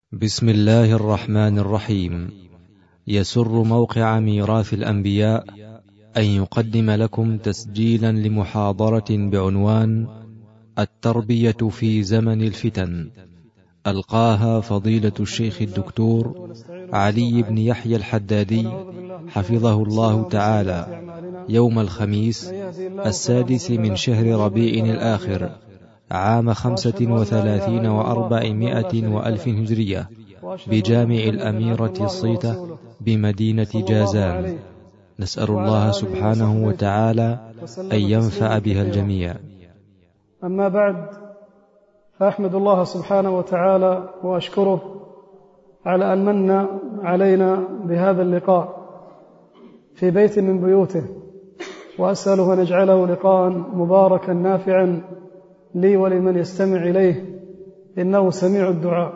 بسم الله الرحمن الرحيم. يسر موقع ميراث الأنبياء أن يقدم لكم تسجيلا لمحاضرة بعنوان التربية في زمن الفتن، ألقاها فضيلة الشيخ الدكتور علي بن يحيى الحدادي حفظه الله تعالى يوم الخميس 6 من شهر ربيع الآخر عام 35 و400 وألف هجرية بجامع الأميرة الصيتة بمدينة جازان. نسأل الله سبحانه وتعالى أن ينفع بها الجميع. أما بعد، فأحمد الله سبحانه وتعالى وأشكره على أن من علينا بهذا اللقاء في بيت من بيوته، وأسأله أن يجعله لقاء مباركا نافعا لي ولمن يستمع إليه، إنه سميع الدعاء.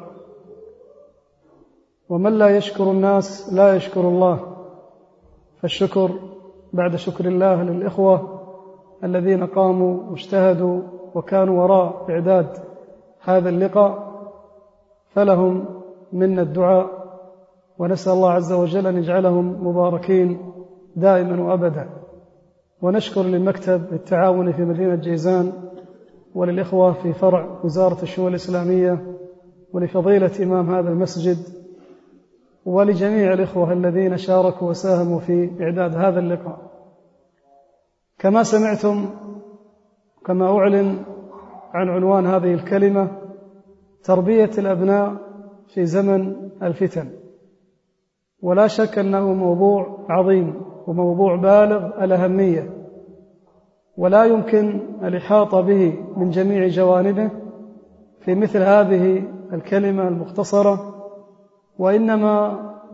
ومن لا يشكر الناس لا يشكر الله، فالشكر بعد شكر الله للإخوة الذين قاموا واجتهدوا وكانوا وراء إعداد هذا اللقاء، فلهم منا الدعاء، ونسأل الله عز وجل أن يجعلهم مباركين دائما وأبدا. ونشكر للمكتب التعاوني في مدينة جيزان، وللإخوة في فرع وزارة الشؤون الإسلامية، ولفضيلة إمام هذا المسجد، ولجميع الإخوة الذين شاركوا وساهموا في إعداد هذا اللقاء. كما سمعتم، كما أعلن عن عنوان هذه الكلمة، تربية الأبناء في زمن الفتن. ولا شك أنه موضوع عظيم وموضوع بالغ الأهمية، ولا يمكن الإحاطة به من جميع جوانبه في مثل هذه الكلمة المختصرة، وإنما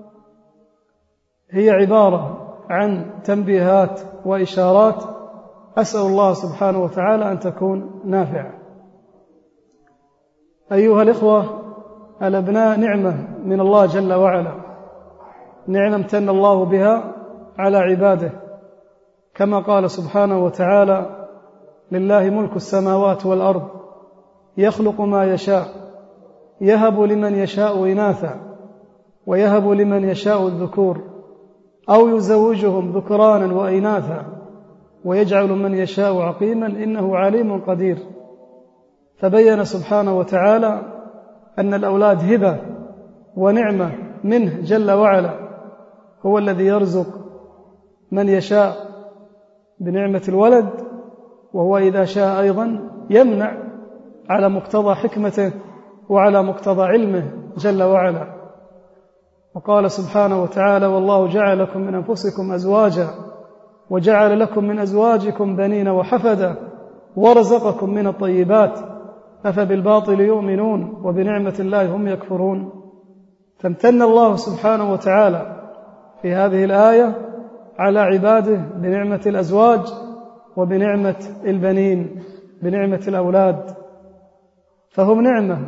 هي عبارة عن تنبيهات وإشارات أسأل الله سبحانه وتعالى أن تكون نافعة. أيها الإخوة، الأبناء نعمة من الله جل وعلا، نعمة امتن الله بها على عباده، كما قال سبحانه وتعالى: لله ملك السماوات والأرض يخلق ما يشاء يهب لمن يشاء إناثا ويهب لمن يشاء الذكور أو يزوجهم ذكرانا وإناثا ويجعل من يشاء عقيما إنه عليم قدير. فبين سبحانه وتعالى أن الأولاد هبة ونعمة منه جل وعلا، هو الذي يرزق من يشاء بنعمة الولد، وهو إذا شاء أيضا يمنع على مقتضى حكمته وعلى مقتضى علمه جل وعلا. وقال سبحانه وتعالى: والله جعل لكم من أنفسكم أزواجا وجعل لكم من أزواجكم بنين وحفدا ورزقكم من الطيبات أفبالباطل يؤمنون وبنعمة الله هم يكفرون. فامتن الله سبحانه وتعالى في هذه الآية على عباده بنعمة الأزواج وبنعمة البنين، بنعمة الأولاد، فهم نعمة.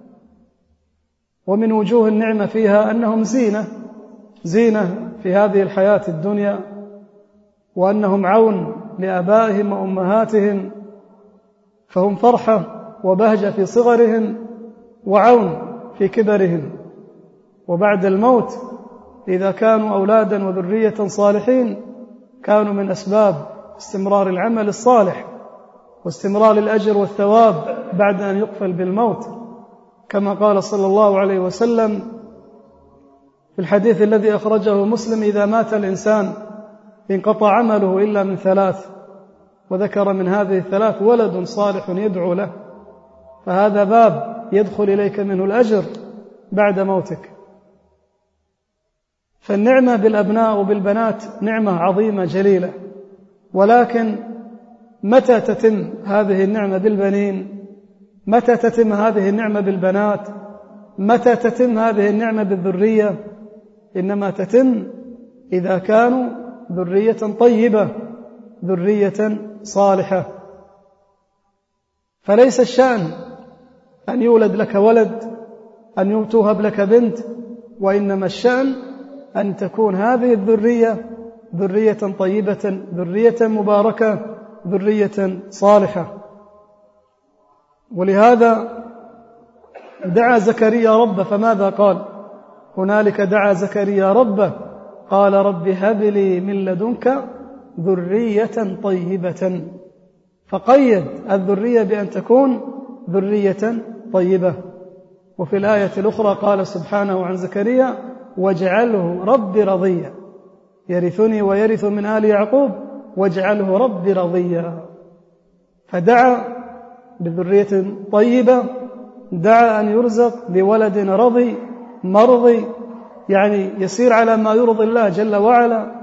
ومن وجوه النعمة فيها أنهم زينة في هذه الحياة الدنيا، وأنهم عون لآبائهم وأمهاتهم، فهم فرحة وبهجة في صغرهم وعون في كبرهم. وبعد الموت إذا كانوا أولادا وذرية صالحين كانوا من أسباب استمرار العمل الصالح واستمرار الأجر والثواب بعد أن يقفل بالموت، كما قال صلى الله عليه وسلم في الحديث الذي أخرجه مسلم: إذا مات الإنسان انقطع عمله إلا من 3، وذكر من هذه 3 ولد صالح يدعو له، فهذا باب يدخل إليك منه الأجر بعد موتك. فالنعمة بالأبناء وبالبنات نعمة عظيمة جليلة، ولكن متى تتم هذه النعمة بالبنين؟ متى تتم هذه النعمة بالبنات؟ متى تتم هذه النعمة بالذرية؟ إنما تتم إذا كانوا ذرية طيبة، ذرية صالحة. فليس الشأن أن يولد لك ولد، أن توهب لك بنت، وإنما الشأن أن تكون هذه الذرية ذرية طيبة، ذرية مباركة، ذرية صالحة. ولهذا دعا زكريا ربه فماذا قال؟ هنالك دعا زكريا ربه قال رب هب لي من لدنك ذرية طيبة، فقيد الذرية بأن تكون ذرية طيبة. وفي الآية الأخرى قال سبحانه عن زكريا واجعله رب رضيا يرثني ويرث من آل يعقوب واجعله رب رضيا. فدعا بذرية طيبة، دعا أن يرزق بولد رضي مرضي، يعني يسير على ما يرضي الله جل وعلا.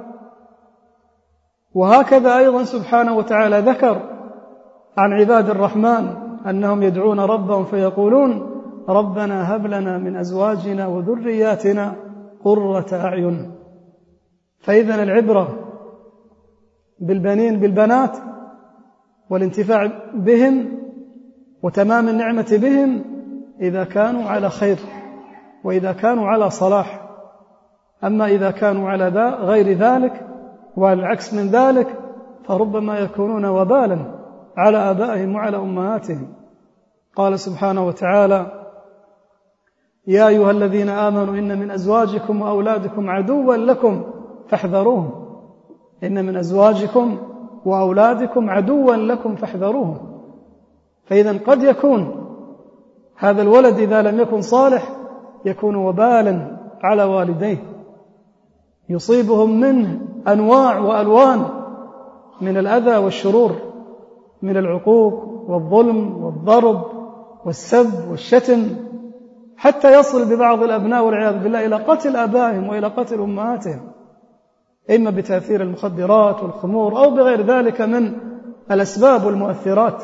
وهكذا أيضا سبحانه وتعالى ذكر عن عباد الرحمن أنهم يدعون ربهم فيقولون ربنا هب لنا من أزواجنا وذرياتنا قرة أعين. فإذن العبرة بالبنين بالبنات والانتفاع بهم وتمام النعمة بهم إذا كانوا على خير وإذا كانوا على صلاح. أما إذا كانوا على غير ذلك والعكس من ذلك فربما يكونون وبالا على آبائهم وعلى أمهاتهم. قال سبحانه وتعالى يا أيها الذين آمنوا إن من أزواجكم وأولادكم عدوا لكم فاحذروهم، إن من أزواجكم وأولادكم عدوا لكم فاحذروهم. فإذا قد يكون هذا الولد إذا لم يكن صالح يكون وبالا على والديه، يصيبهم منه أنواع وألوان من الأذى والشرور، من العقوق والظلم والضرب والسب والشتم، حتى يصل ببعض الأبناء والعياذ بالله إلى قتل آبائهم وإلى قتل أمهاتهم، إما بتأثير المخدرات والخمور أو بغير ذلك من الأسباب والمؤثرات.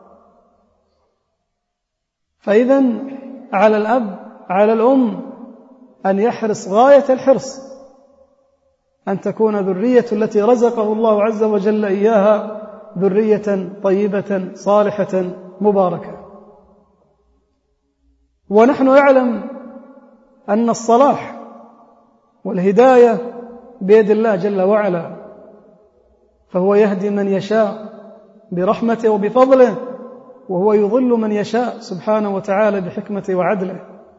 فإذن على الأب على الأم أن يحرص غاية الحرص أن تكون ذرية التي رزقه الله عز وجل إياها ذرية طيبة صالحة مباركة. ونحن نعلم أن الصلاح والهداية بيد الله جل وعلا، فهو يهدي من يشاء برحمته وبفضله، وهو يضل من يشاء سبحانه وتعالى بحكمته وعدله.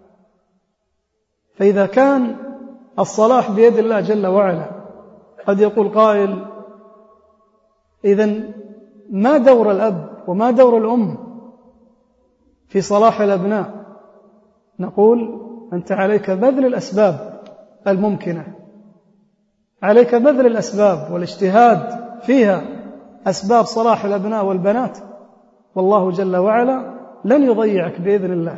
فإذا كان الصلاح بيد الله جل وعلا قد يقول قائل إذن ما دور الأب وما دور الأم في صلاح الأبناء؟ نقول أنت عليك بذل الأسباب الممكنة، عليك بذل الأسباب والاجتهاد فيها، أسباب صلاح الأبناء والبنات، والله جل وعلا لن يضيعك بإذن الله.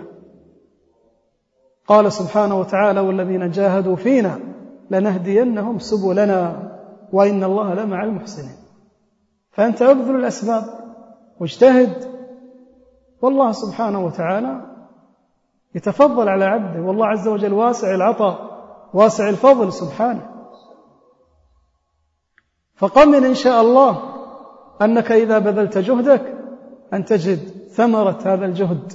قال سبحانه وتعالى والذين جاهدوا فينا لنهدينهم سبلنا وإن الله لمع المحسنين. فأنت أبذل الأسباب واجتهد، والله سبحانه وتعالى يتفضل على عبده، والله عز وجل واسع العطاء واسع الفضل سبحانه. فقمن إن شاء الله أنك إذا بذلت جهدك أن تجد ثمرة هذا الجهد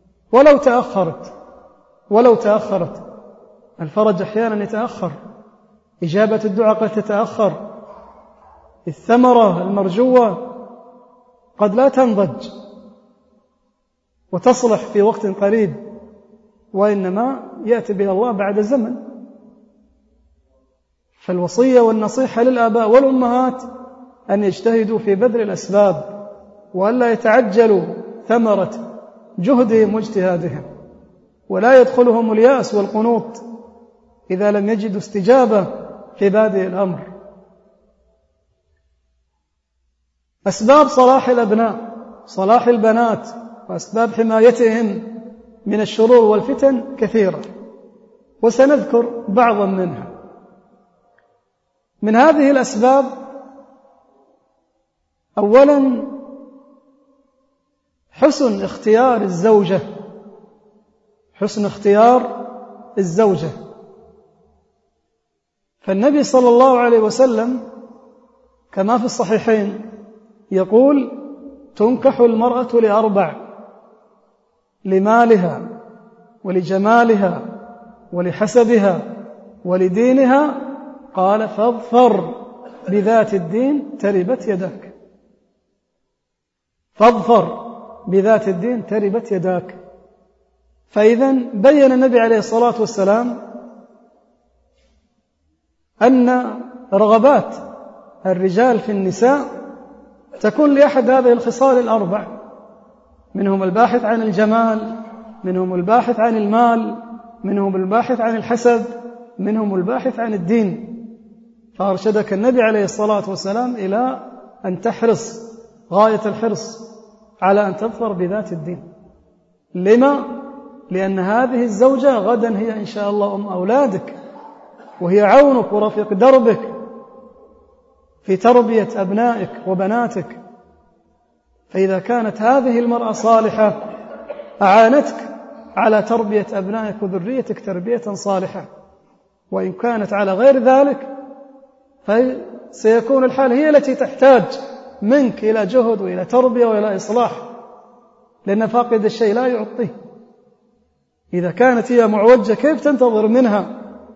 ولو تأخرت. الفرج أحيانا يتأخر، إجابة الدعاء قد تتأخر، الثمرة المرجوة قد لا تنضج وتصلح في وقت قريب، وإنما يأتي بها الله بعد زمن. فالوصية والنصيحة للآباء والأمهات أن يجتهدوا في بذل الأسباب وألا يتعجلوا ثمرة جهدهم واجتهادهم، ولا يدخلهم اليأس والقنوط إذا لم يجدوا استجابة في بادئ الأمر. أسباب صلاح الأبناء صلاح البنات وأسباب حمايتهم من الشرور والفتن كثيرة، وسنذكر بعضا منها. من هذه الأسباب أولا حسن اختيار الزوجة. فالنبي صلى الله عليه وسلم كما في الصحيحين يقول تنكح المرأة لأربع: لمالها ولجمالها ولحسبها ولدينها، قال فاظفر بذات الدين تربت يداك. فاظفر بذات الدين تربت يداك. فإذا بين النبي عليه الصلاة والسلام أن رغبات الرجال في النساء تكون لأحد هذه الخصال الأربع، منهم الباحث عن الجمال، منهم الباحث عن المال، منهم الباحث عن الحسب، منهم الباحث عن الدين. فأرشدك النبي عليه الصلاة والسلام إلى أن تحرص غاية الحرص على أن تظفر بذات الدين. لما؟ لأن هذه الزوجة غدا هي إن شاء الله أم أولادك، وهي عونك ورفيق دربك في تربية أبنائك وبناتك. فإذا كانت هذه المرأة صالحة أعانتك على تربية أبنائك وذريتك تربية صالحة، وإن كانت على غير ذلك فسيكون الحال هي التي تحتاج منك إلى جهد وإلى تربية وإلى إصلاح، لأن فاقد الشيء لا يعطيه. إذا كانت هي معوجة كيف تنتظر منها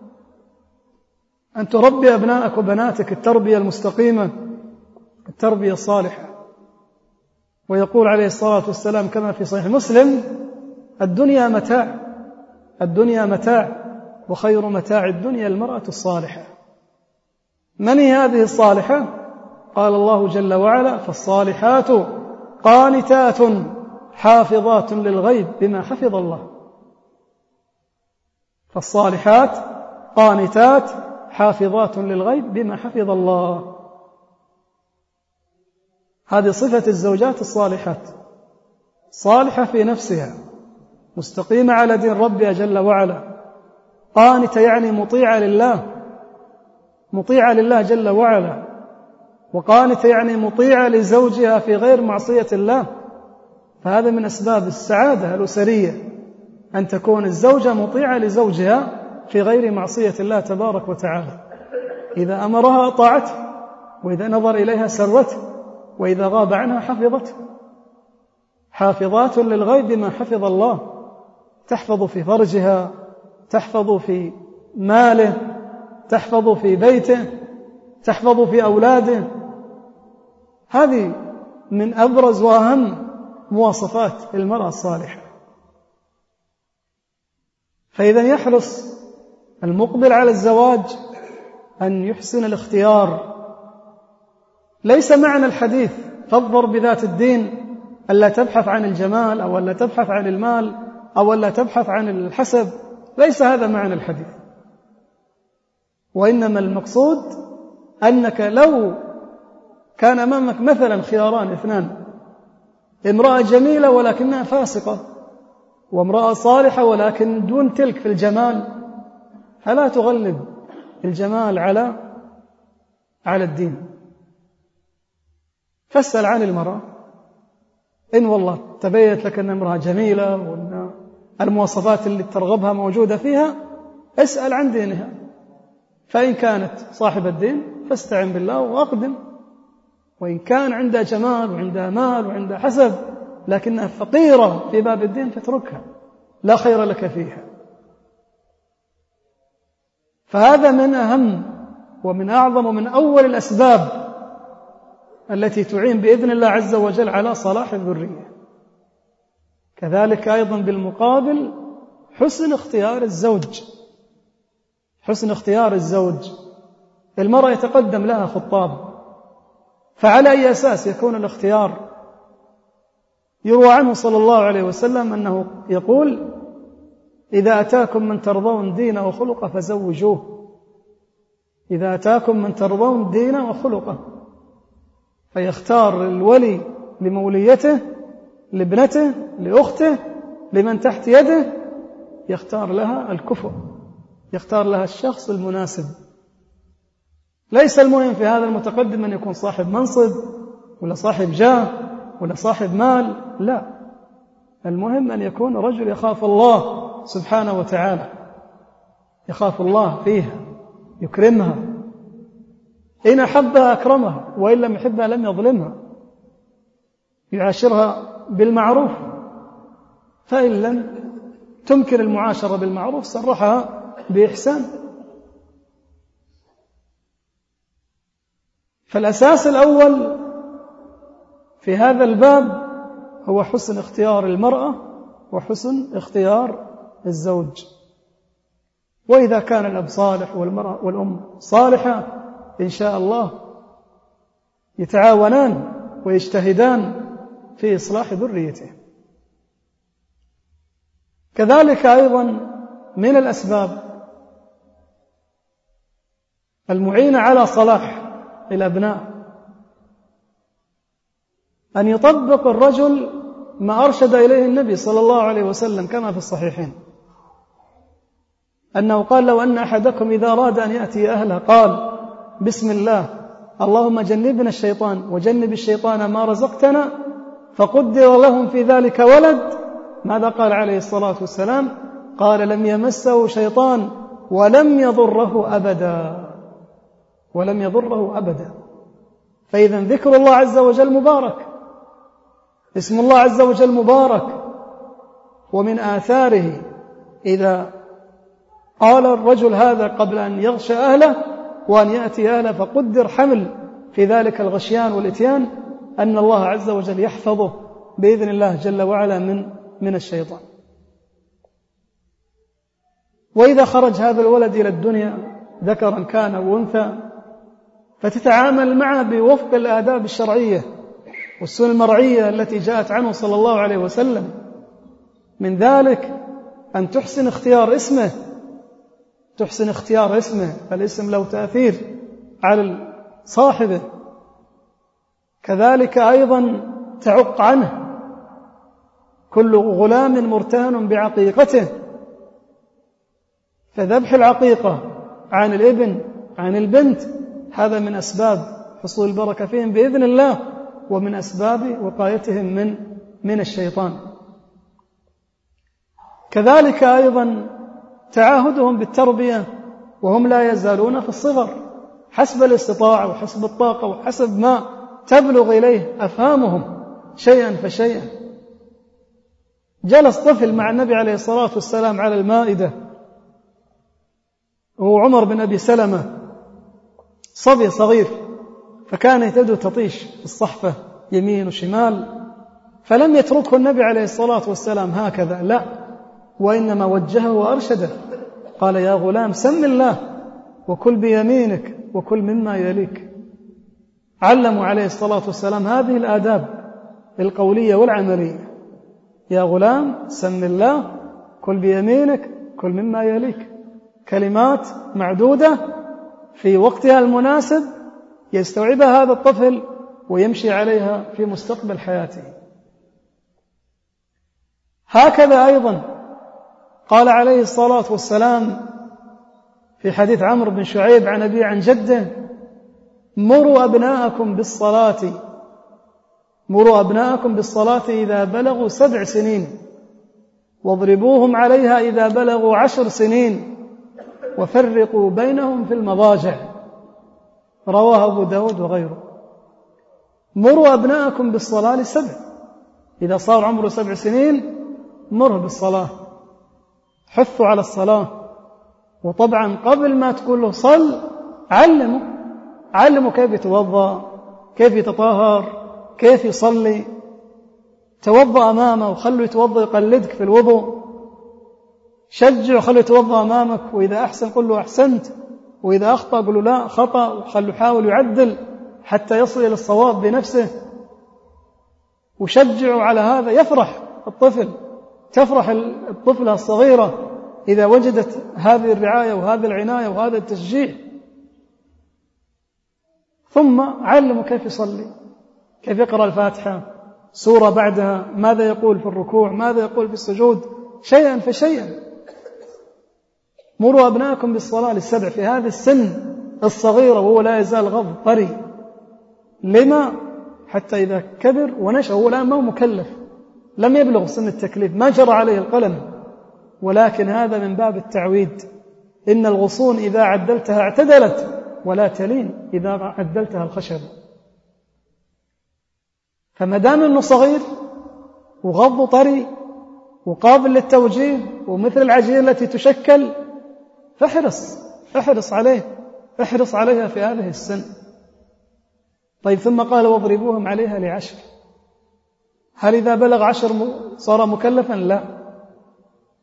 أن تربي أبنائك وبناتك التربية المستقيمة، التربية الصالحة؟ ويقول عليه الصلاة والسلام كما في صحيح مسلم: الدنيا متاع، الدنيا متاع، وخير متاع الدنيا المرأة الصالحة. من هي هذه الصالحة؟ قال الله جل وعلا: فالصالحات قانتات حافظات للغيب بما حفظ الله. فالصالحات قانتات حافظات للغيب بما حفظ الله. هذه صفة الزوجات الصالحات، صالحة في نفسها، مستقيمة على دين ربها جل وعلا، قانتة يعني مطيعة لله، مطيعة لله جل وعلا، وقانتة يعني مطيعة لزوجها في غير معصية الله. فهذا من أسباب السعادة الأسرية، أن تكون الزوجة مطيعة لزوجها في غير معصية الله تبارك وتعالى. إذا أمرها أطاعته، وإذا نظر إليها سرته، وإذا غاب عنها حفظته. حافظات للغيب بما حفظ الله، تحفظ في فرجها، تحفظ في ماله، تحفظ في بيته، تحفظ في أولاده. هذه من أبرز وأهم مواصفات المرأة الصالحة. فإذا يحرص المقبل على الزواج أن يحسن الاختيار. ليس معنى الحديث فاظفر بذات الدين ألا تبحث عن الجمال أو ألا تبحث عن المال أو ألا تبحث عن الحسب، ليس هذا معنى الحديث. وإنما المقصود أنك لو كان أمامك مثلا خياران اثنان: امرأة جميلة ولكنها فاسقة، وامرأة صالحة ولكن دون تلك في الجمال، فلا تغلب الجمال على الدين. فاسأل عن المرأة، إن والله تبيت لك أن امرأة جميلة وأن المواصفات اللي ترغبها موجودة فيها، اسأل عن دينها. فإن كانت صاحب الدين فاستعن بالله وأقدم. وإن كان عندها جمال وعندها مال وعندها حسب لكنها فقيرة في باب الدين فاتركها، لا خير لك فيها. فهذا من أهم ومن أعظم ومن أول الأسباب التي تعين بإذن الله عز وجل على صلاح الذرية. كذلك أيضا بالمقابل حسن اختيار الزوج، حسن اختيار الزوج. المرأة يتقدم لها خطاب، فعلى أي أساس يكون الاختيار؟ يروى عنه صلى الله عليه وسلم أنه يقول: إذا أتاكم من ترضون دينه وخلقه فزوجوه. إذا أتاكم من ترضون دينه وخلقه، فيختار الولي لموليته، لابنته، لأخته، لمن تحت يده، يختار لها الكفء، يختار لها الشخص المناسب. ليس المهم في هذا المتقدم أن يكون صاحب منصب ولا صاحب جاه ولا صاحب مال، لا، المهم أن يكون رجل يخاف الله سبحانه وتعالى، يخاف الله فيها، يكرمها، إن أحبها أكرمها، وإن لم يحبها لم يظلمها، يعاشرها بالمعروف، فإن لم تمكن المعاشرة بالمعروف صرحها بإحسان. فالأساس الأول في هذا الباب هو حسن اختيار المرأة وحسن اختيار الزوج. وإذا كان الأب صالح والمرأة والأم صالحة إن شاء الله يتعاونان ويجتهدان في إصلاح ذريته. كذلك أيضا من الأسباب المعينة على صلاح الأبناء أن يطبق الرجل ما أرشد إليه النبي صلى الله عليه وسلم كما في الصحيحين، أنه قال: لو أن أحدكم إذا أراد أن يأتي أهله قال: بسم الله اللهم جنبنا الشيطان وجنب الشيطان ما رزقتنا، فقدر لهم في ذلك ولد، ماذا قال عليه الصلاة والسلام؟ قال: لم يمسه شيطان ولم يضره أبدا، ولم يضره أبدا. فإذا ذكر الله عز وجل مبارك، اسم الله عز وجل مبارك. ومن آثاره إذا قال الرجل هذا قبل أن يغشى أهله وأن يأتي أهله فقدر حمل في ذلك الغشيان والإتيان، أن الله عز وجل يحفظه بإذن الله جل وعلا من الشيطان. وإذا خرج هذا الولد إلى الدنيا ذكرا كان أو أنثى فتتعامل معه بوفق الآداب الشرعية والسنن المرعية التي جاءت عنه صلى الله عليه وسلم. من ذلك أن تحسن اختيار اسمه، تحسن اختيار اسمه، فالاسم له تأثير على صاحبه. كذلك أيضا تعق عنه، كل غلام مرتهن بعقيقته، فذبح العقيقة عن الابن عن البنت هذا من أسباب حصول البركة فيهم بإذن الله، ومن أسباب وقايتهم من الشيطان. كذلك أيضا تعاهدهم بالتربية وهم لا يزالون في الصغر حسب الاستطاعة وحسب الطاقة وحسب ما تبلغ إليه أفهامهم شيئا فشيئا. جلس طفل مع النبي عليه الصلاة والسلام على المائدة، وهو عمر بن أبي سلمة، صبي صغير، فكان يهتدي تطيش في الصحفة يمين وشمال، فلم يتركه النبي عليه الصلاة والسلام هكذا، لا، وإنما وجهه وأرشده، قال: يا غلام سم الله وكل بيمينك وكل مما يليك. علموا عليه الصلاة والسلام هذه الآداب القولية والعملية: يا غلام سم الله، كل بيمينك، كل مما يليك. كلمات معدودة في وقتها المناسب يستوعبها هذا الطفل ويمشي عليها في مستقبل حياته. هكذا أيضا قال عليه الصلاة والسلام في حديث عمرو بن شعيب عن أبيه عن جده: مروا أبناءكم بالصلاة إذا بلغوا 7 سنين، واضربوهم عليها إذا بلغوا 10 سنين، وفرقوا بينهم في المضاجع. رواه أبو داود وغيره. مروا أبناءكم بالصلاة ل7، إذا صار عمره 7 سنين مره بالصلاة، حثوا على الصلاة. وطبعا قبل ما تقول له صل علموا كيف يتوضأ، كيف يتطهر، كيف يصلي. توضأ أمامه وخلوا يتوضأ يقلدك في الوضوء، شجع وخلوا يتوضأ أمامك، وإذا أحسن قل له أحسنت، وإذا أخطأ قل له لا خطأ، وخلوا يحاول يعدل حتى يصل إلى الصواب بنفسه. وشجعوا على هذا. يفرح الطفل، تفرح الطفلة الصغيرة إذا وجدت هذه الرعاية وهذه العناية وهذا التشجيع. ثم علموا كيف يصلي، كيف يقرأ الفاتحة، سورة بعدها، ماذا يقول في الركوع، ماذا يقول في السجود، شيئا فشيئا. مروا أبناءكم بالصلاة ل7 في هذه السن الصغيرة وهو لا يزال غض طري. لما؟ حتى إذا كبر ونشأ، هو الآن ما هو مكلف، لم يبلغ سن التكليف، ما جرى عليه القلم، ولكن هذا من باب التعويد. إن الغصون إذا عدلتها اعتدلت، ولا تلين إذا عدلتها الخشب. فما دام أنه صغير وغض طري وقابل للتوجيه ومثل العجين التي تشكل، فاحرص عليها في هذه السن. طيب، ثم قال: واضربوهم عليها ل10. هل إذا بلغ 10 صار مكلفا؟ لا،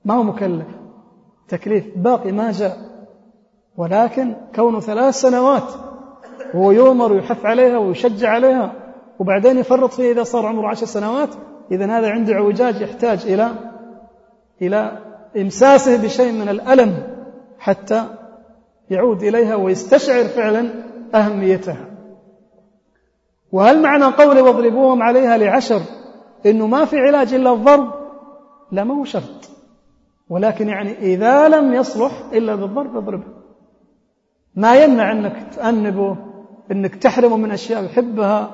ما هو مكلف، تكليف باقي ما جاء، ولكن كونه 3 سنوات وهو يؤمر ويحث عليها ويشجع عليها وبعدين يفرط فيه إذا صار عمره 10 سنوات، إذن هذا عنده اعوجاج يحتاج إلى إمساسه بشيء من الألم حتى يعود إليها ويستشعر فعلا أهميتها. وهل معنى قول واضربوهم عليها ل10 إنه ما في علاج إلا الضرب؟ لا، ما هو شرط، ولكن يعني إذا لم يصلح إلا بالضرب اضربه. ما يمنع أنك تأنبه، أنك تحرمه من أشياء يحبها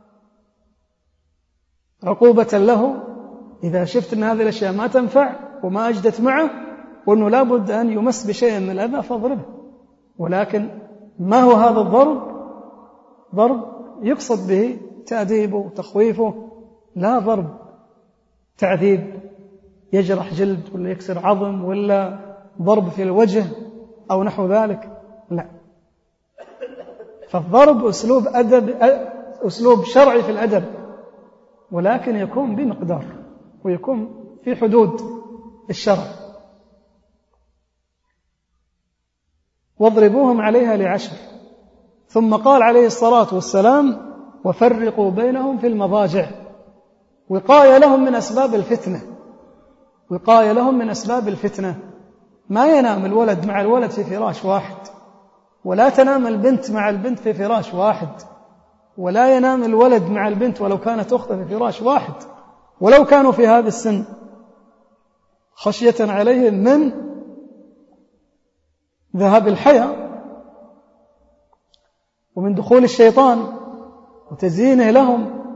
عقوبة له إذا شفت أن هذه الأشياء ما تنفع وما أجدت معه وأنه لا بد أن يمس بشيء من الأذى فاضربه. ولكن ما هو هذا الضرب؟ ضرب يقصد به تأديبه وتخويفه، لا ضرب تعذيب يجرح جلد ولا يكسر عظم ولا ضرب في الوجه أو نحو ذلك، لا. فالضرب أسلوب شرعي في الأدب، ولكن يكون بمقدار ويكون في حدود الشرع. واضربوهم عليها ل10. ثم قال عليه الصلاة والسلام وفرقوا بينهم في المضاجع، وقاية لهم من أسباب الفتنة، وقاية لهم من أسباب الفتنة. ما ينام الولد مع الولد في فراش واحد، ولا تنام البنت مع البنت في فراش واحد، ولا ينام الولد مع البنت ولو كانت أخته في فراش واحد ولو كانوا في هذا السن، خشية عليهم من ذهاب الحياة ومن دخول الشيطان وتزيينه لهم.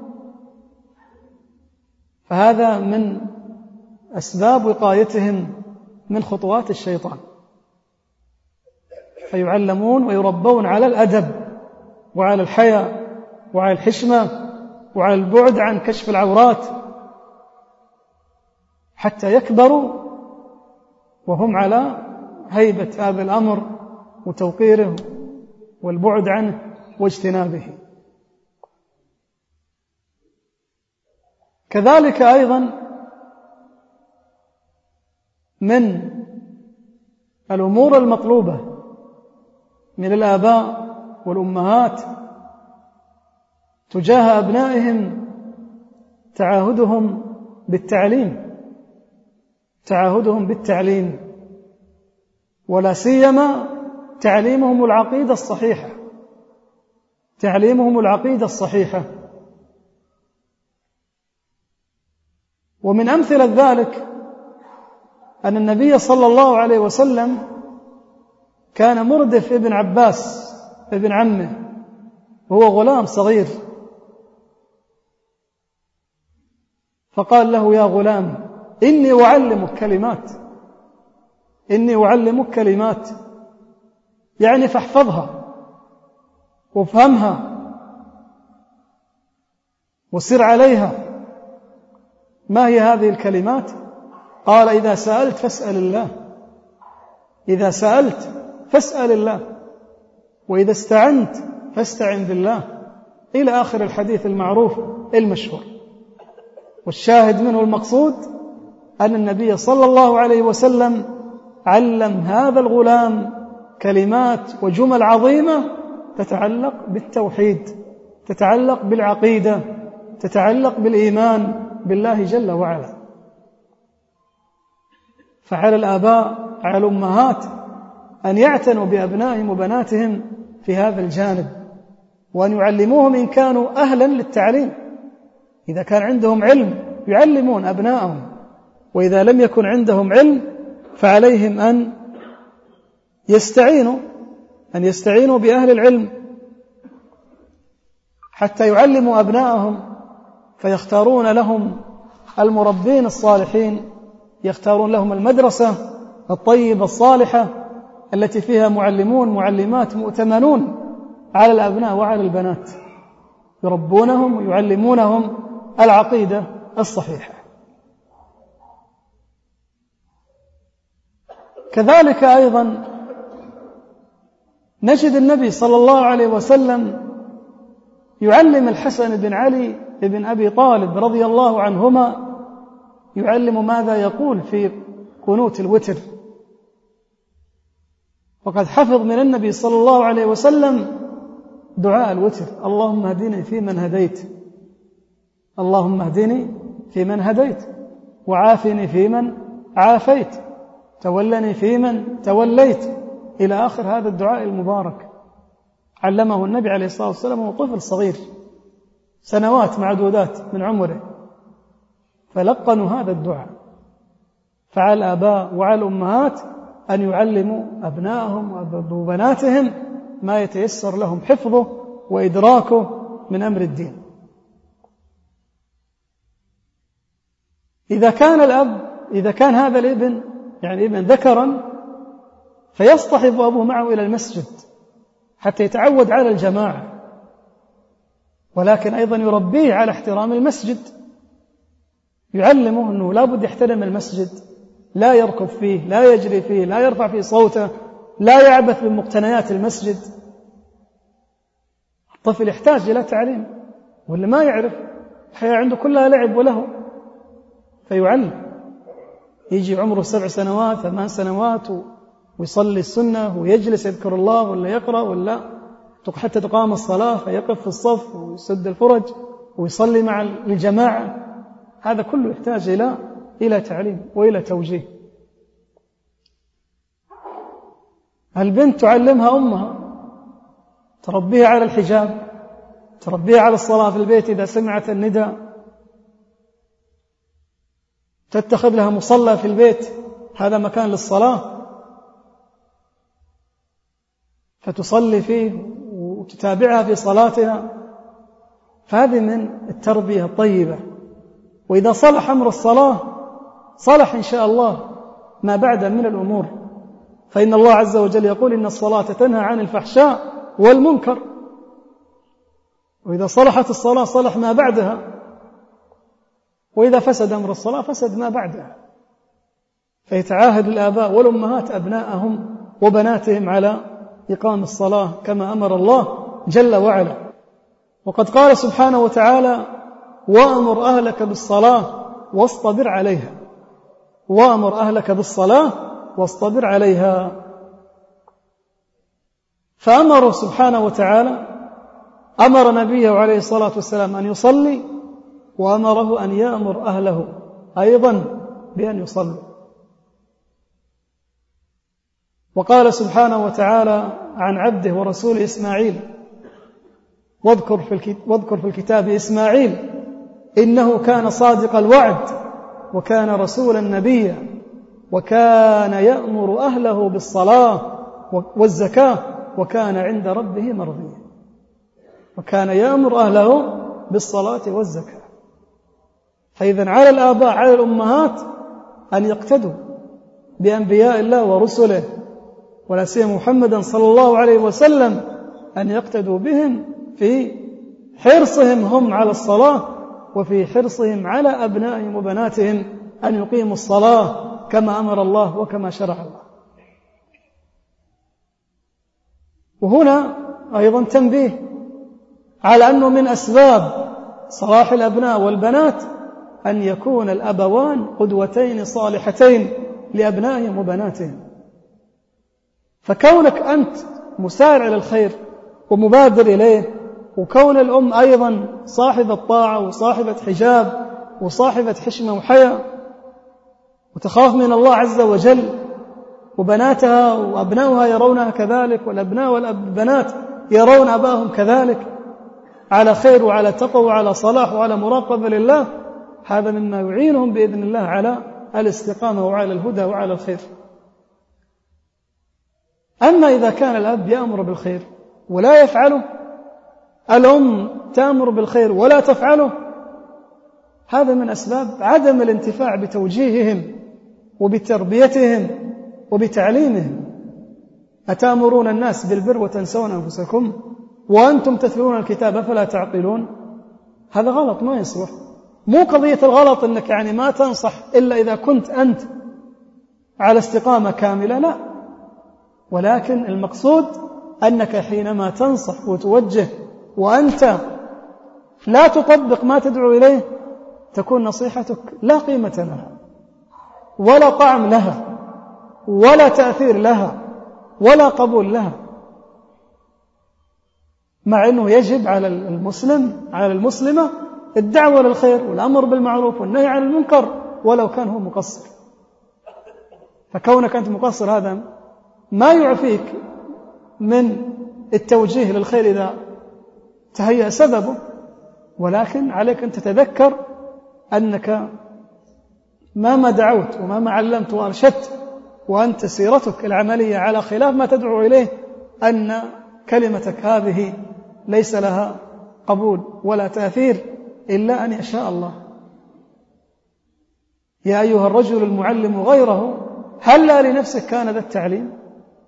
فهذا من أسباب وقايتهم من خطوات الشيطان، فيعلمون ويربون على الأدب وعلى الحياء وعلى الحشمة وعلى البعد عن كشف العورات حتى يكبروا وهم على هيبة هذا الأمر وتوقيره والبعد عنه واجتنابه. كذلك أيضا من الأمور المطلوبة من الآباء والأمهات تجاه أبنائهم تعاهدهم بالتعليم، ولا سيما تعليمهم العقيدة الصحيحة. ومن أمثلة ذلك أن النبي صلى الله عليه وسلم كان مردف ابن عباس ابن عمه وهو غلام صغير، فقال له يا غلام إني أعلمك كلمات يعني فاحفظها وافهمها وسر عليها. ما هي هذه الكلمات؟ قال إذا سألت فاسأل الله، وإذا استعنت فاستعن بالله، إلى آخر الحديث المعروف المشهور. والشاهد منه المقصود أن النبي صلى الله عليه وسلم علم هذا الغلام كلمات وجمل عظيمة تتعلق بالتوحيد، تتعلق بالعقيدة، تتعلق بالإيمان بالله جل وعلا. فعلى الآباء على الأمهات أن يعتنوا بأبنائهم وبناتهم في هذا الجانب، وأن يعلموهم إن كانوا أهلا للتعليم. إذا كان عندهم علم يعلمون أبنائهم، وإذا لم يكن عندهم علم فعليهم أن يستعينوا بأهل العلم حتى يعلموا أبنائهم، فيختارون لهم المربين الصالحين، يختارون لهم المدرسة الطيبة الصالحة التي فيها معلمون معلمات مؤتمنون على الأبناء وعلى البنات، يربونهم ويعلمونهم العقيدة الصحيحة. كذلك أيضا نجد النبي صلى الله عليه وسلم يعلم الحسن بن علي بن أبي طالب رضي الله عنهما، يعلم ماذا يقول في قنوت الوتر. وقد حفظ من النبي صلى الله عليه وسلم دعاء الوتر: اللهم اهدني فيمن هديت، اللهم اهدني فيمن هديت، وعافني فيمن عافيت، تولني فيمن توليت، إلى آخر هذا الدعاء المبارك. علمه النبي عليه الصلاة والسلام وهو طفل صغير، سنوات معدودات من عمره، فلقنوا هذا الدعاء. فعلى الآباء وعلى الأمهات أن يعلموا أبنائهم وبناتهم ما يتيسر لهم حفظه وإدراكه من أمر الدين. إذا كان هذا الابن يعني ابن ذكرا، فيصطحب أبوه معه إلى المسجد حتى يتعود على الجماعة، ولكن أيضا يربيه على احترام المسجد، يعلمه أنه لا بد يحترم المسجد، لا يركض فيه، لا يجري فيه، لا يرفع فيه صوته، لا يعبث بمقتنيات المسجد. الطفل يحتاج إلى تعليم، واللي ما يعرف الحياة عنده كلها لعب ولهو، فيعلم. يجي عمره 7 سنوات 8 سنوات ويصلي السنة ويجلس يذكر الله ولا يقرأ ولا حتى تقام الصلاة فيقف في الصف ويسد الفرج ويصلي مع الجماعة. هذا كله يحتاج إلى تعليم وإلى توجيه. البنت تعلمها أمها، تربيها على الحجاب، تربيها على الصلاة في البيت إذا سمعت النداء، تتخذ لها مصلى في البيت، هذا مكان للصلاة، فتصلي فيه وتتابعها في صلاتها. فهذه من التربية الطيبة. وإذا صلح أمر الصلاة صلح إن شاء الله ما بعد من الأمور، فإن الله عز وجل يقول: إن الصلاة تنهى عن الفحشاء والمنكر. وإذا صلحت الصلاة صلح ما بعدها، وإذا فسد أمر الصلاة فسد ما بعدها. فيتعاهد الآباء والأمهات أبناءهم وبناتهم على إقام الصلاة كما أمر الله جل وعلا. وقد قال سبحانه وتعالى: وأمر أهلك بالصلاة واصطبر عليها، وأمر أهلك بالصلاة واصطبر عليها. فأمر سبحانه وتعالى، أمر نبيه عليه الصلاة والسلام أن يصلي، وأمره أن يأمر أهله أيضا بأن يصلوا. وقال سبحانه وتعالى عن عبده ورسوله إسماعيل: واذكر في الكتاب إسماعيل إنه كان صادق الوعد وكان رسولا نبيا وكان يأمر أهله بالصلاة والزكاة وكان عند ربه مرضيا. وكان يأمر أهله بالصلاة والزكاة. فإذن على الآباء على الأمهات أن يقتدوا بأنبياء الله ورسله، ولا سيما محمدا صلى الله عليه وسلم، أن يقتدوا بهم في حرصهم هم على الصلاة، وفي حرصهم على أبنائهم وبناتهم أن يقيموا الصلاة كما أمر الله وكما شرع الله. وهنا أيضا تنبيه على أنه من أسباب صلاح الأبناء والبنات أن يكون الأبوان قدوتين صالحتين لأبنائهم وبناتهم. فكونك أنت مسارع للخير ومبادر إليه، وكون الأم أيضا صاحبة طاعة وصاحبة حجاب وصاحبة حشمة وحياء وتخاف من الله عز وجل، وبناتها وأبنائها يرونها كذلك، والأبناء والبنات يرون أباهم كذلك على خير وعلى تقوى وعلى صلاح وعلى مراقبة لله، هذا مما يعينهم بإذن الله على الاستقامة وعلى الهدى وعلى الخير. أما إذا كان الأب يأمر بالخير ولا يفعله، الأم تأمر بالخير ولا تفعله، هذا من أسباب عدم الانتفاع بتوجيههم وبتربيتهم وبتعليمهم. أتأمرون الناس بالبر وتنسون أنفسكم وأنتم تتلون الكتاب فلا تعقلون؟ هذا غلط، ما يصلح. مو قضية الغلط أنك يعني ما تنصح إلا إذا كنت أنت على استقامة كاملة، لا، ولكن المقصود أنك حينما تنصح وتوجه وأنت لا تطبق ما تدعو إليه تكون نصيحتك لا قيمة لها، ولا طعم لها ولا تأثير لها ولا قبول لها، مع أنه يجب على المسلم على المسلمة الدعوة للخير والأمر بالمعروف والنهي عن المنكر ولو كان هو مقصر. فكونك أنت مقصر هذا ما يعفيك من التوجيه للخير إذا تهيأ سببه، ولكن عليك أن تتذكر أنك مهما دعوت ومهما علمت وأرشدت وأنت سيرتك العملية على خلاف ما تدعو إليه، أن كلمتك هذه ليس لها قبول ولا تأثير إلا أن يشاء الله. يا أيها الرجل المعلم غيره هلا لنفسك كان ذا التعليم.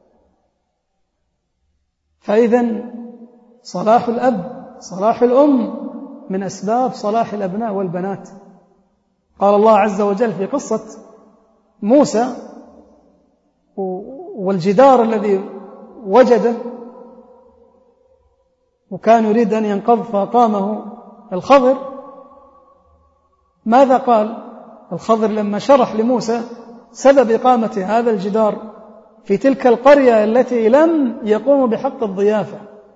فإذن صلاح الأب صلاح الأم من أسباب صلاح الأبناء والبنات. قال الله عز وجل في قصة موسى والجدار الذي وجده وكان يريد أن ينقض فأقامه الخضر، ماذا قال الخضر لما شرح لموسى سبب إقامة هذا الجدار في تلك القرية التي لم يقوموا بحق الضيافة؟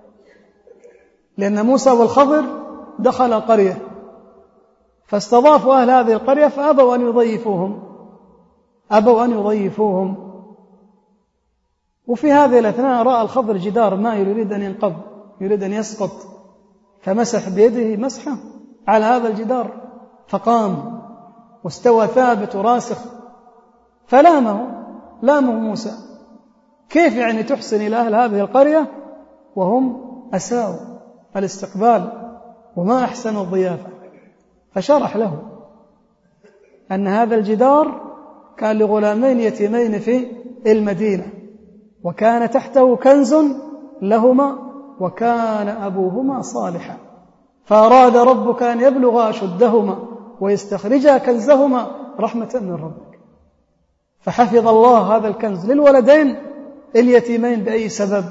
لأن موسى والخضر دخل قرية فاستضافوا أهل هذه القرية فأبوا أن يضيفوهم. وفي هذه الأثناء رأى الخضر جدار مائل يريد أن ينقض، يريد أن يسقط، فمسح بيده مسحة على هذا الجدار فقام واستوى ثابت وراسخ. فلامه موسى، كيف يعني تحسن إلى أهل هذه القرية وهم أساءوا الاستقبال وما أحسن الضيافة؟ فشرح له أن هذا الجدار كان لغلامين يتيمين في المدينة وكان تحته كنز لهما وكان أبوهما صالحا فأراد ربك أن يبلغا أشدهما ويستخرجا كنزهما رحمة من ربك. فحفظ الله هذا الكنز للولدين اليتيمين بأي سبب؟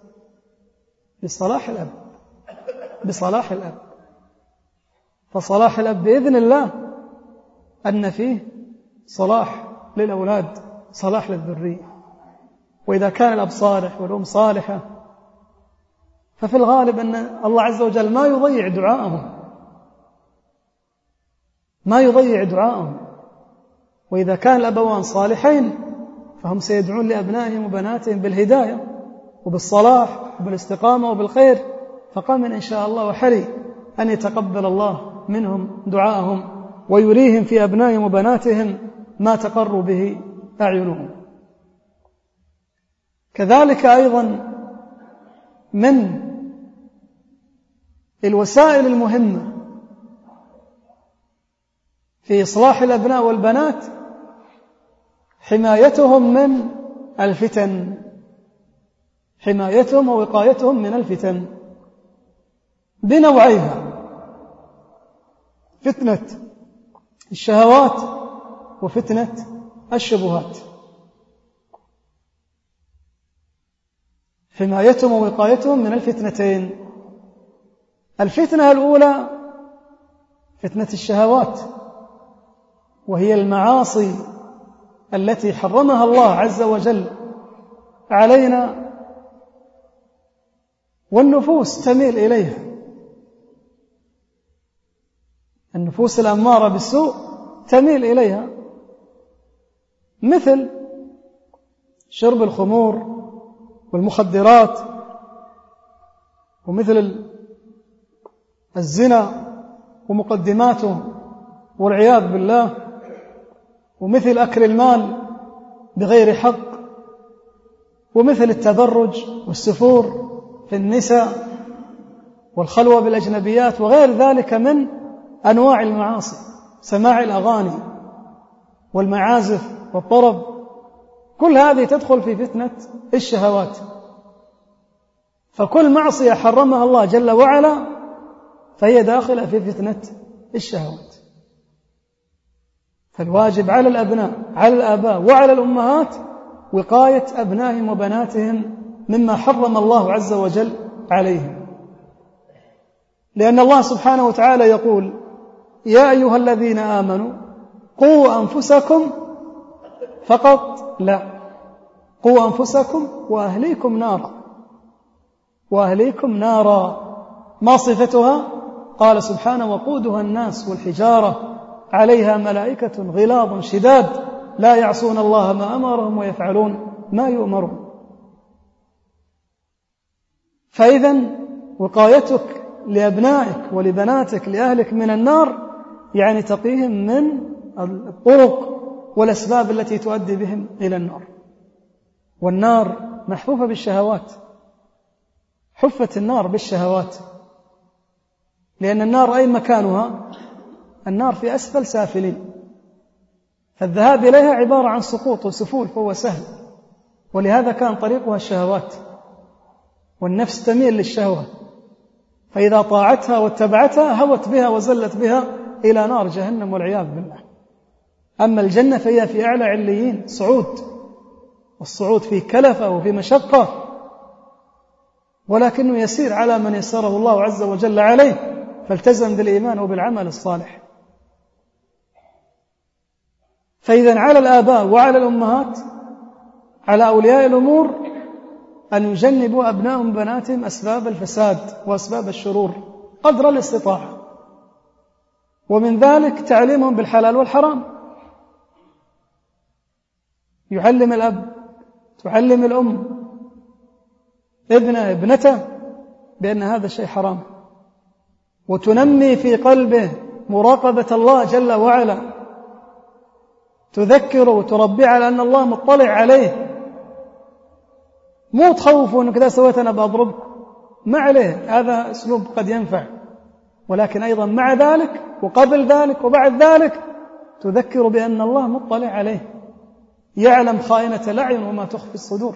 بصلاح الأب. فصلاح الأب بإذن الله أن فيه صلاح للأولاد، صلاح للذرية. وإذا كان الأب صالح والأم صالحة ففي الغالب أن الله عز وجل ما يضيع دعاءهم. وإذا كان الأبوان صالحين فهم سيدعون لأبنائهم وبناتهم بالهداية وبالصلاح وبالاستقامة وبالخير، فقامن إن شاء الله وحري أن يتقبل الله منهم دعاءهم ويريهم في أبنائهم وبناتهم ما تقر به أعينهم. كذلك أيضا من الوسائل المهمة في إصلاح الأبناء والبنات حمايتهم من الفتن، حمايتهم ووقايتهم من الفتن بنوعيها: فتنة الشهوات وفتنة الشبهات. حمايتهم ووقايتهم من الفتنتين. الفتنة الأولى فتنة الشهوات، وهي المعاصي التي حرمها الله عز وجل علينا والنفوس تميل إليها. النفوس الأمارة بالسوء تميل إليها، مثل شرب الخمور والمخدرات، ومثل الزنا ومقدماته والعياذ بالله، ومثل أكل المال بغير حق، ومثل التبرج والسفور في النساء والخلوة بالأجنبيات وغير ذلك من أنواع المعاصي، سماع الأغاني والمعازف والطرب، كل هذه تدخل في فتنة الشهوات. فكل معصية حرمها الله جل وعلا فهي داخلة في فتنة الشهوات. فالواجب على الأبناء، على الآباء وعلى الأمهات وقاية أبنائهم وبناتهم مما حرم الله عز وجل عليهم، لأن الله سبحانه وتعالى يقول: يا أيها الذين آمنوا قوا أنفسكم فقط؟ لا، قوا أنفسكم وأهليكم نارا. وأهليكم نارا ما صفتها؟ قال سبحانه وقودها الناس والحجارة عليها ملائكة غلاظ شداد لا يعصون الله ما أمرهم ويفعلون ما يؤمرون. فإذا وقايتك لأبنائك ولبناتك لأهلك من النار يعني تقيهم من الطرق والأسباب التي تؤدي بهم إلى النار. والنار محفوفة بالشهوات، حفت النار بالشهوات، لأن النار أي مكانها؟ النار في أسفل سافلين، فالذهاب إليها عبارة عن سقوط وسفول، فهو سهل، ولهذا كان طريقها الشهوات، والنفس تميل للشهوة، فإذا طاعتها واتبعتها هوت بها وزلت بها إلى نار جهنم والعياذ بالله. أما الجنة فهي في أعلى عليين، صعود، والصعود فيه كلفة وفي مشقة، ولكنه يسير على من يسره الله عز وجل عليه، فالتزم بالإيمان وبالعمل الصالح. فإذا على الآباء وعلى الأمهات، على أولياء الأمور، أن يجنبوا أبنائهم وبناتهم أسباب الفساد وأسباب الشرور قدر الاستطاعة، ومن ذلك تعليمهم بالحلال والحرام. يعلم الأب، تعلم الأم ابنه ابنته بأن هذا الشيء حرام، وتنمي في قلبه مراقبة الله جل وعلا، تذكره وتربيه على أن الله مطلع عليه، مو تخوفه أنك إذا سويت أنا بأضربك، ما عليه، هذا أسلوب قد ينفع، ولكن أيضا مع ذلك وقبل ذلك وبعد ذلك تذكر بأن الله مطلع عليه، يعلم خائنة الأعين وما تخفي الصدور،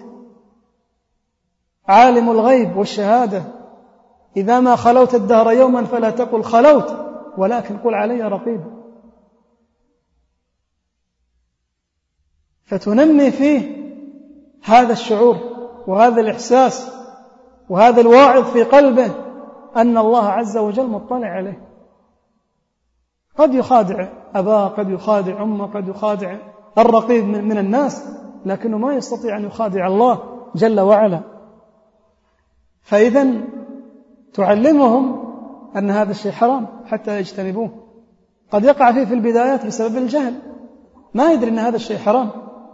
عالم الغيب والشهادة، إذا ما خلوت الدهر يوما فلا تقل خلوت، ولكن قل علي رقيب. فتنمي فيه هذا الشعور وهذا الإحساس وهذا الواعظ في قلبه أن الله عز وجل مطلع عليه. قد يخادع أباه، قد يخادع أمه، قد يخادع الرقيب من الناس، لكنه ما يستطيع أن يخادع الله جل وعلا. فإذا تعلمهم أن هذا الشيء حرام حتى يجتنبوه. قد يقع فيه في البدايات بسبب الجهل، ما يدري أن هذا الشيء حرام،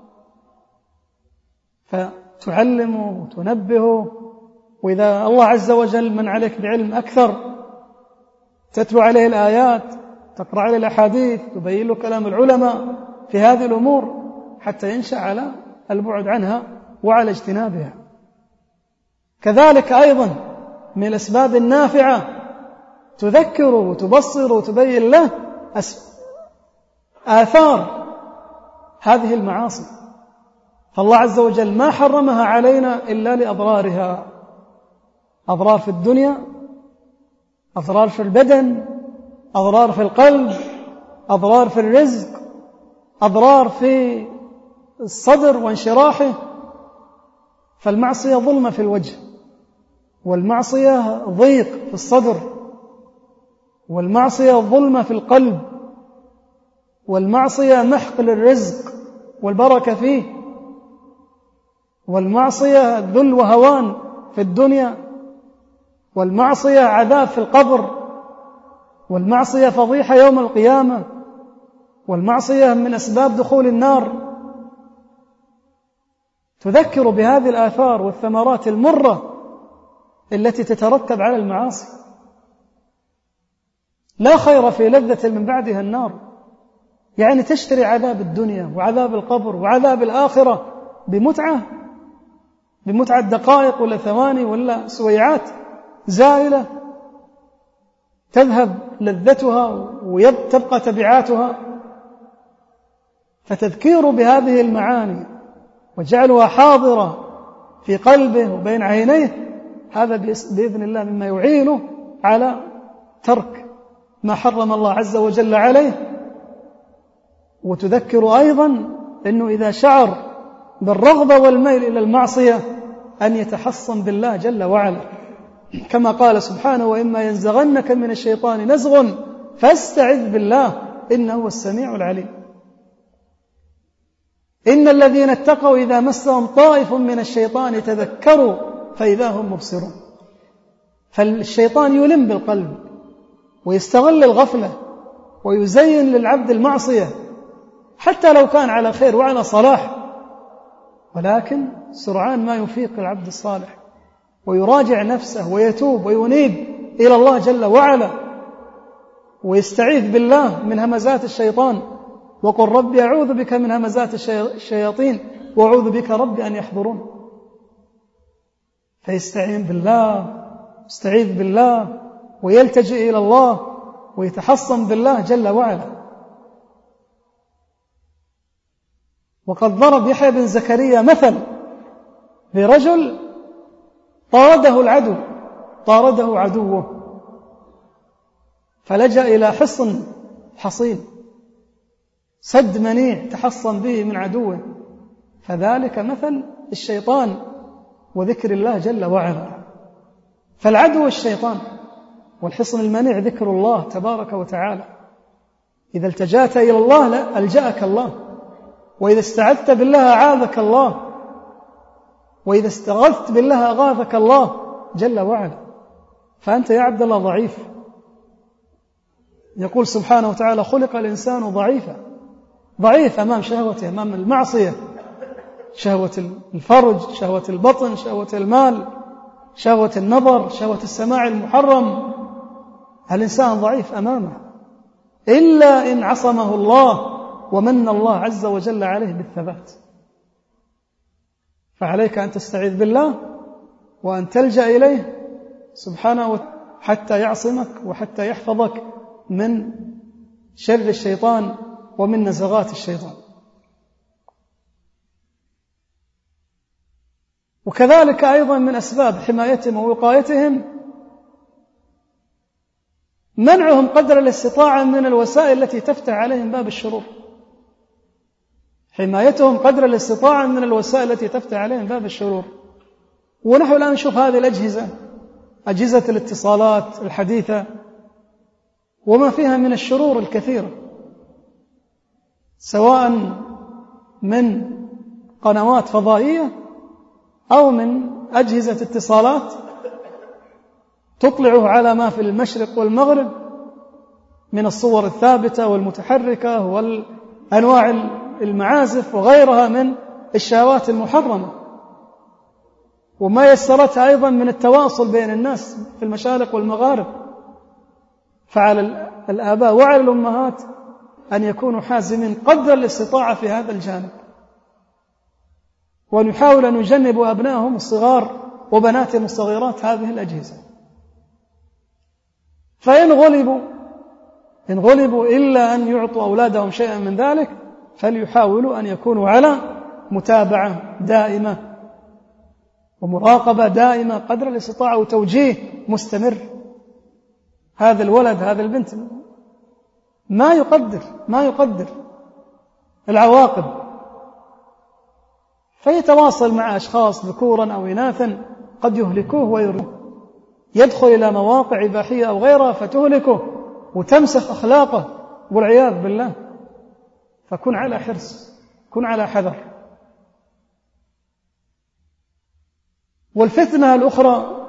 فتعلمه وتنبهه. وإذا الله عز وجل من عليك بعلم أكثر، تتلو عليه الآيات، تقرأ عليه الأحاديث، تبين له كلام العلماء في هذه الأمور حتى ينشأ على البعد عنها وعلى اجتنابها. كذلك أيضا من الأسباب النافعة تذكره وتبصره وتبين له آثار هذه المعاصي، فالله عز وجل ما حرمها علينا إلا لأضرارها، أضرار في الدنيا، أضرار في البدن، أضرار في القلب، أضرار في الرزق، أضرار في الصدر وانشراحه. فالمعصية ظلمة في الوجه، والمعصية ضيق في الصدر، والمعصية ظلمة في القلب، والمعصية محق للرزق والبركة فيه، والمعصية ذل وهوان في الدنيا، والمعصية عذاب في القبر، والمعصية فضيحة يوم القيامة، والمعصية من أسباب دخول النار. تذكر بهذه الآثار والثمرات المرة التي تترتب على المعاصي. لا خير في لذة من بعدها النار، يعني تشتري عذاب الدنيا وعذاب القبر وعذاب الآخرة بمتعة دقائق ولا ثواني ولا سويعات زائلة تذهب لذتها وتبقى تبعاتها. فتذكير بهذه المعاني وجعلها حاضرة في قلبه وبين عينيه، هذا بإذن الله مما يعينه على ترك ما حرم الله عز وجل عليه. وتذكر أيضا أنه إذا شعر بالرغبة والميل إلى المعصية أن يتحصن بالله جل وعلا، كما قال سبحانه: وإما ينزغنك من الشيطان نزغ فاستعذ بالله إنه هو السميع العليم. إن الذين اتقوا إذا مسهم طائف من الشيطان تذكروا فإذا هم مبصرون. فالشيطان يلم بالقلب ويستغل الغفلة ويزين للعبد المعصية حتى لو كان على خير وعلى صلاح، ولكن سرعان ما يفيق العبد الصالح ويراجع نفسه ويتوب وينيب إلى الله جل وعلا ويستعيذ بالله من همزات الشيطان، وقل ربي أعوذ بك من همزات الشياطين وأعوذ بك ربي أن يحضرون. فيستعين بالله، يستعيذ بالله ويلتجئ إلى الله ويتحصن بالله جل وعلا. وقد ضرب يحيى بن زكريا مثل برجل طارده العدو، طارده عدوه فلجأ إلى حصين سد منيع تحصن به من عدوه، فذلك مثل الشيطان وذكر الله جل وعلا. فالعدو الشيطان والحصن المنيع ذكر الله تبارك وتعالى. إذا التجأت إلى الله ألجأك الله، وإذا استعذت بالله أعاذك الله، وإذا استغثت بالله أغاثك الله جل وعلا. فأنت يا عبد الله ضعيف. يقول سبحانه وتعالى خلق الإنسان ضعيف أمام شهوته، أمام المعصية، شهوة الفرج، شهوة البطن، شهوة المال، شهوة النظر، شهوة السماع المحرم. الإنسان ضعيف أمامه إلا إن عصمه الله ومن الله عز وجل عليه بالثبات. فعليك أن تستعيذ بالله وأن تلجأ إليه سبحانه حتى يعصمك وحتى يحفظك من شر الشيطان ومن نزغات الشيطان. وكذلك أيضا من أسباب حمايتهم ووقايتهم منعهم قدر الاستطاعة من الوسائل التي تفتح عليهم باب الشرور. حمايتهم قدر الاستطاعة من الوسائل التي تفتح عليهم باب الشرور. ونحن الآن نشوف هذه الأجهزة، أجهزة الاتصالات الحديثة وما فيها من الشرور الكثيرة، سواء من قنوات فضائية أو من أجهزة اتصالات تطلع على ما في المشرق والمغرب من الصور الثابتة والمتحركة والأنواع المعازف وغيرها من الشهوات المحرمة، وما يسرتها أيضا من التواصل بين الناس في المشارق والمغارب. فعلى الآباء وعلى الأمهات أن يكونوا حازمين قدر الاستطاعة في هذا الجانب، وأن يحاول أن يجنبوا أبنائهم الصغار وبناتهم الصغيرات هذه الأجهزة. فإن غلبوا إلا أن يعطوا أولادهم شيئا من ذلك فليحاولوا أن يكونوا على متابعة دائمة ومراقبة دائمة قدر الاستطاعة وتوجيه مستمر. هذا الولد هذا البنت ما يقدر العواقب، فيتواصل مع أشخاص ذكورا أو إناثا قد يهلكوه ويرموه، يدخل إلى مواقع إباحية أو غيرها فتهلكه وتمسخ أخلاقه والعياذ بالله. فكن على حرص، كن على حذر. والفتنة الأخرى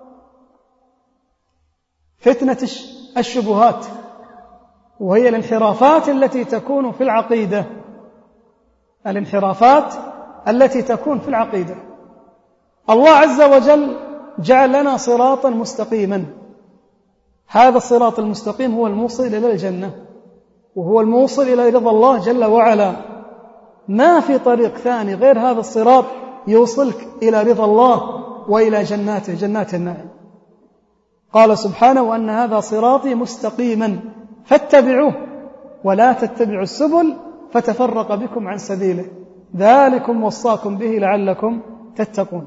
فتنة الشبهات، وهي الانحرافات التي تكون في العقيدة. الانحرافات التي تكون في العقيدة. الله عز وجل جعل لنا صراطا مستقيما، هذا الصراط المستقيم هو الموصل إلى الجنة وهو الموصل إلى رضا الله جل وعلا. ما في طريق ثاني غير هذا الصراط يوصلك إلى رضا الله وإلى جناته، جنات النعيم. قال سبحانه وأن هذا صراطي مستقيما فاتبعوه ولا تتبعوا السبل فتفرق بكم عن سبيله ذلكم وصاكم به لعلكم تتقون.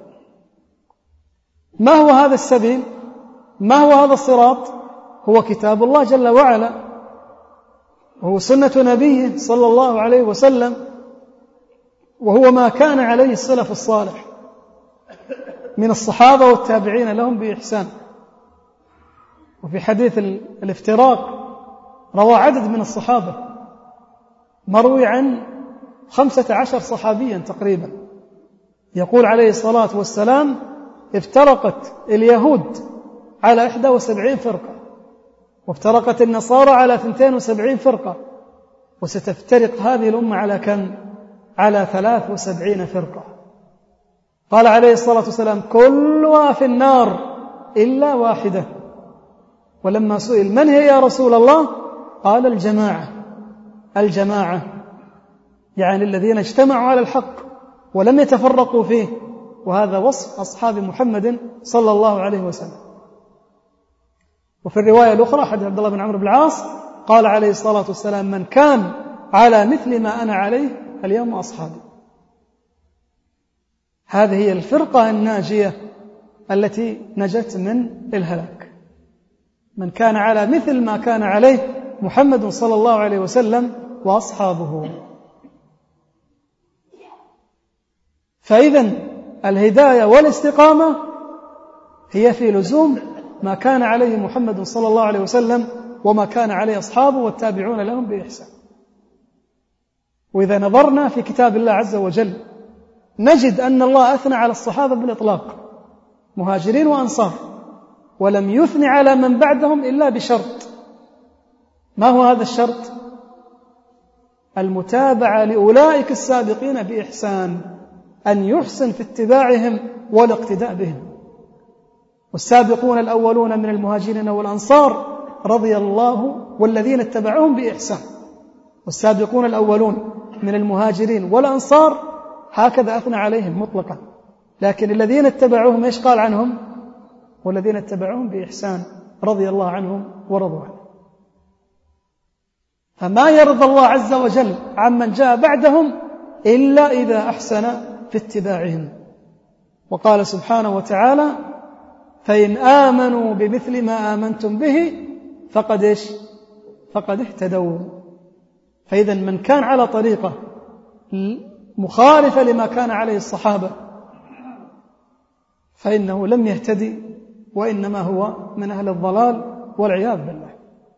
ما هو هذا السبيل؟ ما هو هذا الصراط؟ هو كتاب الله جل وعلا، وهو سنة نبيه صلى الله عليه وسلم، وهو ما كان عليه السلف الصالح من الصحابة والتابعين لهم بإحسان. وفي حديث الافتراق روى عدد من الصحابة مروي عن 15 صحابيا تقريبا. يقول عليه الصلاة والسلام: افترقت اليهود على 71 فرقة، وافترقت النصارى على 72 فرقة، وستفترق هذه الأمة على كم؟ على 73 فرقة. قال عليه الصلاة والسلام: كلها في النار إلا واحدة. ولما سئل: من هي يا رسول الله؟ قال: الجماعة، يعني الذين اجتمعوا على الحق ولم يتفرقوا فيه. وهذا وصف أصحاب محمد صلى الله عليه وسلم. وفي الرواية الأخرى حديث عبد الله بن عمرو بن العاص قال عليه الصلاة والسلام: من كان على مثل ما أنا عليه اليوم أصحابي. هذه هي الفرقة الناجية التي نجت من الهلاك، من كان على مثل ما كان عليه محمد صلى الله عليه وسلم وأصحابه. فإذن الهداية والاستقامة هي في لزوم ما كان عليه محمد صلى الله عليه وسلم وما كان عليه أصحابه والتابعون لهم بإحسان. وإذا نظرنا في كتاب الله عز وجل نجد أن الله أثنى على الصحابة بالإطلاق، مهاجرين وأنصار، ولم يثني على من بعدهم إلا بشرط. ما هو هذا الشرط؟ المتابعة لأولئك السابقين بإحسان، أن يحسن في اتباعهم والاقتداء بهم. والسابقون الأولون من المهاجرين والأنصار رضي الله والذين اتبعوهم بإحسان. والسابقون الأولون من المهاجرين والأنصار هكذا أثنى عليهم مطلقا، لكن الذين اتبعوهم إيش قال عنهم؟ والذين اتبعوهم بإحسان رضي الله عنهم ورضوا عنه. فما يرضى الله عز وجل عمن جاء بعدهم إلا إذا أحسن في اتباعهم. وقال سبحانه وتعالى: فإن آمنوا بمثل ما آمنتم به فقد اهتدوا. فإذا من كان على طريقة مخالفة لما كان عليه الصحابة فإنه لم يهتدي، وإنما هو من أهل الضلال والعياذ بالله.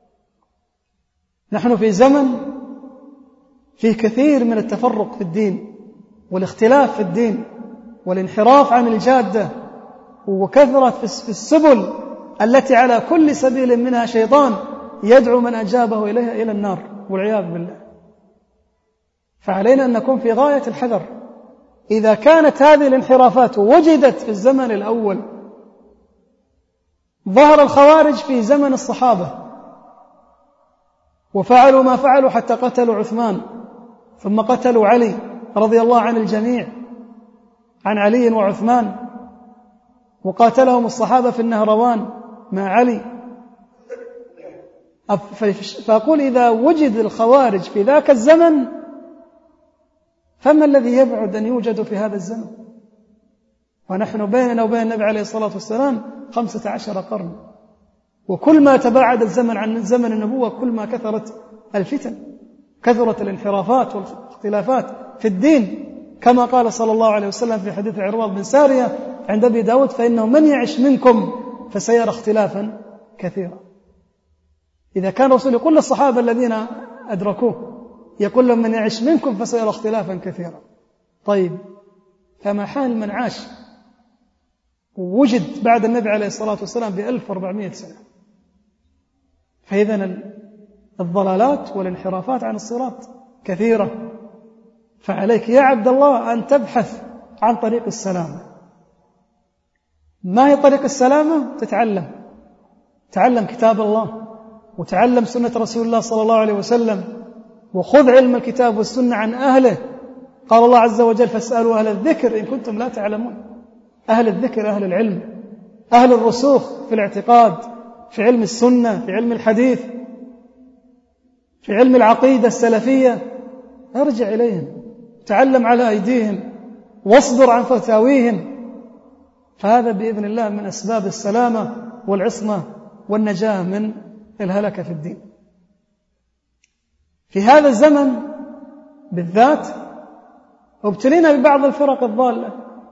نحن في زمن فيه كثير من التفرق في الدين والاختلاف في الدين والانحراف عن الجادة، وكثرة في السبل التي على كل سبيل منها شيطان يدعو من أجابه إليها إلى النار والعياذ بالله. فعلينا أن نكون في غاية الحذر. إذا كانت هذه الانحرافات وجدت في الزمن الأول، ظهر الخوارج في زمن الصحابة وفعلوا ما فعلوا حتى قتلوا عثمان، ثم قتلوا علي رضي الله عن الجميع، عن علي وعثمان، وقاتلهم الصحابة في النهروان مع علي. فأقول إذا وجد الخوارج في ذاك الزمن فما الذي يبعد أن يوجد في هذا الزمن؟ ونحن بيننا وبين النبي عليه الصلاة والسلام 15 قرن، وكل ما تباعد الزمن عن زمن النبوة كل ما كثرت الفتن، كثرت الانحرافات والاختلافات في الدين، كما قال صلى الله عليه وسلم في حديث عرباض بن سارية عند أبي داود: فإنه من يعش منكم فسيرى اختلافا كثيرا. إذا كان رسول يقول للصحابة الذين أدركوه يقول لهم: من يعش منكم فسيرى اختلافا كثيرا. طيب، فما حال من عاش ووجد بعد النبي عليه الصلاة والسلام ب1400 سنة؟ فإذن الضلالات والانحرافات عن الصراط كثيرة. فعليك يا عبد الله أن تبحث عن طريق السلامة. ما هي طريق السلامة؟ تعلم كتاب الله، وتعلم سنة رسول الله صلى الله عليه وسلم، وخذ علم الكتاب والسنة عن أهله. قال الله عز وجل: فاسألوا أهل الذكر إن كنتم لا تعلمون. أهل الذكر أهل العلم، أهل الرسوخ في الاعتقاد، في علم السنة، في علم الحديث، في علم العقيدة السلفية. ارجع إليهم، تعلم على أيديهم، واصبر عن فتاويهم. فهذا بإذن الله من أسباب السلامة والعصمة والنجاة من الهلكة في الدين. في هذا الزمن بالذات ابتلينا ببعض الفرق الضالة،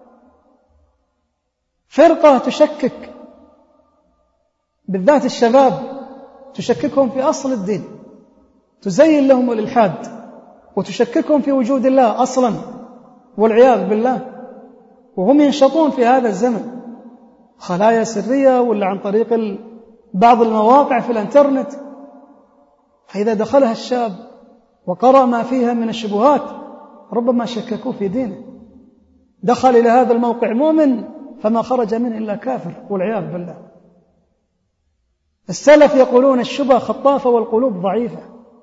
فرقة تشكك بالذات الشباب، تشككهم في أصل الدين، تزين لهم الإلحاد وتشككهم في وجود الله أصلا والعياذ بالله، وهم ينشطون في هذا الزمن خلايا سرية ولا عن طريق بعض المواقع في الانترنت. فإذا دخلها الشاب وقرأ ما فيها من الشبهات ربما شككوا في دينه، دخل إلى هذا الموقع مؤمن فما خرج منه إلا كافر والعياذ بالله. السلف يقولون الشبهة خطافة والقلوب ضعيفة.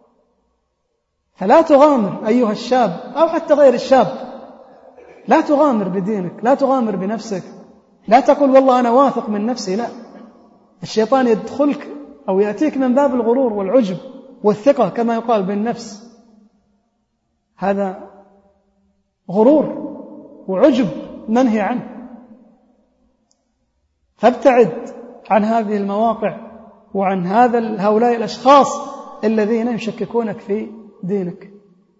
فلا تغامر أيها الشاب أو حتى غير الشاب، لا تغامر بدينك، لا تغامر بنفسك، لا تقول والله أنا واثق من نفسي. لا، الشيطان يدخلك أو يأتيك من باب الغرور والعجب والثقة كما يقال بالنفس. هذا غرور وعجب منهي عنه. فابتعد عن هذه المواقع وعن هؤلاء الأشخاص الذين يشككونك في دينك.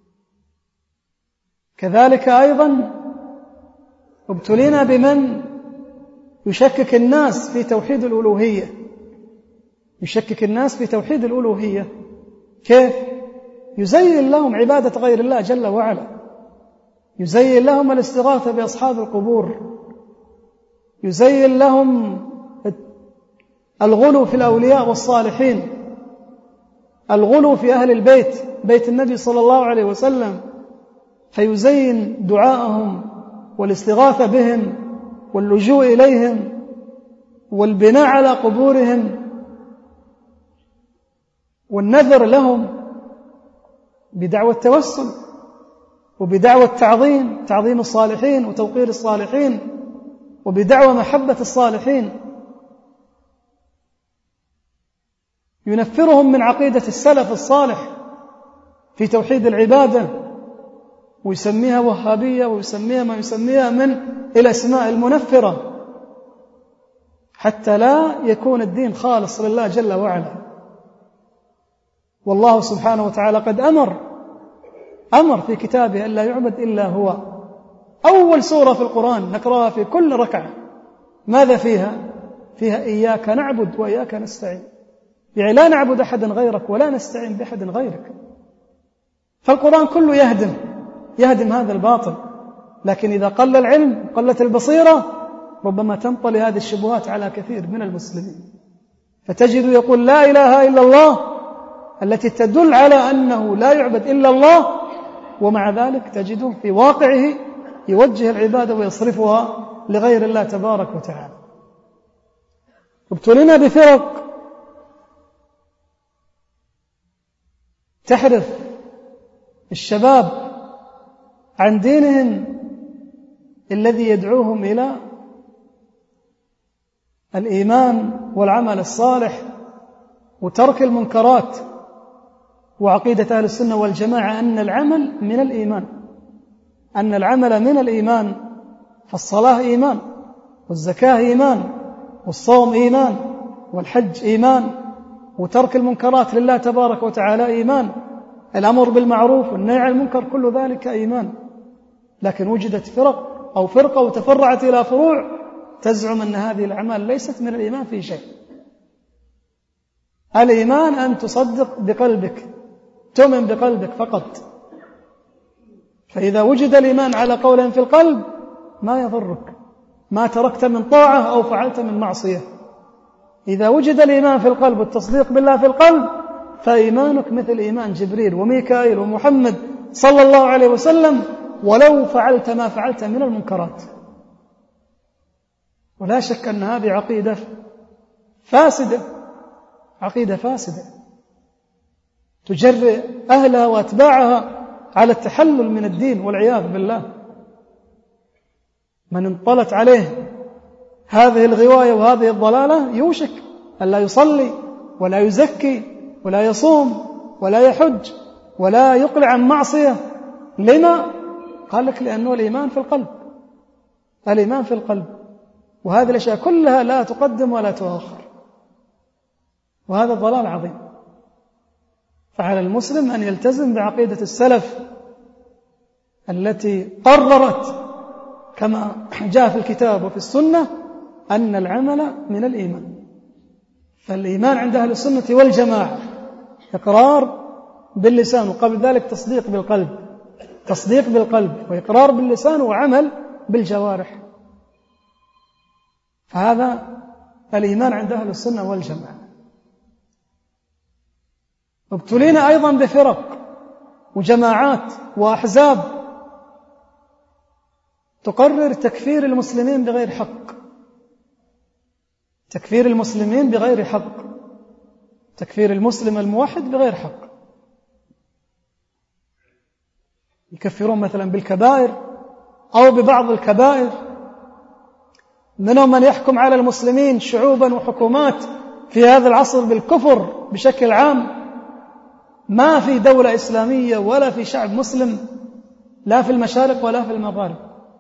كذلك أيضا ابتلينا بمن يشكك الناس في توحيد الألوهية. يشكك الناس في توحيد الألوهية كيف؟ يزين لهم عبادة غير الله جل وعلا، يزين لهم الاستغاثة بأصحاب القبور، يزين لهم الغلو في الأولياء والصالحين، الغلو في أهل البيت، بيت النبي صلى الله عليه وسلم، فيزين دعاءهم والاستغاثة بهم واللجوء إليهم والبناء على قبورهم والنذر لهم بدعوى التوسل وبدعوى تعظيم الصالحين وتوقير الصالحين وبدعوى محبة الصالحين. ينفرهم من عقيدة السلف الصالح في توحيد العبادة ويسميها وهابية ويسميها ما يسميها من الأسماء المنفرة، حتى لا يكون الدين خالص لله جل وعلا. والله سبحانه وتعالى قد أمر في كتابه أن لا يعبد إلا هو. أول سورة في القرآن نقرأها في كل ركعة ماذا فيها؟ فيها إياك نعبد وإياك نستعين، يعني لا نعبد أحدا غيرك ولا نستعين بأحد غيرك. فالقرآن كله يهدم هذا الباطل. لكن إذا قل العلم قلت البصيرة ربما تنطلي هذه الشبهات على كثير من المسلمين، فتجد يقول لا إله إلا الله التي تدل على أنه لا يعبد إلا الله، ومع ذلك تجده في واقعه يوجه العبادة ويصرفها لغير الله تبارك وتعالى. ابتلينا بفرق تحرف الشباب عن دينهم الذي يدعوهم إلى الإيمان والعمل الصالح وترك المنكرات. وعقيدة أهل السنة والجماعة أن العمل من الإيمان، أن العمل من الإيمان، فالصلاة إيمان والزكاة إيمان والصوم إيمان والحج إيمان وترك المنكرات لله تبارك وتعالى إيمان، الأمر بالمعروف والنهي عن المنكر كل ذلك إيمان. لكن وجدت فرق أو فرقة وتفرعت إلى فروع تزعم أن هذه الأعمال ليست من الإيمان في شيء. الإيمان أن تصدق بقلبك، تؤمن بقلبك فقط. فإذا وجد الإيمان على قول في القلب ما يضرك ما تركت من طاعة أو فعلت من معصية. إذا وجد الإيمان في القلب والتصديق بالله في القلب فإيمانك مثل إيمان جبريل وميكائيل ومحمد صلى الله عليه وسلم ولو فعلت ما فعلت من المنكرات. ولا شك أن هذه عقيدة فاسدة، عقيدة فاسدة تجرئ أهلها وأتباعها على التحلل من الدين والعياذ بالله. من انطلت عليه هذه الغواية وهذه الضلالة يوشك أن لا يصلي ولا يزكي ولا يصوم ولا يحج ولا يقلع عن معصية. لما؟ قال لك لأنه الإيمان في القلب، الإيمان في القلب، وهذه الأشياء كلها لا تقدم ولا تؤخر، وهذا ضلال عظيم. فعلى المسلم أن يلتزم بعقيدة السلف التي قررت كما جاء في الكتاب وفي السنة أن العمل من الإيمان. فالإيمان عند أهل السنة والجماعة إقرار باللسان وقبل ذلك تصديق بالقلب. تصديق بالقلب وإقرار باللسان وعمل بالجوارح. فهذا الإيمان عند أهل السنة والجماعة. ابتلينا أيضا بفرق وجماعات وأحزاب تقرر تكفير المسلمين بغير حق، تكفير المسلمين بغير حق، تكفير المسلم الموحد بغير حق. يكفرون مثلا بالكبائر أو ببعض الكبائر. منهم من يحكم على المسلمين شعوبا وحكومات في هذا العصر بالكفر بشكل عام. ما في دولة إسلامية ولا في شعب مسلم، لا في المشارق ولا في المغارب.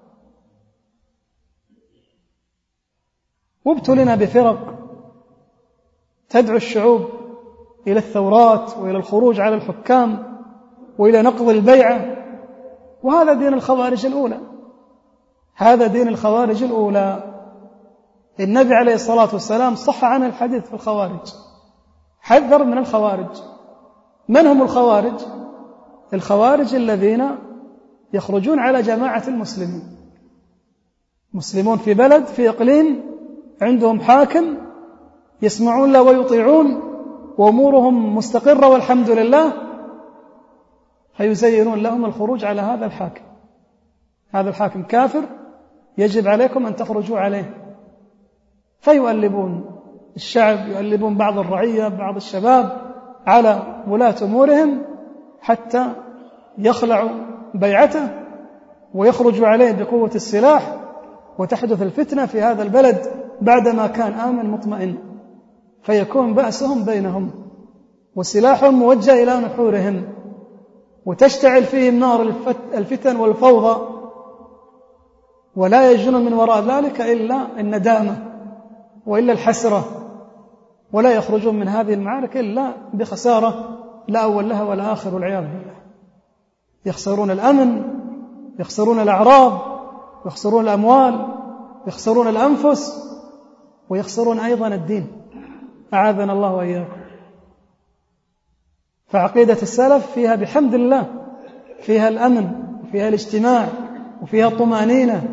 وابتلنا بفرق تدعو الشعوب إلى الثورات وإلى الخروج على الحكام وإلى نقض البيعة، وهذا دين الخوارج الأولى. هذا دين الخوارج الأولى. النبي عليه الصلاة والسلام صح عنه الحديث في الخوارج، حذر من الخوارج. من هم الخوارج؟ الخوارج الذين يخرجون على جماعة المسلمين، مسلمون في بلد في إقليم عندهم حاكم يسمعون له ويطيعون وأمورهم مستقرة والحمد لله، فيزينون لهم الخروج على هذا الحاكم. هذا الحاكم كافر، يجب عليكم أن تخرجوا عليه. فيؤلبون الشعب، يؤلبون بعض الرعية، بعض الشباب على ولاة أمورهم حتى يخلعوا بيعته ويخرجوا عليه بقوة السلاح، وتحدث الفتنة في هذا البلد بعدما كان آمن مطمئن، فيكون بأسهم بينهم وسلاحهم موجه إلى نحورهم، وتشتعل فيهم نار الفتن والفوضى، ولا يجدون من وراء ذلك إلا الندامة وإلا الحسرة، ولا يخرجون من هذه المعارك إلا بخسارة لا أول لها ولا آخر والعياذ بالله. يخسرون الأمن، يخسرون الأعراض، يخسرون الأموال، يخسرون الأنفس، ويخسرون أيضا الدين، أعاذنا الله وإياكم. فعقيدة السلف فيها بحمد الله فيها الأمن وفيها الاجتماع وفيها الطمأنينة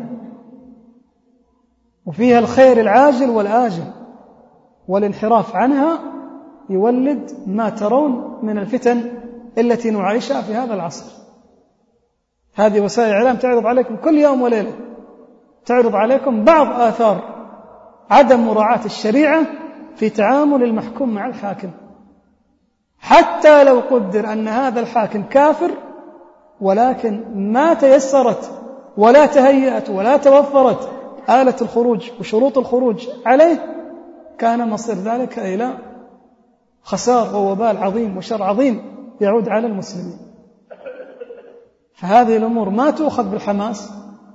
وفيها الخير العاجل والآجل، والانحراف عنها يولد ما ترون من الفتن التي نعيشها في هذا العصر. هذه وسائل الإعلام تعرض عليكم كل يوم وليلة، تعرض عليكم بعض آثار عدم مراعاة الشريعة في تعامل المحكوم مع الحاكم، حتى لو قدر أن هذا الحاكم كافر، ولكن ما تيسرت ولا تهيأت ولا توفرت آلة الخروج وشروط الخروج عليه، كان مصير ذلك إلى خسار ووبال عظيم وشر عظيم يعود على المسلمين. فهذه الأمور ما تؤخذ بالحماس،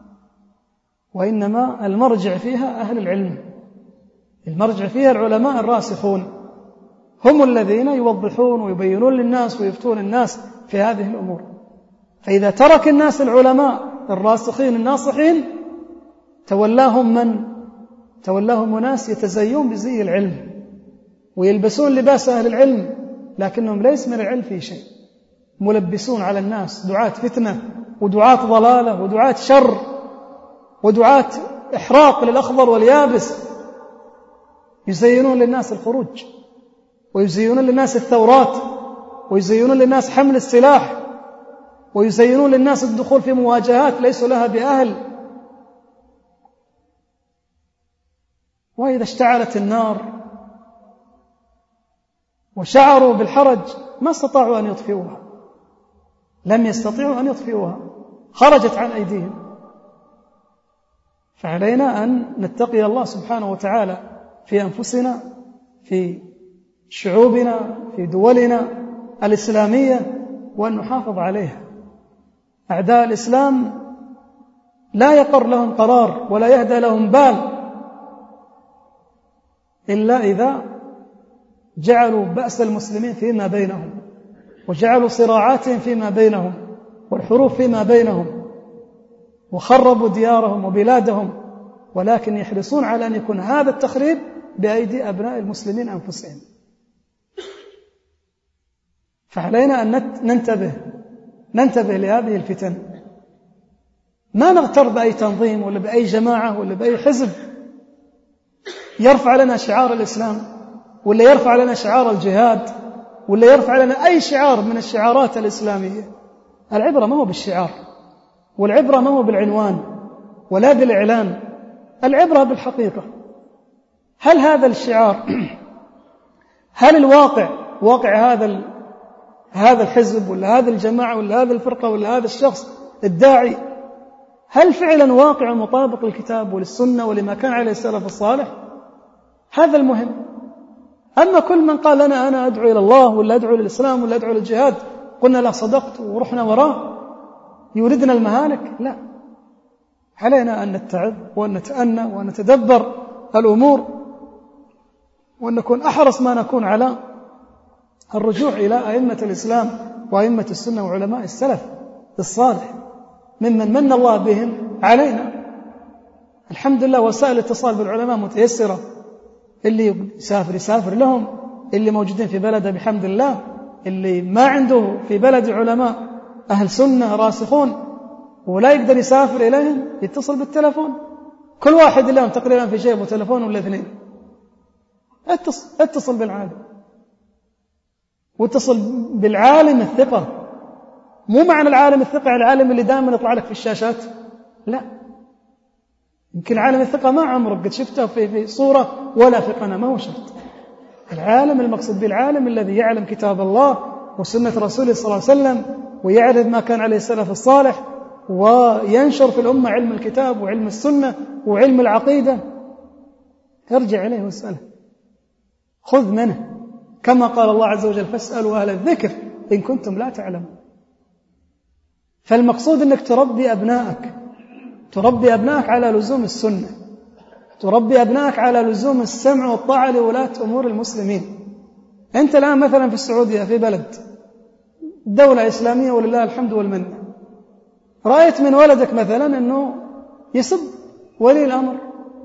وإنما المرجع فيها أهل العلم، المرجع فيها العلماء الراسخون، هم الذين يوضحون ويبينون للناس ويفتون الناس في هذه الأمور. فإذا ترك الناس العلماء الراسخين الناصحين تولاهم ناس يتزيون بزي العلم ويلبسون لباس أهل العلم، لكنهم ليس من العلم في شيء، ملبسون على الناس، دعاة فتنة ودعاة ضلالة ودعاة شر ودعاة إحراق للأخضر واليابس، يزينون للناس الخروج ويزينون للناس الثورات ويزينون للناس حمل السلاح ويزينون للناس الدخول في مواجهات ليسوا لها بأهل. وإذا اشتعلت النار وشعروا بالحرج ما استطاعوا أن يطفئوها، لم يستطيعوا أن يطفئوها، خرجت عن أيديهم. فعلينا أن نتقي الله سبحانه وتعالى في أنفسنا، في شعوبنا، في دولنا الإسلامية، وأن نحافظ عليها. أعداء الإسلام لا يقر لهم قرار ولا يهدى لهم بال إلا إذا جعلوا بأس المسلمين فيما بينهم، وجعلوا صراعاتهم فيما بينهم والحروب فيما بينهم، وخربوا ديارهم وبلادهم، ولكن يحرصون على أن يكون هذا التخريب بأيدي أبناء المسلمين أنفسهم. فعلينا أن ننتبه لهذه الفتن ما نغتر بأي تنظيم ولا بأي جماعة ولا بأي حزب يرفع لنا شعار الإسلام ولا يرفع لنا شعار الجهاد ولا يرفع لنا أي شعار من الشعارات الإسلامية. العبرة ما هو بالشعار، والعبرة ما هو بالعنوان ولا بالإعلان، العبرة بالحقيقة. هل هذا الشعار، هل الواقع واقع هذا الحزب ولا هذه الجماعة ولا هذه الفرقة ولا هذا الشخص الداعي، هل فعلا واقع مطابق للكتاب وللسنة ولما كان عليه السلف الصالح؟ هذا المهم. أما كل من قال لنا أنا أدعو إلى الله ولا أدعو للإسلام ولا أدعو للجهاد، قلنا لا صدقت ورحنا وراه يوردنا المهالك، لا، علينا أن نتعظ وأن نتأنى وأن نتدبر الأمور وأن نكون أحرص ما نكون على الرجوع إلى أئمة الإسلام وأئمة السنة وعلماء السلف الصالح ممن من الله بهم علينا. الحمد لله وسائل الاتصال بالعلماء متيسرة، اللي يسافر لهم، اللي موجودين في بلده بحمد الله، اللي ما عنده في بلد علماء أهل سنة راسخون ولا يقدر يسافر إليهم يتصل بالتلفون. كل واحد اليوم تقريبا في جيبه تلفون ولا اثنين. اتصل بالعالم، واتصل بالعالم الثقة. مو معنى العالم الثقة العالم اللي دائما يطلع لك في الشاشات، لا، يمكن عالم الثقة ما عمرك قد شفته في صورة ولا في قناة، ما هو شرط. العالم المقصود بالعالم الذي يعلم كتاب الله وسنة رسوله صلى الله عليه وسلم ويعرف ما كان عليه السلف الصالح وينشر في الأمة علم الكتاب وعلم السنة وعلم العقيدة. ارجع إليه واسأله، خذ منه، كما قال الله عز وجل فاسألوا أهل الذكر إن كنتم لا تعلمون. فالمقصود أنك تربي أبنائك على لزوم السنة، تربي أبنائك على لزوم السمع والطاعة لولاة أمور المسلمين. أنت الآن مثلا في السعودية في بلد دولة إسلامية ولله الحمد والمنة، رأيت من ولدك مثلا أنه يسب ولي الأمر،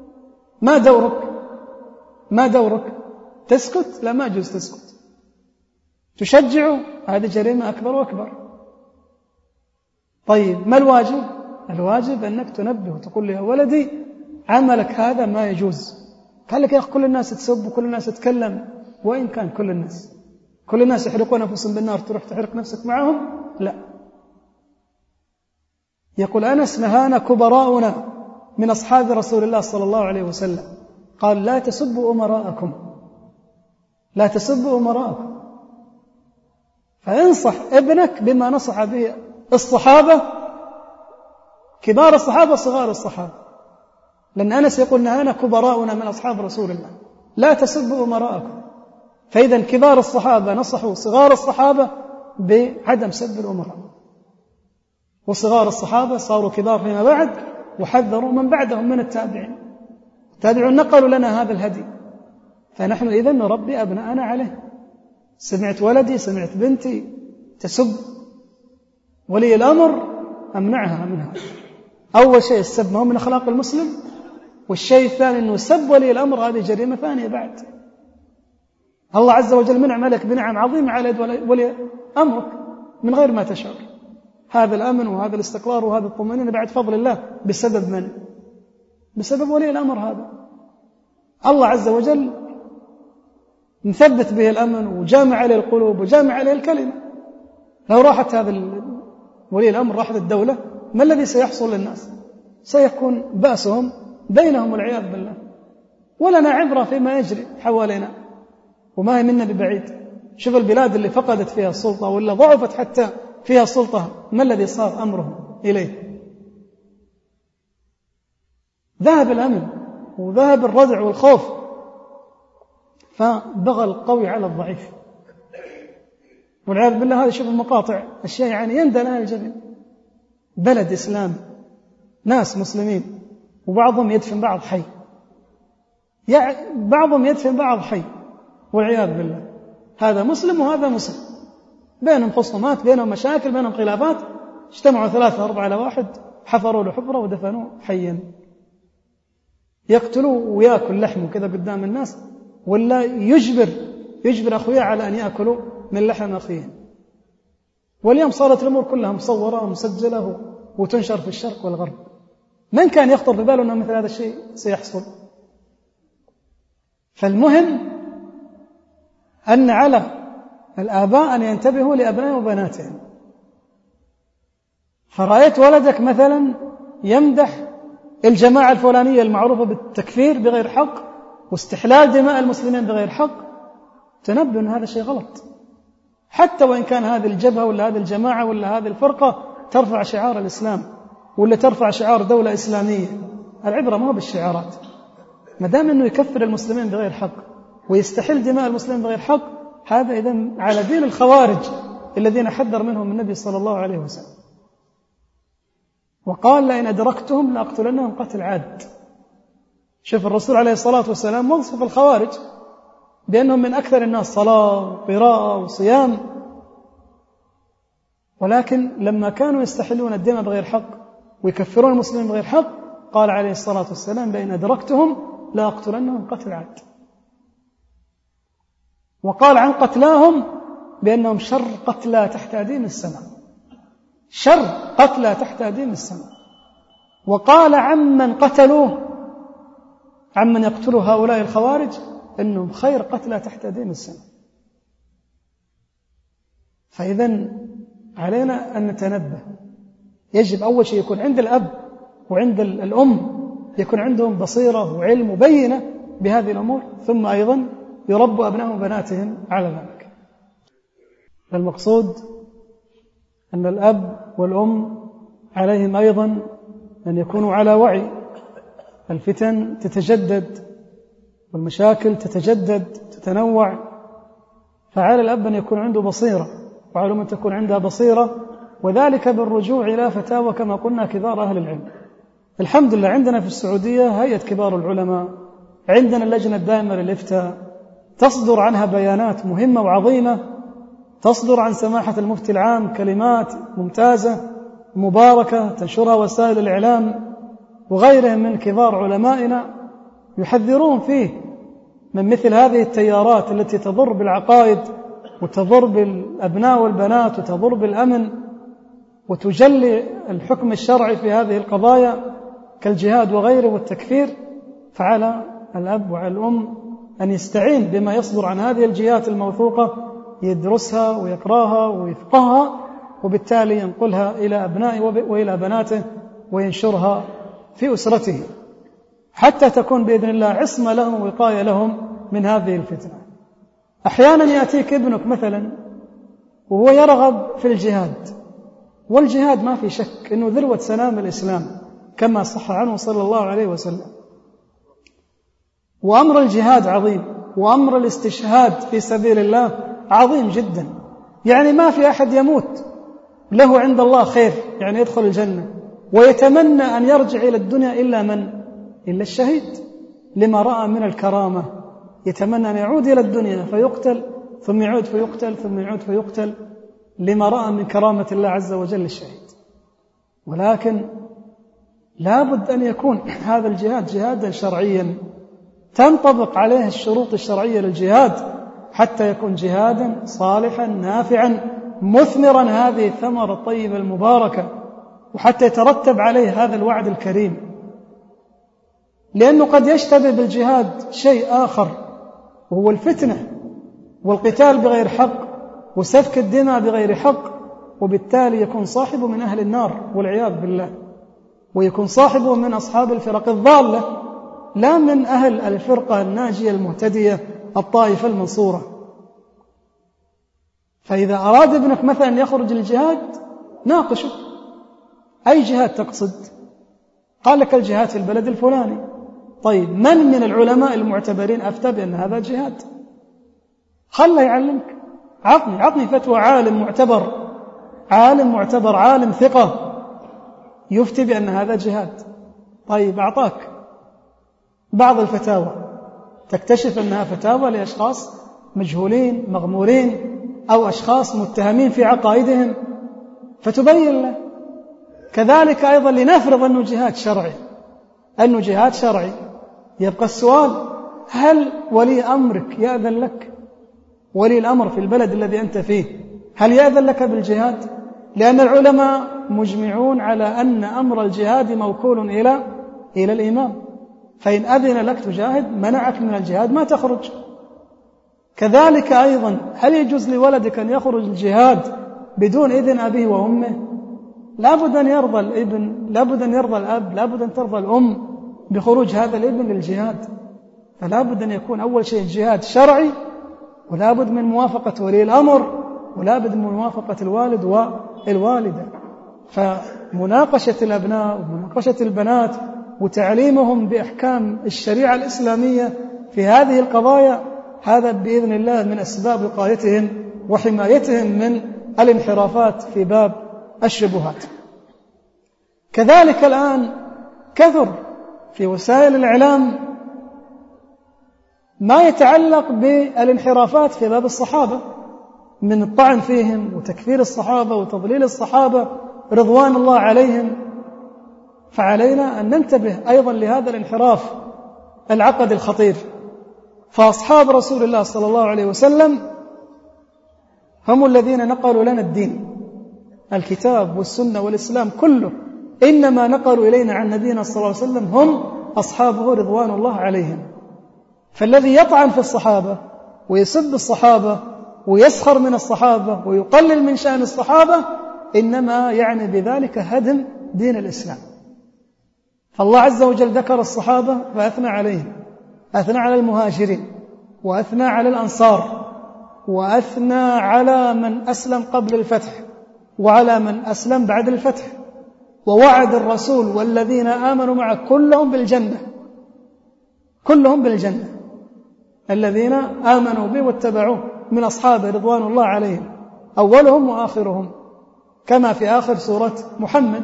ما دورك؟ تسكت؟ لا، ما يجوز تسكت. تشجعه؟ هذه جريمة أكبر وأكبر. طيب ما الواجب؟ الواجب أنك تنبه وتقول له يا ولدي عملك هذا ما يجوز. قال لك يا أخي كل الناس تسب وكل الناس تتكلم، وإن كان كل الناس يحرقون أنفسهم بالنار تروح تحرق نفسك معهم؟ لا. يقول أنس نهانا كبراؤنا من أصحاب رسول الله صلى الله عليه وسلم، قال لا تسبوا أمراءكم، لا تسبوا أمراءكم. فانصح ابنك بما نصح به الصحابة، كبار الصحابة صغار الصحابة، لأن أنس يقول نهانا كبراؤنا من أصحاب رسول الله لا تسبوا أمراءكم. فإذا كبار الصحابة نصحوا صغار الصحابة بعدم سب الأمراء، وصغار الصحابة صاروا كبار فيما بعد وحذروا من بعدهم من التابعين. التابعون نقلوا لنا هذا الهدي، فنحن إذن نربي أبناءنا عليه. سمعت ولدي، سمعت بنتي تسب ولي الأمر، أمنعها منها. أول شيء السب ما هو من أخلاق المسلم، والشيء الثاني أنه سب ولي الأمر هذه جريمة ثانية بعد. الله عز وجل منعم عليك بنعم عظيمة على يد ولي أمرك من غير ما تشعر. هذا الأمن وهذا الاستقرار وهذا الطمأنينة بعد فضل الله بسبب من؟ بسبب ولي الأمر هذا. الله عز وجل مثبت به الأمن وجامع عليه القلوب وجامع عليه الكلمة. لو راحت هذا ولي الأمر، راحت الدولة، ما الذي سيحصل للناس؟ سيكون بأسهم بينهم والعياذ بالله. ولنا عبرة فيما يجري حوالينا وما هي منا ببعيد. شوف البلاد اللي فقدت فيها السلطة ولا ضعفت حتى فيها السلطة، ما الذي صار أمرهم إليه؟ ذهب الأمن وذهب الردع والخوف، فبغى القوي على الضعيف والعياذ بالله. هذا شوف المقاطع، أشياء يعني يندى لها الجبين. بلد إسلام، ناس مسلمين، وبعضهم يدفن بعض حي، بعضهم يدفن بعض حي والعياذ بالله. هذا مسلم وهذا مسلم، بينهم خصومات، بينهم مشاكل، بينهم خلافات، اجتمعوا 3 4 على واحد، حفروا له حفرة ودفنوه حيا. يقتلوا ويأكل لحمه كذا قدام الناس، ولا يجبر أخويا على أن يأكلوا من لحم أخيه. واليوم صارت الأمور كلها مصورة ومسجلة وتنشر في الشرق والغرب. من كان يخطر بباله أن مثل هذا الشيء سيحصل؟ فالمهم أن على الآباء أن ينتبهوا لأبنائهم وبناتهم. فرأيت ولدك مثلا يمدح الجماعة الفلانية المعروفة بالتكفير بغير حق واستحلال دماء المسلمين بغير حق، تنبه أن هذا شيء غلط، حتى وإن كان هذه الجبهة ولا هذه الجماعة ولا هذه الفرقة ترفع شعار الإسلام ولا ترفع شعار دولة إسلامية. العبرة ما هو بالشعارات، ما دام أنه يكفر المسلمين بغير حق ويستحل دماء المسلمين بغير حق، هذا إذن على دين الخوارج الذين حذر منهم النبي صلى الله عليه وسلم، وقال لئن أدركتهم لأقتلنهم قتل عاد. شوف الرسول عليه الصلاة والسلام وصف الخوارج بأنهم من أكثر الناس صلاة وقراءة وصيام، ولكن لما كانوا يستحلون الدماء بغير حق ويكفرون المسلمين بغير حق قال عليه الصلاة والسلام لئن أدركتهم لأقتلنهم قتل عاد. وقال عن قتلاهم بأنهم شر قتلى تحت أديم السماء، شر قتلى تحت أديم السماء. وقال عمن قتلوه، عمن يقتلوا هؤلاء الخوارج، أنهم خير قتلى تحت أديم السماء. فإذن علينا أن نتنبه. يجب أول شيء يكون عند الأب وعند الأم يكون عندهم بصيرة وعلم وبينة بهذه الأمور، ثم أيضا يربوا أبنائهم وبناتهم على ذلك. المقصود أن الأب والأم عليهم أيضا أن يكونوا على وعي. الفتن تتجدد والمشاكل تتجدد تتنوع، فعلى الأب أن يكون عنده بصيرة وعلى الأم أن تكون عندها بصيرة، وذلك بالرجوع إلى فتاوى كما قلنا كبار أهل العلم. الحمد لله عندنا في السعودية هيئة كبار العلماء، عندنا اللجنة الدائمة للإفتاء، تصدر عنها بيانات مهمة وعظيمة، تصدر عن سماحة المفتي العام كلمات ممتازة مباركة تنشرها وسائل الإعلام وغيرهم من كبار علمائنا يحذرون فيه من مثل هذه التيارات التي تضر بالعقائد وتضر بالأبناء والبنات وتضر بالأمن وتجلي الحكم الشرعي في هذه القضايا كالجهاد وغيره والتكفير. فعلى الأب وعلى الأم أن يستعين بما يصدر عن هذه الجهات الموثوقة، يدرسها ويقراها ويفقهها، وبالتالي ينقلها إلى أبنائه وإلى بناته وينشرها في أسرته حتى تكون بإذن الله عصمة لهم ووقاية لهم من هذه الفتنة. أحيانا يأتيك ابنك مثلا وهو يرغب في الجهاد، والجهاد ما في شك أنه ذروة سنام الإسلام كما صح عنه صلى الله عليه وسلم، وأمر الجهاد عظيم، وأمر الاستشهاد في سبيل الله عظيم جدا. يعني ما في أحد يموت له عند الله خير، يعني يدخل الجنة ويتمنى أن يرجع إلى الدنيا إلا من؟ إلا الشهيد، لما رأى من الكرامة، يتمنى أن يعود إلى الدنيا فيقتل ثم يعود فيقتل ثم يعود فيقتل، لما رأى من كرامة الله عز وجل الشهيد. ولكن لابد أن يكون هذا الجهاد جهادا شرعيا تنطبق عليه الشروط الشرعية للجهاد حتى يكون جهادا صالحا نافعا مثمرا هذه الثمرة الطيبة المباركة، وحتى يترتب عليه هذا الوعد الكريم. لأنه قد يشتبه بالجهاد شيء آخر وهو الفتنة والقتال بغير حق وسفك الدماء بغير حق، وبالتالي يكون صاحبه من أهل النار والعياذ بالله، ويكون صاحبه من أصحاب الفرق الضالة لا من أهل الفرقة الناجية المهتدية الطائفة المنصورة. فإذا أراد ابنك مثلا يخرج للجهاد ناقشه، أي جهاد تقصد؟ قال لك الجهاد في البلد الفلاني. طيب من العلماء المعتبرين أفتى بأن هذا جهاد؟ خله يعلمك، عطني فتوى عالم معتبر عالم ثقة يفتي بأن هذا جهاد. طيب أعطاك بعض الفتاوى تكتشف أنها فتاوى لأشخاص مجهولين مغمورين أو أشخاص متهمين في عقائدهم فتبين له. كذلك أيضا لنفرض أنه جهاد شرعي، يبقى السؤال: هل ولي أمرك يأذن لك؟ ولي الأمر في البلد الذي أنت فيه هل يأذن لك بالجهاد؟ لأن العلماء مجمعون على أن أمر الجهاد موكول إلى الإمام، فإن أذن لك تجاهد منعك من الجهاد ما تخرج. كذلك أيضا هل يجوز لولدك أن يخرج الجهاد بدون إذن أبيه وأمه؟ لابد أن يرضى الابن، لابد أن يرضى الأب، لابد أن ترضى الأم بخروج هذا الابن للجهاد. فلابد أن يكون أول شيء الجهاد شرعي، ولابد من موافقة ولي الأمر، ولابد من موافقة الوالد والوالدة. فمناقشة الأبناء ومناقشة البنات وتعليمهم بأحكام الشريعة الإسلامية في هذه القضايا هذا بإذن الله من أسباب وقايتهم وحمايتهم من الانحرافات في باب الشبهات. كذلك الآن كثر في وسائل الإعلام ما يتعلق بالانحرافات في باب الصحابة من الطعن فيهم وتكفير الصحابة وتضليل الصحابة رضوان الله عليهم. فعلينا أن ننتبه أيضا لهذا الانحراف العقدي الخطير. فأصحاب رسول الله صلى الله عليه وسلم هم الذين نقلوا لنا الدين، الكتاب والسنة والإسلام كله إنما نقلوا إلينا عن نبينا صلى الله عليه وسلم هم أصحابه رضوان الله عليهم. فالذي يطعن في الصحابة ويسب الصحابة ويسخر من الصحابة ويقلل من شأن الصحابة إنما يعني بذلك هدم دين الإسلام. فالله عز وجل ذكر الصحابة فأثنى عليهم، أثنى على المهاجرين وأثنى على الأنصار وأثنى على من أسلم قبل الفتح وعلى من أسلم بعد الفتح، ووعد الرسول والذين آمنوا معه كلهم بالجنة، كلهم بالجنة الذين آمنوا به واتبعوه من أصحابه رضوان الله عليهم أولهم وآخرهم، كما في آخر سورة محمد،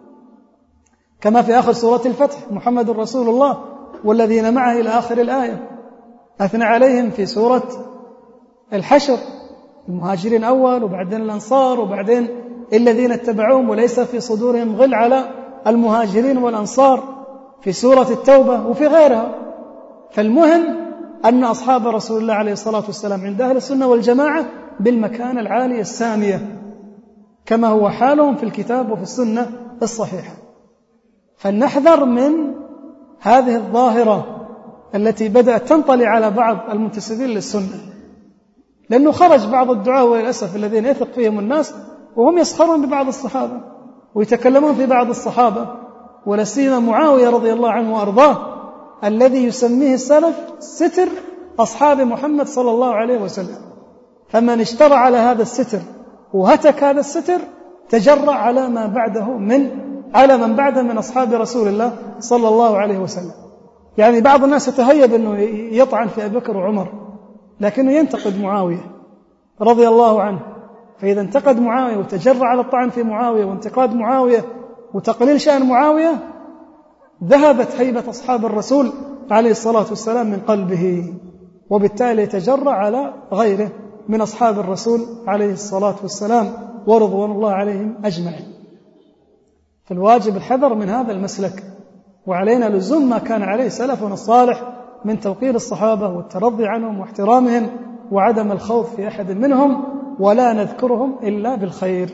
كما في آخر سورة الفتح محمد رسول الله والذين معه إلى آخر الآية. أثنى عليهم في سورة الحشر المهاجرين أول وبعدين الأنصار وبعدين الذين اتبعوهم وليس في صدورهم غل على المهاجرين والأنصار في سورة التوبة وفي غيرها. فالمهم أن أصحاب رسول الله عليه الصلاة والسلام عند أهل السنة والجماعة بالمكانة العالية السامية كما هو حالهم في الكتاب وفي السنة الصحيحة. فلنحذر من هذه الظاهرة التي بدأت تنطلي على بعض المنتسبين للسنة، لأنه خرج بعض الدعاة وللأسف الذين يثق فيهم الناس وهم يسخرون ببعض الصحابة ويتكلمون في بعض الصحابة، ولا سيما معاوية رضي الله عنه وأرضاه الذي يسميه السلف ستر أصحاب محمد صلى الله عليه وسلم. فمن اشترى على هذا الستر وهتك هذا الستر تجرأ على ما بعده على من بعده من أصحاب رسول الله صلى الله عليه وسلم. يعني بعض الناس يتهيب أنه يطعن في أبي بكر وعمر لكنه ينتقد معاوية رضي الله عنه، فإذا انتقد معاوية وتجرأ على الطعن في معاوية وانتقاد معاوية وتقليل شأن معاوية ذهبت هيبة أصحاب الرسول عليه الصلاة والسلام من قلبه، وبالتالي يتجرأ على غيره من أصحاب الرسول عليه الصلاة والسلام ورضوان الله عليهم أجمعين. فالواجب الحذر من هذا المسلك، وعلينا لزوم ما كان عليه سلفنا الصالح من توقير الصحابة والترضي عنهم واحترامهم وعدم الخوف في أحد منهم، ولا نذكرهم إلا بالخير.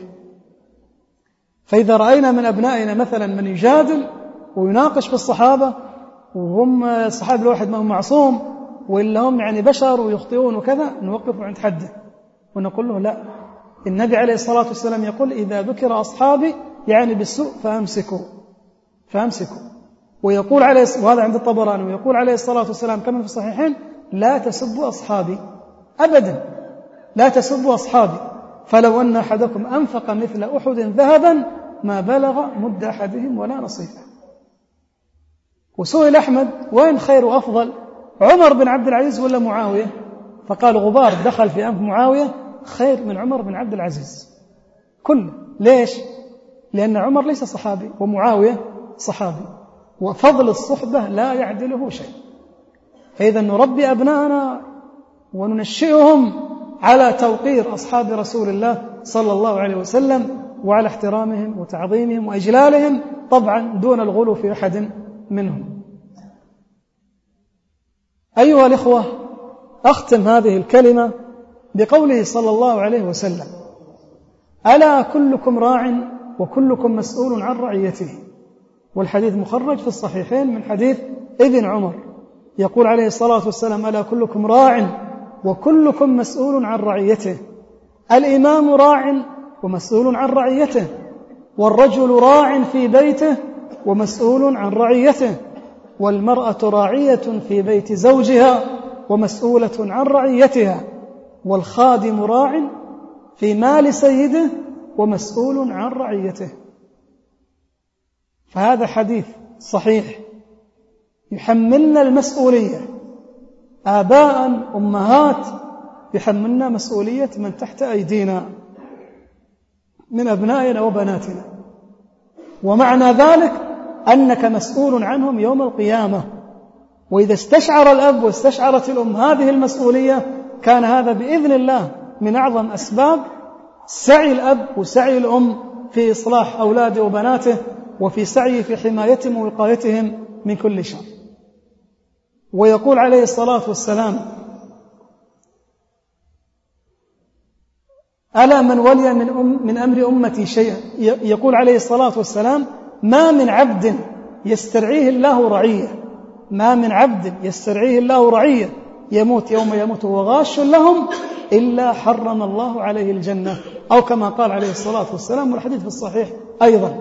فإذا رأينا من أبنائنا مثلا من يجادل ويناقش في الصحابة وهم الصحابة الواحد ما هم معصوم وإلا هم يعني بشر ويخطئون وكذا، نوقف عند حده ونقول له لا، النبي عليه الصلاة والسلام يقول إذا ذكر أصحابي يعني بالسوء فأمسكوا. ويقول عليه، وهذا عند الطبراني، ويقول عليه الصلاة والسلام كما في الصحيحين لا تسبوا أصحابي أبدا، لا تسبوا أصحابي، فلو أن أحدكم أنفق مثل أحد ذهبا ما بلغ مد أحدهم ولا نصيفه. وسئل أحمد وين خير وأفضل، عمر بن عبد العزيز ولا معاوية؟ فقال غبار دخل في أنف معاوية خير من عمر بن عبد العزيز كله. ليش؟ لأن عمر ليس صحابي ومعاوية صحابي، وفضل الصحبة لا يعدله شيء. فإذا نربي أبناءنا وننشئهم على توقير أصحاب رسول الله صلى الله عليه وسلم وعلى احترامهم وتعظيمهم وإجلالهم، طبعا دون الغلو في أحد منهم. أيها الإخوة، أختم هذه الكلمة بقوله صلى الله عليه وسلم ألا كلكم راع وكلكم مسؤول عن رعيته. والحديث مخرج في الصحيحين من حديث ابن عمر، يقول عليه الصلاة والسلام: ألا كلكم راع وكلكم مسؤول عن رعيته. الإمام راع ومسؤول عن رعيته، والرجل راع في بيته ومسؤول عن رعيته، والمرأة راعية في بيت زوجها ومسؤولة عن رعيتها، والخادم راع في مال سيده ومسؤول عن رعيته. فهذا حديث صحيح يحملنا المسؤولية، آباء أمهات يحملنا مسؤولية من تحت أيدينا من أبنائنا وبناتنا، ومعنى ذلك أنك مسؤول عنهم يوم القيامة. وإذا استشعر الأب واستشعرت الأم هذه المسؤولية كان هذا بإذن الله من أعظم أسباب سعي الأب وسعي الأم في إصلاح أولاده وبناته، وفي سعيه في حمايتهم ووقايتهم من كل شر. ويقول عليه الصلاة والسلام: ألا من ولي من أمر أمتي شيئا، يقول عليه الصلاة والسلام: ما من عبد يسترعيه الله رعية، ما من عبد يسترعيه الله رعية يموت يوم يموت وغاش لهم إلا حرم الله عليه الجنة، أو كما قال عليه الصلاة والسلام، والحديث في الصحيح أيضا.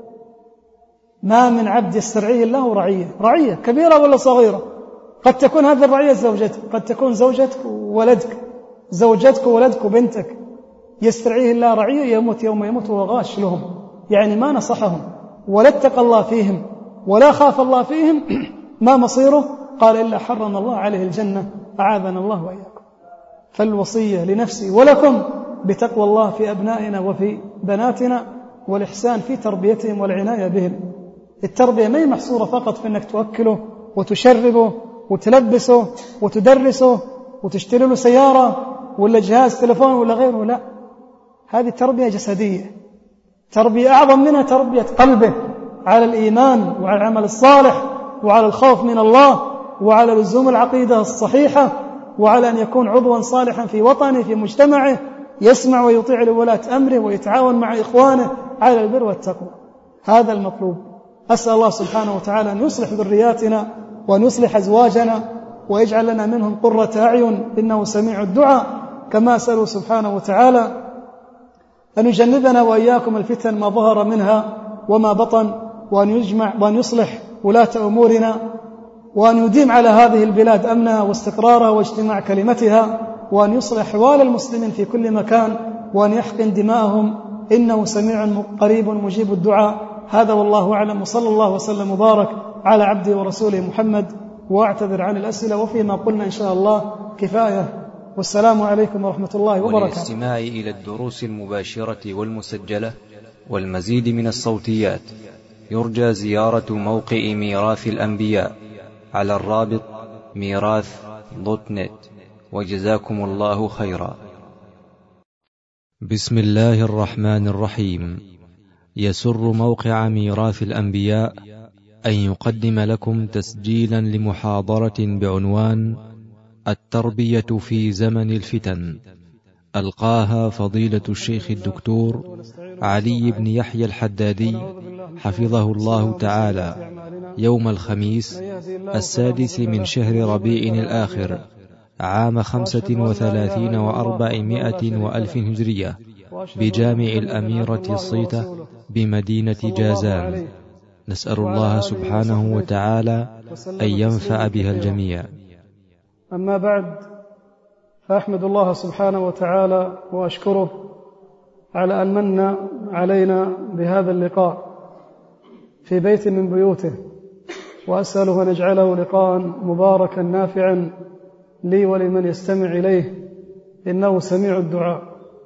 ما من عبد يسترعيه الله رعية كبيرة ولا صغيرة. قد تكون هذه الرعية زوجتك، قد تكون زوجتك وولدك، زوجتك وولدك وبنتك، يسترعيه الله رعية يموت يوم يموت وغاش لهم، يعني ما نصحهم ولا اتقى الله فيهم ولا خاف الله فيهم، ما مصيره؟ قال: إلا حرم الله عليه الجنة، أعاذنا الله وإياكم. فالوصية لنفسي ولكم بتقوى الله في أبنائنا وفي بناتنا، والإحسان في تربيتهم والعناية بهم. التربية ما هي محصورة فقط في أنك تؤكله وتشربه وتلبسه وتدرسه وتشتري له سيارة ولا جهاز تلفون ولا غيره، لا، هذه تربية جسدية. تربية أعظم منها تربية قلبه على الإيمان وعلى العمل الصالح وعلى الخوف من الله وعلى لزوم العقيدة الصحيحة، وعلى أن يكون عضوا صالحا في وطنه في مجتمعه، يسمع ويطيع لولاة أمره ويتعاون مع إخوانه على البر والتقوى. هذا المطلوب. أسأل الله سبحانه وتعالى أن يصلح ذرياتنا وأن يصلح أزواجنا ويجعل لنا منهم قرة أعين، إنه سميع الدعاء. كما أسأله سبحانه وتعالى أن يجنبنا وإياكم الفتن ما ظهر منها وما بطن، وأن يصلح ولاة أمورنا، وأن يديم على هذه البلاد أمنها واستقرارها واجتماع كلمتها، وأن يصلح أحوال المسلمين في كل مكان، وأن يحقن دماءهم، إنه سميع قريب مجيب الدعاء. هذا والله أعلم، وصلى الله وسلم وبارك على عبده ورسوله محمد. وأعتذر عن الأسئلة، وفيما قلنا إن شاء الله كفاية. والسلام عليكم ورحمة الله وبركاته. وللاستماع إلى الدروس المباشرة والمسجلة والمزيد من الصوتيات يرجى زيارة موقع ميراث الأنبياء على الرابط ميراث.net. وجزاكم الله خيرا. بسم الله الرحمن الرحيم. يسر موقع ميراث الأنبياء أن يقدم لكم تسجيلا لمحاضرة بعنوان التربية في زمن الفتن، ألقاها فضيلة الشيخ الدكتور علي بن يحيى الحدادي حفظه الله تعالى يوم الخميس 6 من شهر ربيع الآخر عام 35 و400 وألف هجرية بجامع الأميرة الصيتة بمدينة جازان. نسأل الله سبحانه وتعالى أن ينفع بها الجميع. أما بعد، فأحمد الله سبحانه وتعالى وأشكره على أن من علينا بهذا اللقاء في بيت من بيوته، وأسأله أن يجعله لقاء مباركا نافعا لي ولمن يستمع إليه، إنه سميع الدعاء.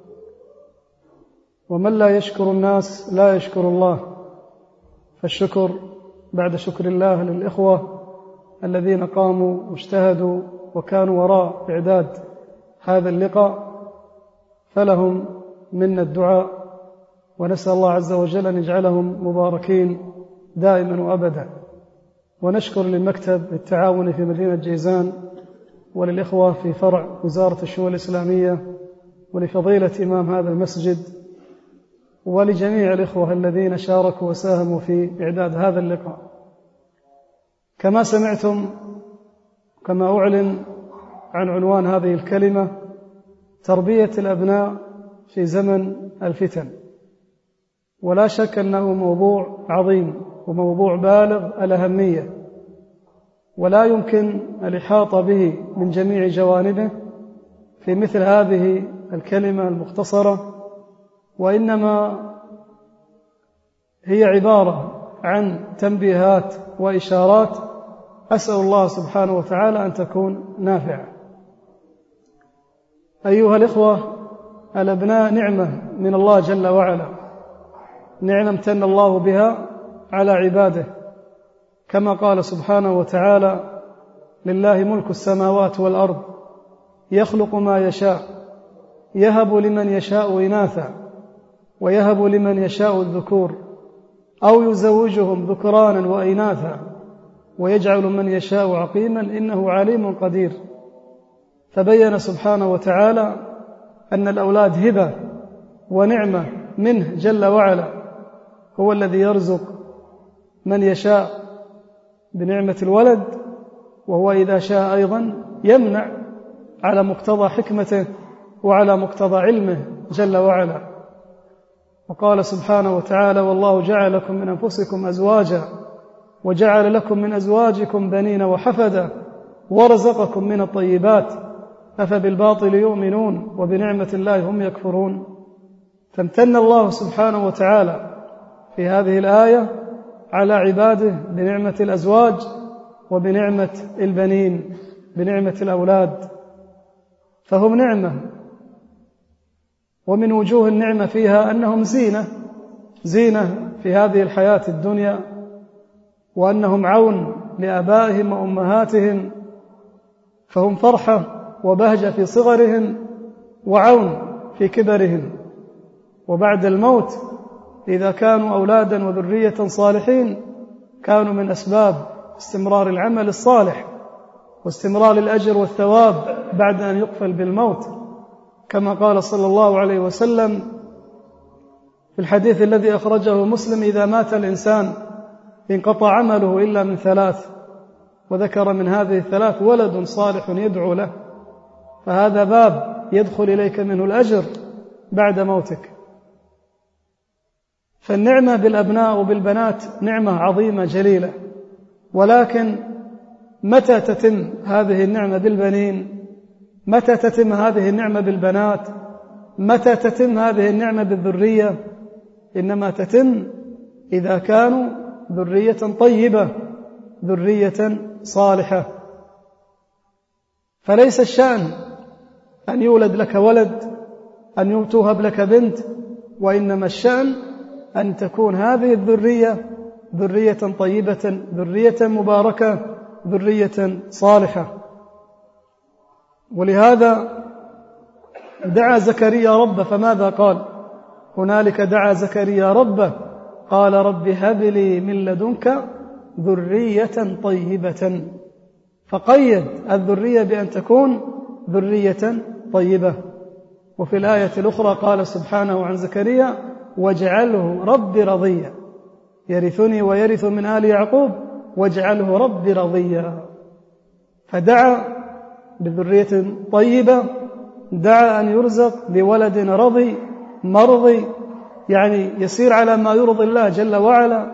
ومن لا يشكر الناس لا يشكر الله، فالشكر بعد شكر الله للإخوة الذين قاموا واجتهدوا وكانوا وراء إعداد هذا اللقاء، فلهم منا الدعاء، ونسأل الله عز وجل أن يجعلهم مباركين دائما وأبدا. ونشكر للمكتب التعاوني في مدينة جيزان، وللإخوة في فرع وزارة الشؤون الإسلامية، ولفضيلة إمام هذا المسجد، ولجميع الإخوة الذين شاركوا وساهموا في إعداد هذا اللقاء. كما سمعتم، كما أعلن عن عنوان هذه الكلمة: تربية الأبناء في زمن الفتن. ولا شك أنه موضوع عظيم وموضوع بالغ الأهمية، ولا يمكن الإحاطة به من جميع جوانبه في مثل هذه الكلمة المختصرة، وإنما هي عبارة عن تنبيهات وإشارات أسأل الله سبحانه وتعالى أن تكون نافعة. أيها الإخوة، الأبناء نعمة من الله جل وعلا، نعمة امتن الله بها على عباده، كما قال سبحانه وتعالى: لله ملك السماوات والأرض يخلق ما يشاء يهب لمن يشاء إناثا ويهب لمن يشاء الذكور أو يزوجهم ذكرانا وإناثا ويجعل من يشاء عقيما إنه عليم قدير. فبين سبحانه وتعالى أن الأولاد هبة ونعمة منه جل وعلا، هو الذي يرزق من يشاء بنعمة الولد، وهو إذا شاء أيضا يمنع على مقتضى حكمته وعلى مقتضى علمه جل وعلا. وقال سبحانه وتعالى: والله جعل لكم من أنفسكم أزواجا وجعل لكم من أزواجكم بنين وحفدا ورزقكم من الطيبات أفبالباطل يؤمنون وبنعمة الله هم يكفرون. فامتن الله سبحانه وتعالى في هذه الآية على عباده بنعمة الأزواج وبنعمة البنين، بنعمة الأولاد، فهم نعمة. ومن وجوه النعمة فيها أنهم زينة في هذه الحياة الدنيا، وأنهم عون لآبائهم وأمهاتهم، فهم فرحة وبهجة في صغرهم وعون في كبرهم. وبعد الموت إذا كانوا أولادا وذرية صالحين كانوا من أسباب استمرار العمل الصالح واستمرار الأجر والثواب بعد أن يقفل بالموت، كما قال صلى الله عليه وسلم في الحديث الذي أخرجه مسلم: إذا مات الإنسان انقطع عمله إلا من ثلاث، وذكر من هذه الثلاث ولد صالح يدعو له، فهذا باب يدخل إليك منه الأجر بعد موتك. فالنعمة بالأبناء وبالبنات نعمة عظيمة جليلة، ولكن متى تتم هذه النعمة بالبنين؟ متى تتم هذه النعمة بالبنات؟ متى تتم هذه النعمة بالذرية؟ إنما تتم إذا كانوا ذرية طيبة، ذرية صالحة. فليس الشأن أن يولد لك ولد، أن توهب لك بنت، وإنما الشأن أن تكون هذه الذرية ذرية طيبة، ذرية مباركة، ذرية صالحة. ولهذا دعا زكريا ربه، فماذا قال؟ هنالك دعا زكريا ربه قال: رب هب لي من لدنك ذرية طيبة. فقيد الذرية بأن تكون ذرية طيبة. وفي الآية الأخرى قال سبحانه عن زكريا: واجعله رب رضيا يرثني ويرث من آل يعقوب واجعله رب رضيا. فدعا بذرية طيبة، دعا أن يرزق بولد رضي مرضي، يعني يسير على ما يرضي الله جل وعلا.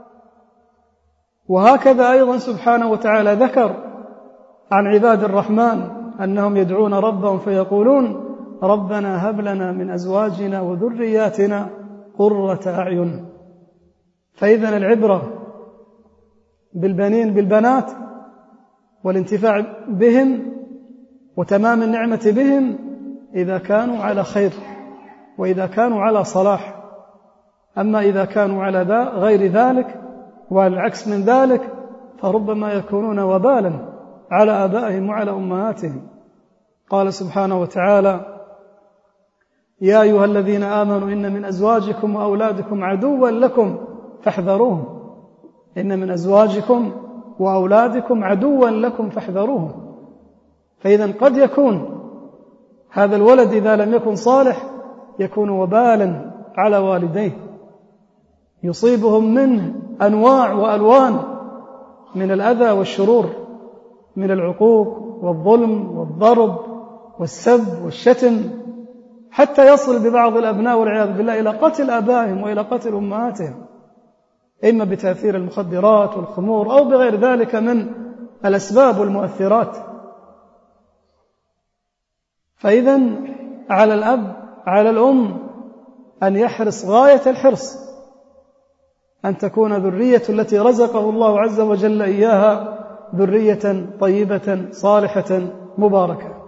وهكذا أيضا سبحانه وتعالى ذكر عن عباد الرحمن أنهم يدعون ربهم فيقولون: ربنا هب لنا من أزواجنا وذرياتنا قرة أعين. فإذن العبرة بالبنين بالبنات والانتفاع بهم وتمام النعمة بهم إذا كانوا على خير وإذا كانوا على صلاح. أما إذا كانوا على غير ذلك والعكس من ذلك فربما يكونون وبالا على آبائهم وعلى أمهاتهم. قال سبحانه وتعالى: يا أيها الذين آمنوا إن من أزواجكم وأولادكم عدوا لكم فاحذروهم. إن من أزواجكم وأولادكم عدوا لكم فاحذروهم. فإذا قد يكون هذا الولد إذا لم يكن صالح يكون وبالا على والديه، يصيبهم منه أنواع وألوان من الأذى والشرور، من العقوق والظلم والضرب والسب والشتم، حتى يصل ببعض الأبناء والعياذ بالله إلى قتل آبائهم وإلى قتل أمهاتهم، إما بتأثير المخدرات والخمور أو بغير ذلك من الأسباب والمؤثرات. فإذن على الأب على الأم أن يحرص غاية الحرص أن تكون ذرية التي رزقه الله عز وجل إياها ذرية طيبة صالحة مباركة.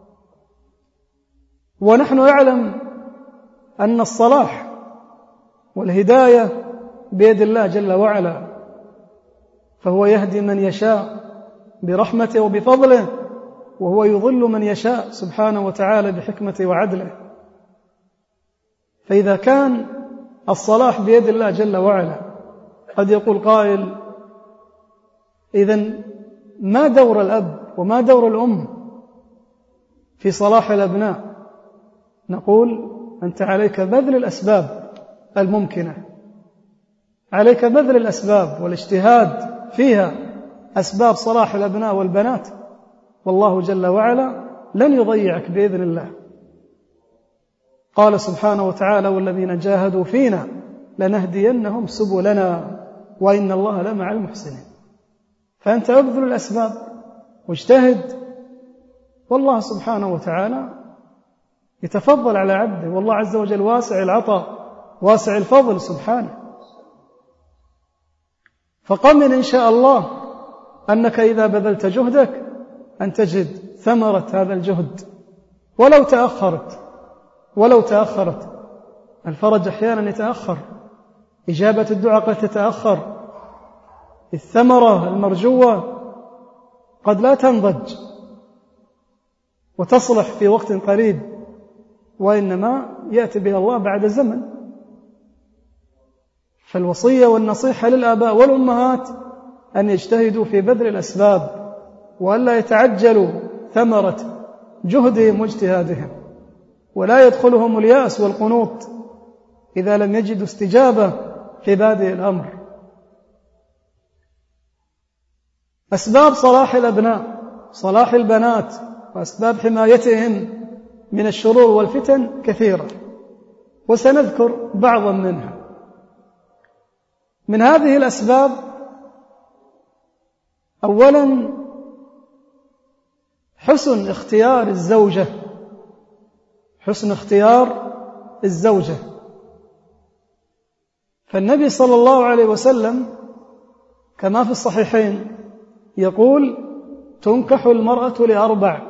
ونحن نعلم أن الصلاح والهداية بيد الله جل وعلا، فهو يهدي من يشاء برحمته وبفضله، وهو يضل من يشاء سبحانه وتعالى بحكمته وعدله. فإذا كان الصلاح بيد الله جل وعلا، قد يقول قائل: إذن ما دور الأب وما دور الأم في صلاح الأبناء؟ نقول: أنت عليك بذل الأسباب الممكنة، عليك بذل الأسباب والاجتهاد فيها، أسباب صلاح الأبناء والبنات، والله جل وعلا لن يضيعك بإذن الله. قال سبحانه وتعالى: والذين جاهدوا فينا لنهدينهم سبلنا وإن الله لمع المحسنين. فأنت أبذل الأسباب واجتهد، والله سبحانه وتعالى يتفضل على عبده، والله عز وجل واسع العطاء واسع الفضل سبحانه. فقمن إن شاء الله أنك إذا بذلت جهدك أن تجد ثمرة هذا الجهد، ولو تأخرت. الفرج أحيانا يتأخر، إجابة الدعاء قد تتأخر، الثمرة المرجوة قد لا تنضج وتصلح في وقت قريب، وإنما يأتي بها الله بعد زمن. فالوصية والنصيحة للآباء والأمهات أن يجتهدوا في بذل الأسباب، وألا يتعجلوا ثمرة جهدهم واجتهادهم، ولا يدخلهم اليأس والقنوط إذا لم يجدوا استجابة في بادئ الأمر. أسباب صلاح الأبناء، صلاح البنات، وأسباب حمايتهم من الشرور والفتن كثيرة، وسنذكر بعضا منها. من هذه الأسباب: أولا حسن اختيار الزوجة، حسن اختيار الزوجة. فالنبي صلى الله عليه وسلم كما في الصحيحين يقول: تنكح المرأة لأربع: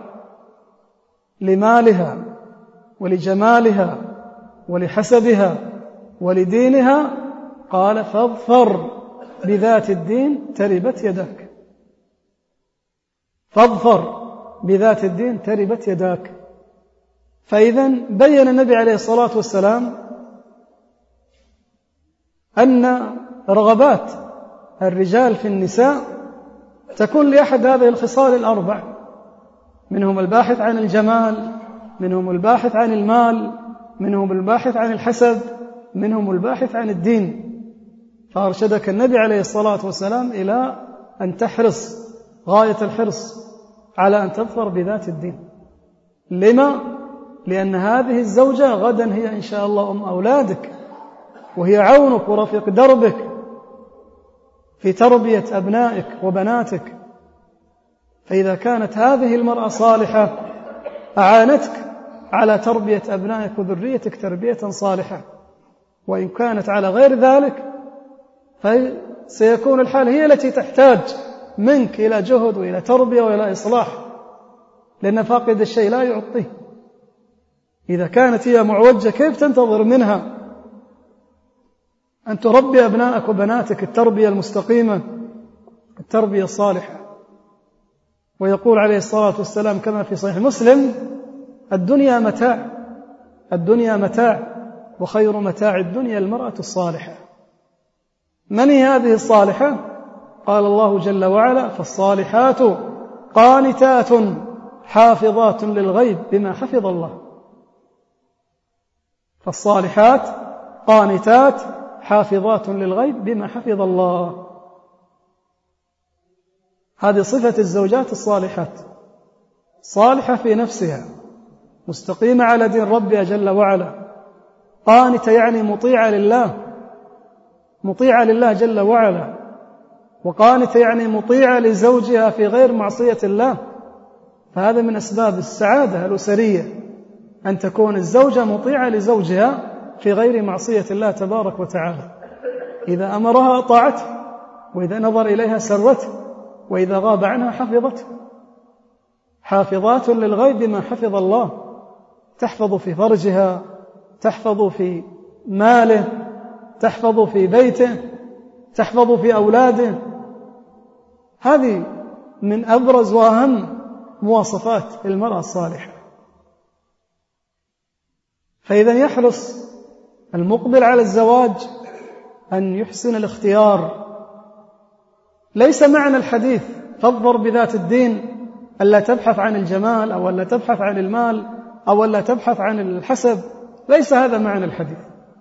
لمالها ولجمالها ولحسبها ولدينها، قال: فاظفر بذات الدين تربت يداك. فاظفر بذات الدين تربت يداك. فإذن بين النبي عليه الصلاة والسلام أن رغبات الرجال في النساء تكون لأحد هذه الخصال الأربع، منهم الباحث عن الجمال، منهم الباحث عن المال، منهم الباحث عن الحسب، منهم الباحث عن الدين. فأرشدك النبي عليه الصلاة والسلام إلى أن تحرص غاية الحرص على أن تظفر بذات الدين. لما؟ لأن هذه الزوجة غدا هي إن شاء الله أم أولادك، وهي عونك ورفيق دربك في تربية أبنائك وبناتك. فإذا كانت هذه المرأة صالحة أعانتك على تربية أبنائك وذريتك تربية صالحة، وإن كانت على غير ذلك فسيكون الحال هي التي تحتاج منك إلى جهد وإلى تربية وإلى إصلاح، لأن فاقد الشيء لا يعطيه. إذا كانت هي معوجة كيف تنتظر منها أن تربي أبنائك وبناتك التربية المستقيمة، التربية الصالحة؟ ويقول عليه الصلاة والسلام كما في صحيح مسلم: الدنيا متاع، الدنيا متاع، وخير متاع الدنيا المرأة الصالحة. من هي هذه الصالحة؟ قال الله جل وعلا: فالصالحات قانتات حافظات للغيب بما حفظ الله. فالصالحات قانتات حافظات للغيب بما حفظ الله. هذه صفة الزوجات الصالحات، صالحة في نفسها، مستقيمة على دين ربها جل وعلا، قانتة يعني مطيعة لله، مطيعة لله جل وعلا، وقانتة يعني مطيعة لزوجها في غير معصية الله. فهذا من أسباب السعادة الأسرية، أن تكون الزوجة مطيعة لزوجها في غير معصية الله تبارك وتعالى. إذا أمرها أطاعته، وإذا نظر إليها سرته، وإذا غاب عنها حفظته. حافظات للغيب بما حفظ الله، تحفظ في فرجها، تحفظ في ماله، تحفظ في بيته، تحفظ في أولاده. هذه من أبرز وأهم مواصفات المرأة الصالحة. فإذا يحرص المقبل على الزواج أن يحسن الاختيار. ليس معنى الحديث فاظفر بذات الدين ألا تبحث عن الجمال أو ألا تبحث عن المال أو ألا تبحث عن الحسب، ليس هذا معنى الحديث.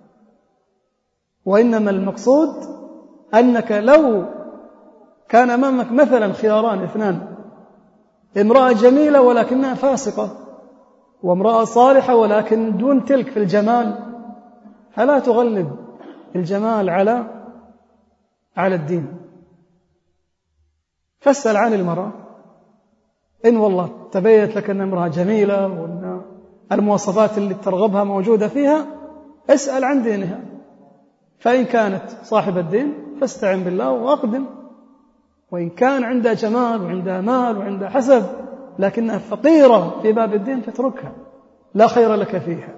وإنما المقصود أنك لو كان أمامك مثلا خياران اثنان، امرأة جميلة ولكنها فاسقة، وامرأة صالحة ولكن دون تلك في الجمال، فلا تغلب الجمال على الدين. فاسأل عن المرأة، إن والله تبينت لك أن امرأة جميلة وأن المواصفات اللي ترغبها موجودة فيها، اسأل عن دينها، فإن كانت صاحبة الدين فاستعن بالله وأقدم. وإن كان عندها جمال وعندها مال وعندها حسب لكنها فقيرة في باب الدين فاتركها، لا خير لك فيها.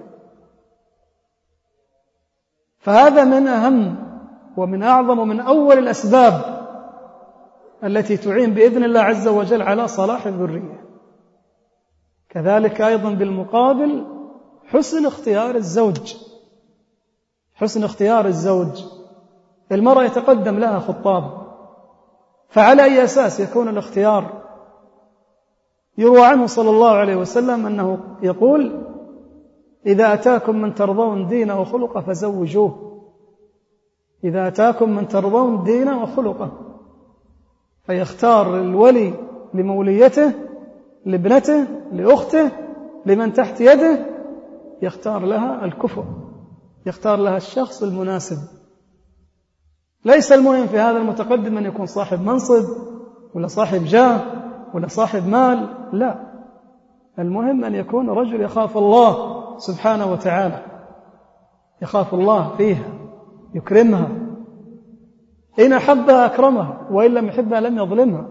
فهذا من أهم ومن أعظم ومن أول الأسباب التي تعين بإذن الله عز وجل على صلاح الذرية. كذلك أيضا بالمقابل حسن اختيار الزوج، حسن اختيار الزوج. المرأة يتقدم لها خطاب، فعلى أي أساس يكون الاختيار؟ يروى عنه صلى الله عليه وسلم أنه يقول: إذا أتاكم من ترضون دينه وخلقه فزوجوه. إذا أتاكم من ترضون دينه وخلقه، فيختار الولي لموليته، لابنته، لأخته، لمن تحت يده، يختار لها الكفء، يختار لها الشخص المناسب. ليس المهم في هذا المتقدم أن يكون صاحب منصب ولا صاحب جاه ولا صاحب مال، لا، المهم أن يكون رجل يخاف الله سبحانه وتعالى، يخاف الله فيها، يكرمها، إن أحبها أكرمها، وإن لم يحبها لم يظلمها،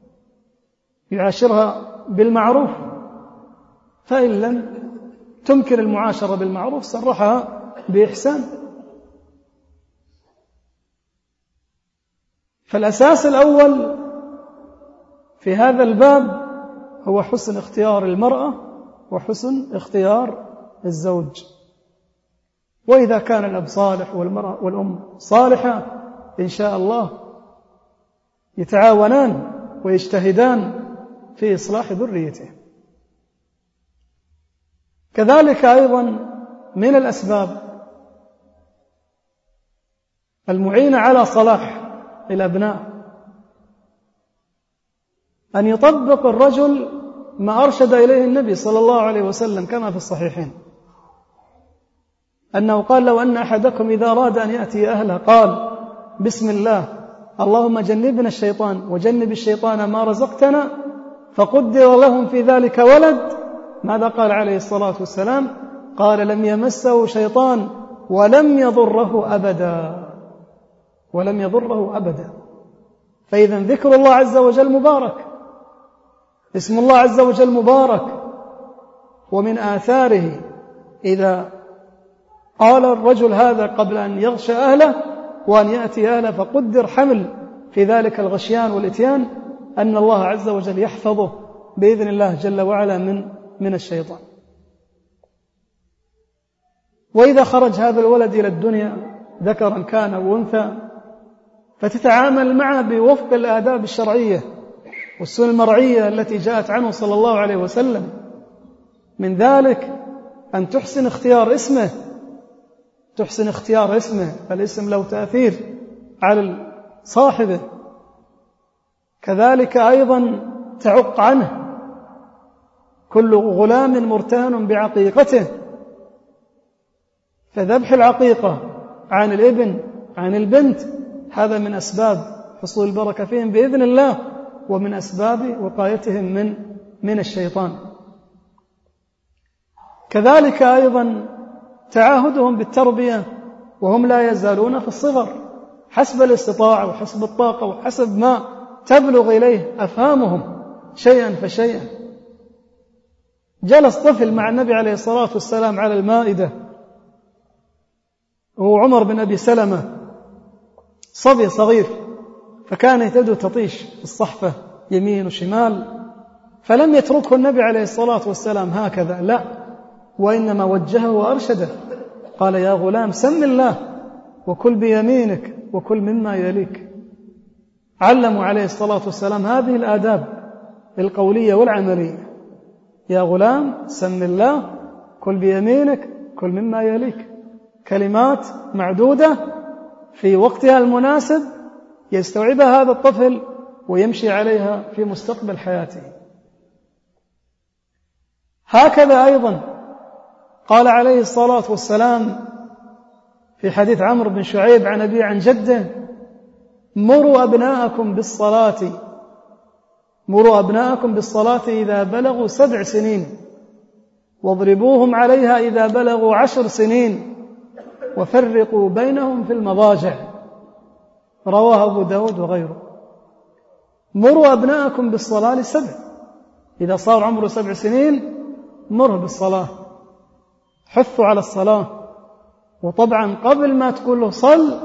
يعاشرها بالمعروف، فإن لم تمكن المعاشرة بالمعروف صرحها بإحسان. فالأساس الأول في هذا الباب هو حسن اختيار المرأة وحسن اختيار الزوج. وإذا كان الأب صالح والمرأة والأم صالحة إن شاء الله يتعاونان ويجتهدان في إصلاح ذريته. كذلك أيضا من الأسباب المعينة على صلاح الأبناء أن يطبق الرجل ما أرشد إليه النبي صلى الله عليه وسلم كما في الصحيحين، أنه قال: لو أن أحدكم إذا أراد أن يأتي أهله قال: بسم الله اللهم جنبنا الشيطان وجنب الشيطان ما رزقتنا، فقدر لهم في ذلك ولد، ماذا قال عليه الصلاة والسلام؟ قال: لم يمسه شيطان ولم يضره أبدا، ولم يضره أبدا. فإذا ذكر الله عز وجل مبارك، اسم الله عز وجل مبارك. ومن آثاره إذا قال الرجل هذا قبل أن يغشى أهله وأن يأتي أهله فقدر حمل في ذلك الغشيان والإتيان، أن الله عز وجل يحفظه بإذن الله جل وعلا من الشيطان. وإذا خرج هذا الولد إلى الدنيا ذكرا كان أو أنثى، فتتعامل معه بوفق الآداب الشرعية والسنن المرعية التي جاءت عنه صلى الله عليه وسلم. من ذلك أن تحسن اختيار اسمه، تحسن اختيار اسمه، فالاسم له تأثير على صاحبه. كذلك أيضا تعق عنه، كل غلام مرتهن بعقيقته، فذبح العقيقة عن الابن عن البنت هذا من أسباب حصول البركة فيهم بإذن الله، ومن أسباب وقايتهم من الشيطان. كذلك أيضا تعاهدهم بالتربية وهم لا يزالون في الصغر، حسب الاستطاعة وحسب الطاقة وحسب ما تبلغ إليه أفهامهم شيئا فشيئا. جلس طفل مع النبي عليه الصلاة والسلام على المائدة، وهو عمر بن أبي سلمة، صبي صغير، فكان يتبدو تطيش في الصحفة يمين وشمال، فلم يتركه النبي عليه الصلاة والسلام هكذا، لا، وإنما وجهه وأرشده، قال: يا غلام سم الله وكل بيمينك وكل مما يليك. علموا عليه الصلاة والسلام هذه الآداب القولية والعملية: يا غلام سم الله، كل بيمينك، كل مما يليك. كلمات معدودة في وقتها المناسب يستوعبها هذا الطفل ويمشي عليها في مستقبل حياته. هكذا أيضا قال عليه الصلاة والسلام في حديث عمرو بن شعيب عن أبيه عن جده: مروا أبناءكم بالصلاة إذا بلغوا 7 سنين، واضربوهم عليها إذا بلغوا 10 سنين، وفرقوا بينهم في المضاجع. رواه أبو داود وغيره. مروا أبناءكم بالصلاة ل7، إذا صار عمره 7 سنين مره بالصلاة، حثوا على الصلاة. وطبعا قبل ما تقول له صل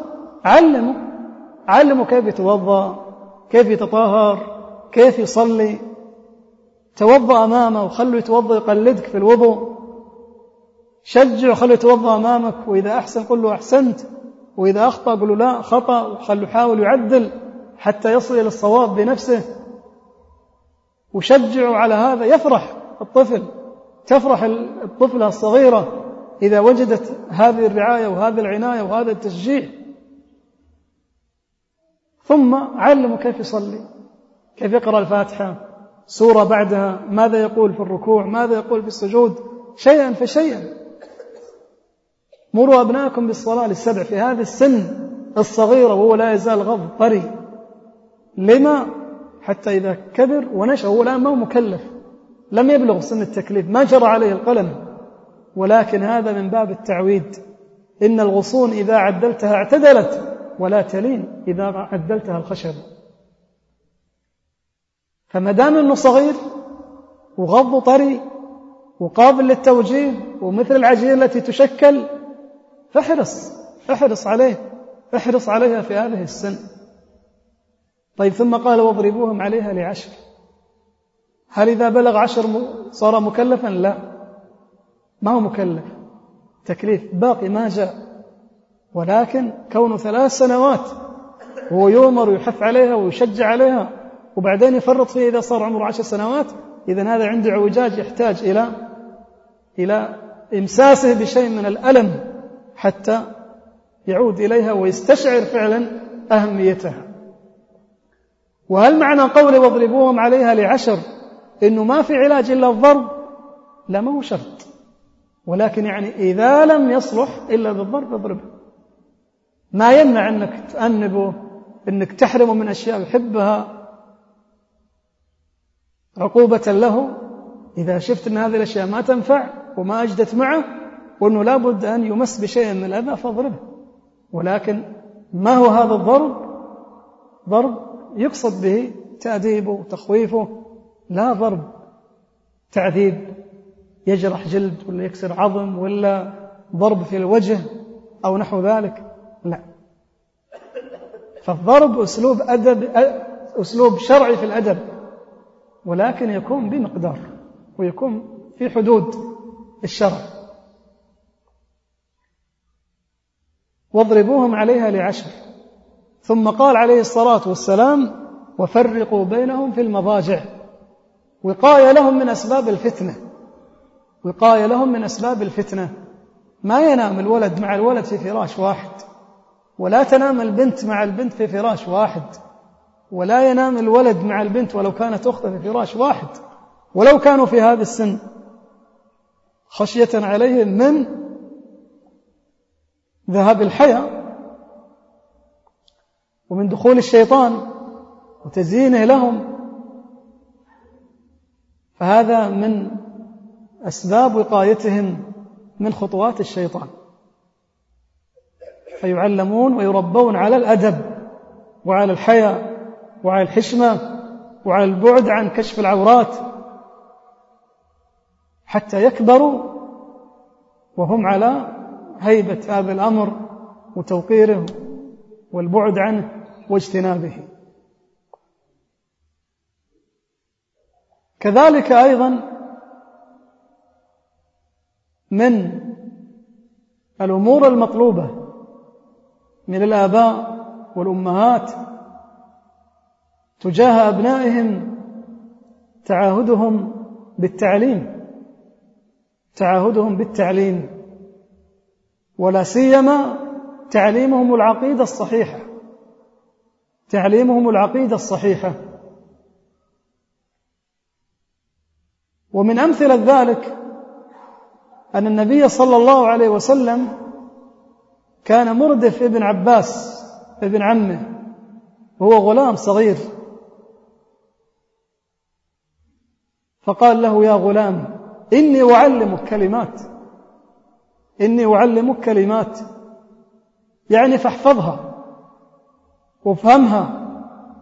علمه كيف يتوضأ، كيف يتطهر، كيف يصلي. توضأ أمامه وخلوا يتوضأ يقلدك في الوضوء، شجعه خلوا يتوضأ أمامك، وإذا أحسن قل له أحسنت، وإذا أخطأ قل له لا خطأ، وخلوا يحاول يعدل حتى يصل إلى الصواب بنفسه، وشجعوا على هذا. يفرح الطفل، تفرح الطفلة الصغيرة إذا وجدت هذه الرعاية وهذه العناية وهذا التشجيع. ثم علموا كيف يصلي، كيف يقرأ الفاتحة، سورة بعدها، ماذا يقول في الركوع، ماذا يقول في السجود، شيئا فشيئا. مروا أبناءكم بالصلاة ل7 في هذا السن الصغيرة وهو لا يزال غض طري. لما؟ حتى إذا كبر ونشأ، هو الآن ما هو مكلف، لم يبلغ سن التكليف، ما جرى عليه القلم، ولكن هذا من باب التعويد. إن الغصون إذا عدلتها اعتدلت، ولا تلين إذا عدلتها الخشب. فما دام أنه صغير وغض طري وقابل للتوجيه ومثل العجين التي تشكل، فاحرص عليها في هذه السن. طيب، ثم قال: واضربوهم عليها ل10. هل إذا بلغ 10 صار مكلفا؟ لا، ما هو مكلف، تكليف باقي ما جاء، ولكن كونه 3 سنوات هو يؤمر ويحث عليها ويشجع عليها، وبعدين يفرط فيه إذا صار عمره 10 سنوات، إذن هذا عنده اعوجاج يحتاج إلى إمساسه بشيء من الألم حتى يعود إليها ويستشعر فعلا أهميتها. وهل معنى قول واضربوهم عليها ل10 إنه ما في علاج إلا الضرب؟ لا، ما هو شرط، ولكن يعني إذا لم يصلح إلا بالضرب اضربه. ما يمنع أنك تأنبه، أنك تحرمه من أشياء يحبها عقوبة له إذا شفت أن هذه الأشياء ما تنفع وما أجدت معه، وأنه لا بد أن يمس بشيء من الأذى فاضربه. ولكن ما هو هذا الضرب؟ ضرب يقصد به تأديبه وتخويفه، لا ضرب تعذيب يجرح جلد ولا يكسر عظم ولا ضرب في الوجه أو نحو ذلك، لا. فالضرب أسلوب شرعي في الأدب، ولكن يكون بمقدار ويكون في حدود الشرع. واضربوهم عليها ل10. ثم قال عليه الصلاة والسلام: وفرقوا بينهم في المضاجع، وقاية لهم من أسباب الفتنة. ما ينام الولد مع الولد في فراش واحد، ولا تنام البنت مع البنت في فراش واحد، ولا ينام الولد مع البنت ولو كانت أخته في فراش واحد، ولو كانوا في هذا السن، خشية عليهم من ذهاب الحياة ومن دخول الشيطان وتزيينه لهم. فهذا من أسباب وقايتهم من خطوات الشيطان، فيعلمون ويربون على الأدب وعلى الحياء وعلى الحشمة وعلى البعد عن كشف العورات، حتى يكبروا وهم على هيبة هذا الأمر وتوقيره والبعد عنه واجتنابه. كذلك أيضا من الأمور المطلوبة من الآباء والأمهات تجاه أبنائهم تعاهدهم بالتعليم، ولا سيما تعليمهم العقيدة الصحيحة. ومن أمثلة ذلك أن النبي صلى الله عليه وسلم كان مردف ابن عباس ابن عمه وهو غلام صغير، فقال له: يا غلام، إني أعلمك كلمات، يعني فاحفظها وافهمها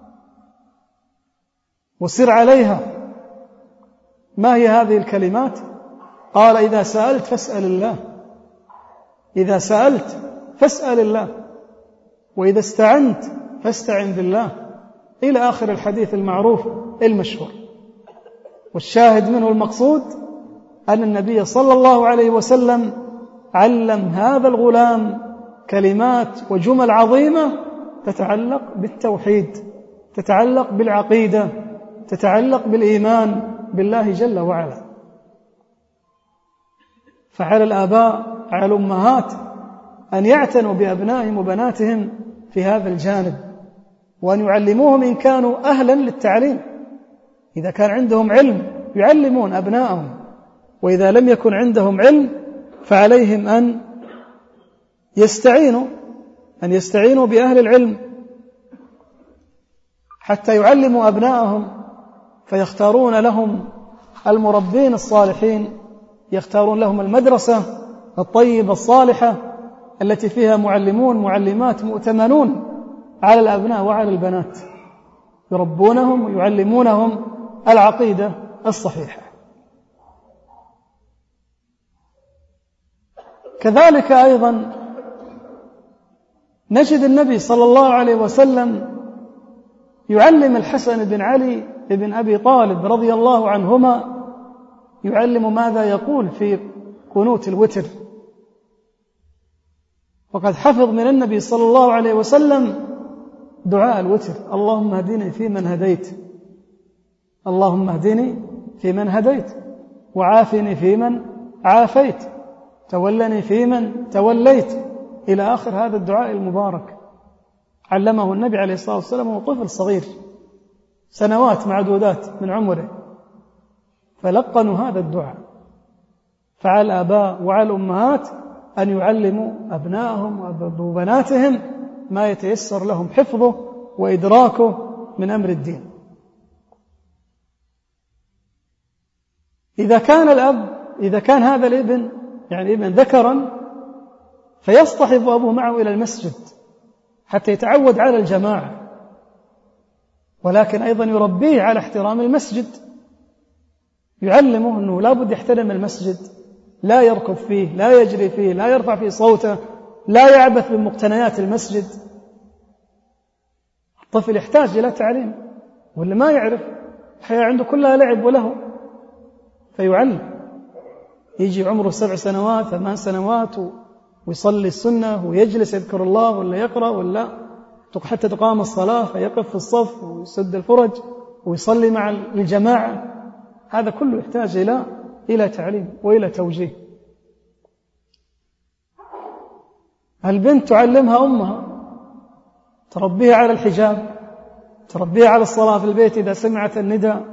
وسر عليها. ما هي هذه الكلمات؟ قال: إذا سألت فاسأل الله، وإذا استعنت فاستعن بالله، إلى آخر الحديث المعروف المشهور. والشاهد منه المقصود أن النبي صلى الله عليه وسلم علم هذا الغلام كلمات وجمل عظيمة تتعلق بالتوحيد، تتعلق بالعقيدة، تتعلق بالإيمان بالله جل وعلا. فعلى الآباء، على الأمهات، أن يعتنوا بأبنائهم وبناتهم في هذا الجانب، وأن يعلموهم إن كانوا أهلا للتعليم. إذا كان عندهم علم يعلمون أبنائهم، وإذا لم يكن عندهم علم فعليهم أن يستعينوا بأهل العلم حتى يعلموا أبنائهم، فيختارون لهم المربين الصالحين، يختارون لهم المدرسة الطيبة الصالحة التي فيها معلمات مؤتمنون على الأبناء وعلى البنات، يربونهم ويعلمونهم العقيدة الصحيحة. كذلك أيضا نجد النبي صلى الله عليه وسلم يعلم الحسن بن علي بن أبي طالب رضي الله عنهما، يعلم ماذا يقول في قنوت الوتر. وقد حفظ من النبي صلى الله عليه وسلم دعاء الوتر: اللهم اهدني فيمن هديت، اللهم اهدني فيمن هديت، وعافني فيمن عافيت، تولني فيمن توليت، إلى آخر هذا الدعاء المبارك. علمه النبي عليه الصلاة والسلام وهو طفل صغير، سنوات معدودات من عمره، فلقنوا هذا الدعاء. فعلى الآباء وعلى الأمهات أن يعلموا أبنائهم وبناتهم ما يتيسر لهم حفظه وإدراكه من أمر الدين. إذا كان هذا الابن يعني ابن ذكرا، فيصطحب أبوه معه إلى المسجد حتى يتعود على الجماعة، ولكن أيضا يربيه على احترام المسجد، يعلمه أنه لا بد يحترم المسجد، لا يركض فيه، لا يجري فيه، لا يرفع فيه صوته، لا يعبث بمقتنيات المسجد. الطفل يحتاج إلى تعليم، واللي ما يعرف الحياة عنده كلها لعب وله، فيعلم. يجي عمره 7 سنوات 8 سنوات ويصلي السنة ويجلس يذكر الله ولا يقرأ ولا حتى تقام الصلاة، فيقف في الصف ويسد الفرج ويصلي مع الجماعة. هذا كله يحتاج إلى تعليم وإلى توجيه. البنت تعلمها أمها، تربيها على الحجاب، تربيها على الصلاة في البيت إذا سمعت النداء،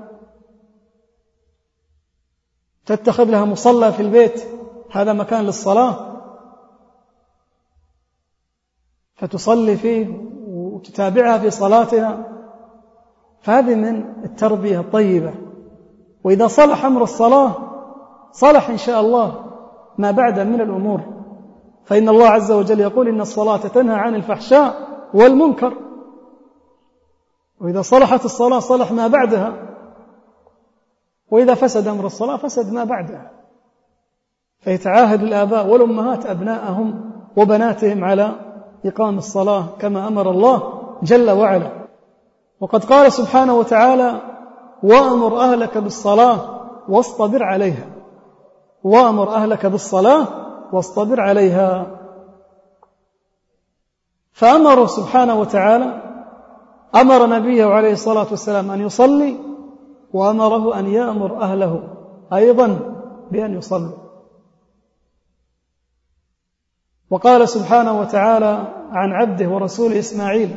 تتخذ لها مصلى في البيت، هذا مكان للصلاة، فتصلي فيه وتتابعها في صلاتها، فهذه من التربية الطيبة. وإذا صلح أمر الصلاة صلح إن شاء الله ما بعد من الأمور، فإن الله عز وجل يقول إن الصلاة تنهى عن الفحشاء والمنكر، وإذا صلحت الصلاة صلح ما بعدها، وإذا فسد أمر الصلاة فسد ما بعدها. فيتعاهد الآباء والأمهات أبناءهم وبناتهم على إقام الصلاة كما أمر الله جل وعلا. وقد قال سبحانه وتعالى: وأمر أهلك بالصلاة واصطبر عليها. وأمر أهلك بالصلاة واصطبر عليها. فأمر سبحانه وتعالى، أمر نبيه عليه الصلاة والسلام أن يصلي، وأمره أن يأمر أهله أيضا بأن يصلوا. وقال سبحانه وتعالى عن عبده ورسوله إسماعيل: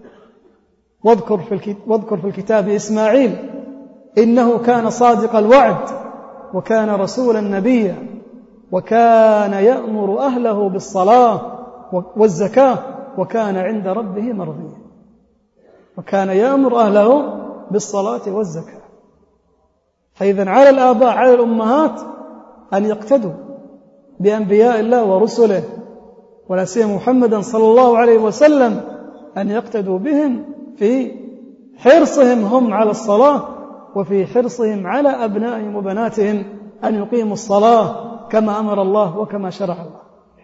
واذكر في الكتاب إسماعيل إنه كان صادق الوعد وكان رسولا نبيا وكان يأمر أهله بالصلاة والزكاة وكان عند ربه مرضيا. وكان يأمر أهله بالصلاة والزكاة. فإذن على الآباء على الأمهات أن يقتدوا بأنبياء الله ورسله، ولا سيما محمدا صلى الله عليه وسلم، أن يقتدوا بهم في حرصهم هم على الصلاة، وفي حرصهم على أبنائهم وبناتهم أن يقيموا الصلاة كما أمر الله وكما شرع الله.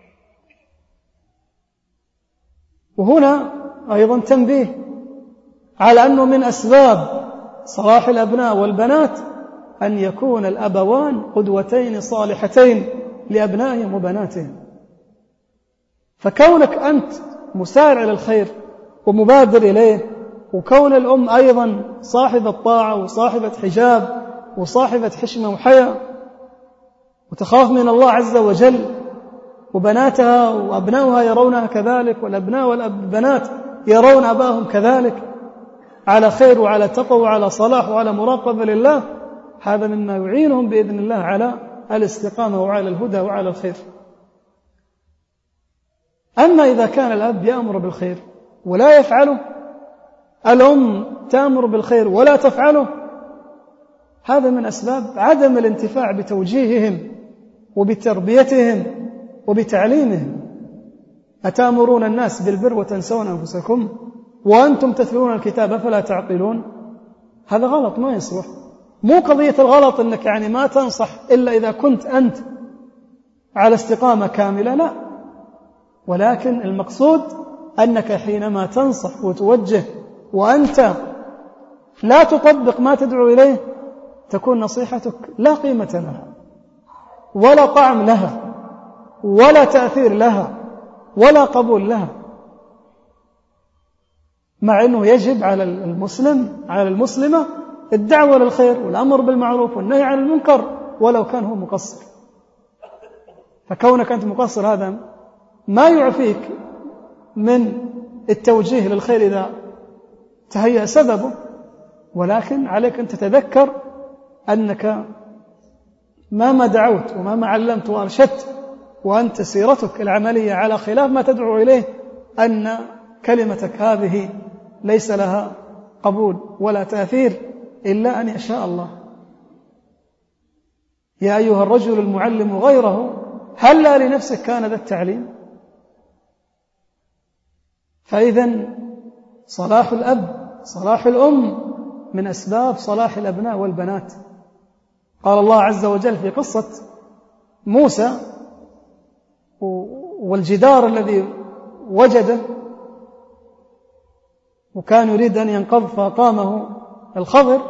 وهنا أيضا تنبيه على أنه من أسباب صلاح الأبناء والبنات أن يكون الأبوان قدوتين صالحتين لأبنائهم وبناتهم. فكونك أنت مسارع للخير ومبادر إليه، وكون الأم أيضا صاحبة طاعة وصاحبة حجاب وصاحبة حشمة وحياء وتخاف من الله عز وجل، وبناتها وأبنائها يرونها كذلك، والأبناء والبنات يرون أباهم كذلك على خير وعلى تقوى وعلى صلاح وعلى مراقبة لله، هذا مما يعينهم بإذن الله على الاستقامة وعلى الهدى وعلى الخير. أما إذا كان الأب يأمر بالخير ولا يفعله، الأم تأمر بالخير ولا تفعله، هذا من أسباب عدم الانتفاع بتوجيههم وبتربيتهم وبتعليمهم. أتأمرون الناس بالبر وتنسون أنفسكم وأنتم تتلون الكتاب فلا تعقلون؟ هذا غلط، ما يصلح. مو قضية الغلط أنك يعني ما تنصح إلا إذا كنت أنت على استقامة كاملة، لا، ولكن المقصود أنك حينما تنصح وتوجه وأنت لا تطبق ما تدعو إليه، تكون نصيحتك لا قيمة لها ولا طعم لها ولا تأثير لها ولا قبول لها، مع أنه يجب على المسلم على المسلمة الدعوة للخير والأمر بالمعروف والنهي عن المنكر ولو كان هو مقصر. فكونك أنت مقصر هذا ما يعفيك من التوجيه للخير إذا تهيأ سببه، ولكن عليك أن تتذكر أنك ما دعوت وما علمت وأرشدت وأنت سيرتك العملية على خلاف ما تدعو إليه، أن كلمتك هذه ليس لها قبول ولا تأثير إلا أن يشاء الله. يا أيها الرجل المعلم غيره هلا لنفسك كان ذا التعليم. فإذن صلاح الأب صلاح الأم من أسباب صلاح الأبناء والبنات. قال الله عز وجل في قصة موسى والجدار الذي وجده وكان يريد أن ينقض فأقامه الخضر،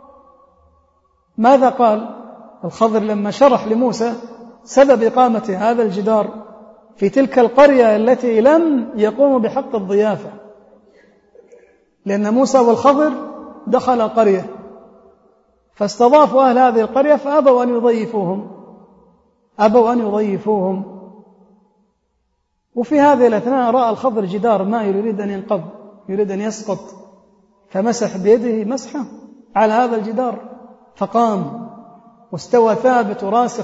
ماذا قال الخضر لما شرح لموسى سبب إقامة هذا الجدار في تلك القرية التي لم يقوموا بحق الضيافة؟ لأن موسى والخضر دخل قرية فاستضافوا أهل هذه القرية فأبوا أن يضيفوهم وفي هذه الأثناء رأى الخضر جدار ماء يريد أن ينقض، يريد أن يسقط، فمسح بيده مسحة على هذا الجدار فقام واستوى ثابت وراسخ،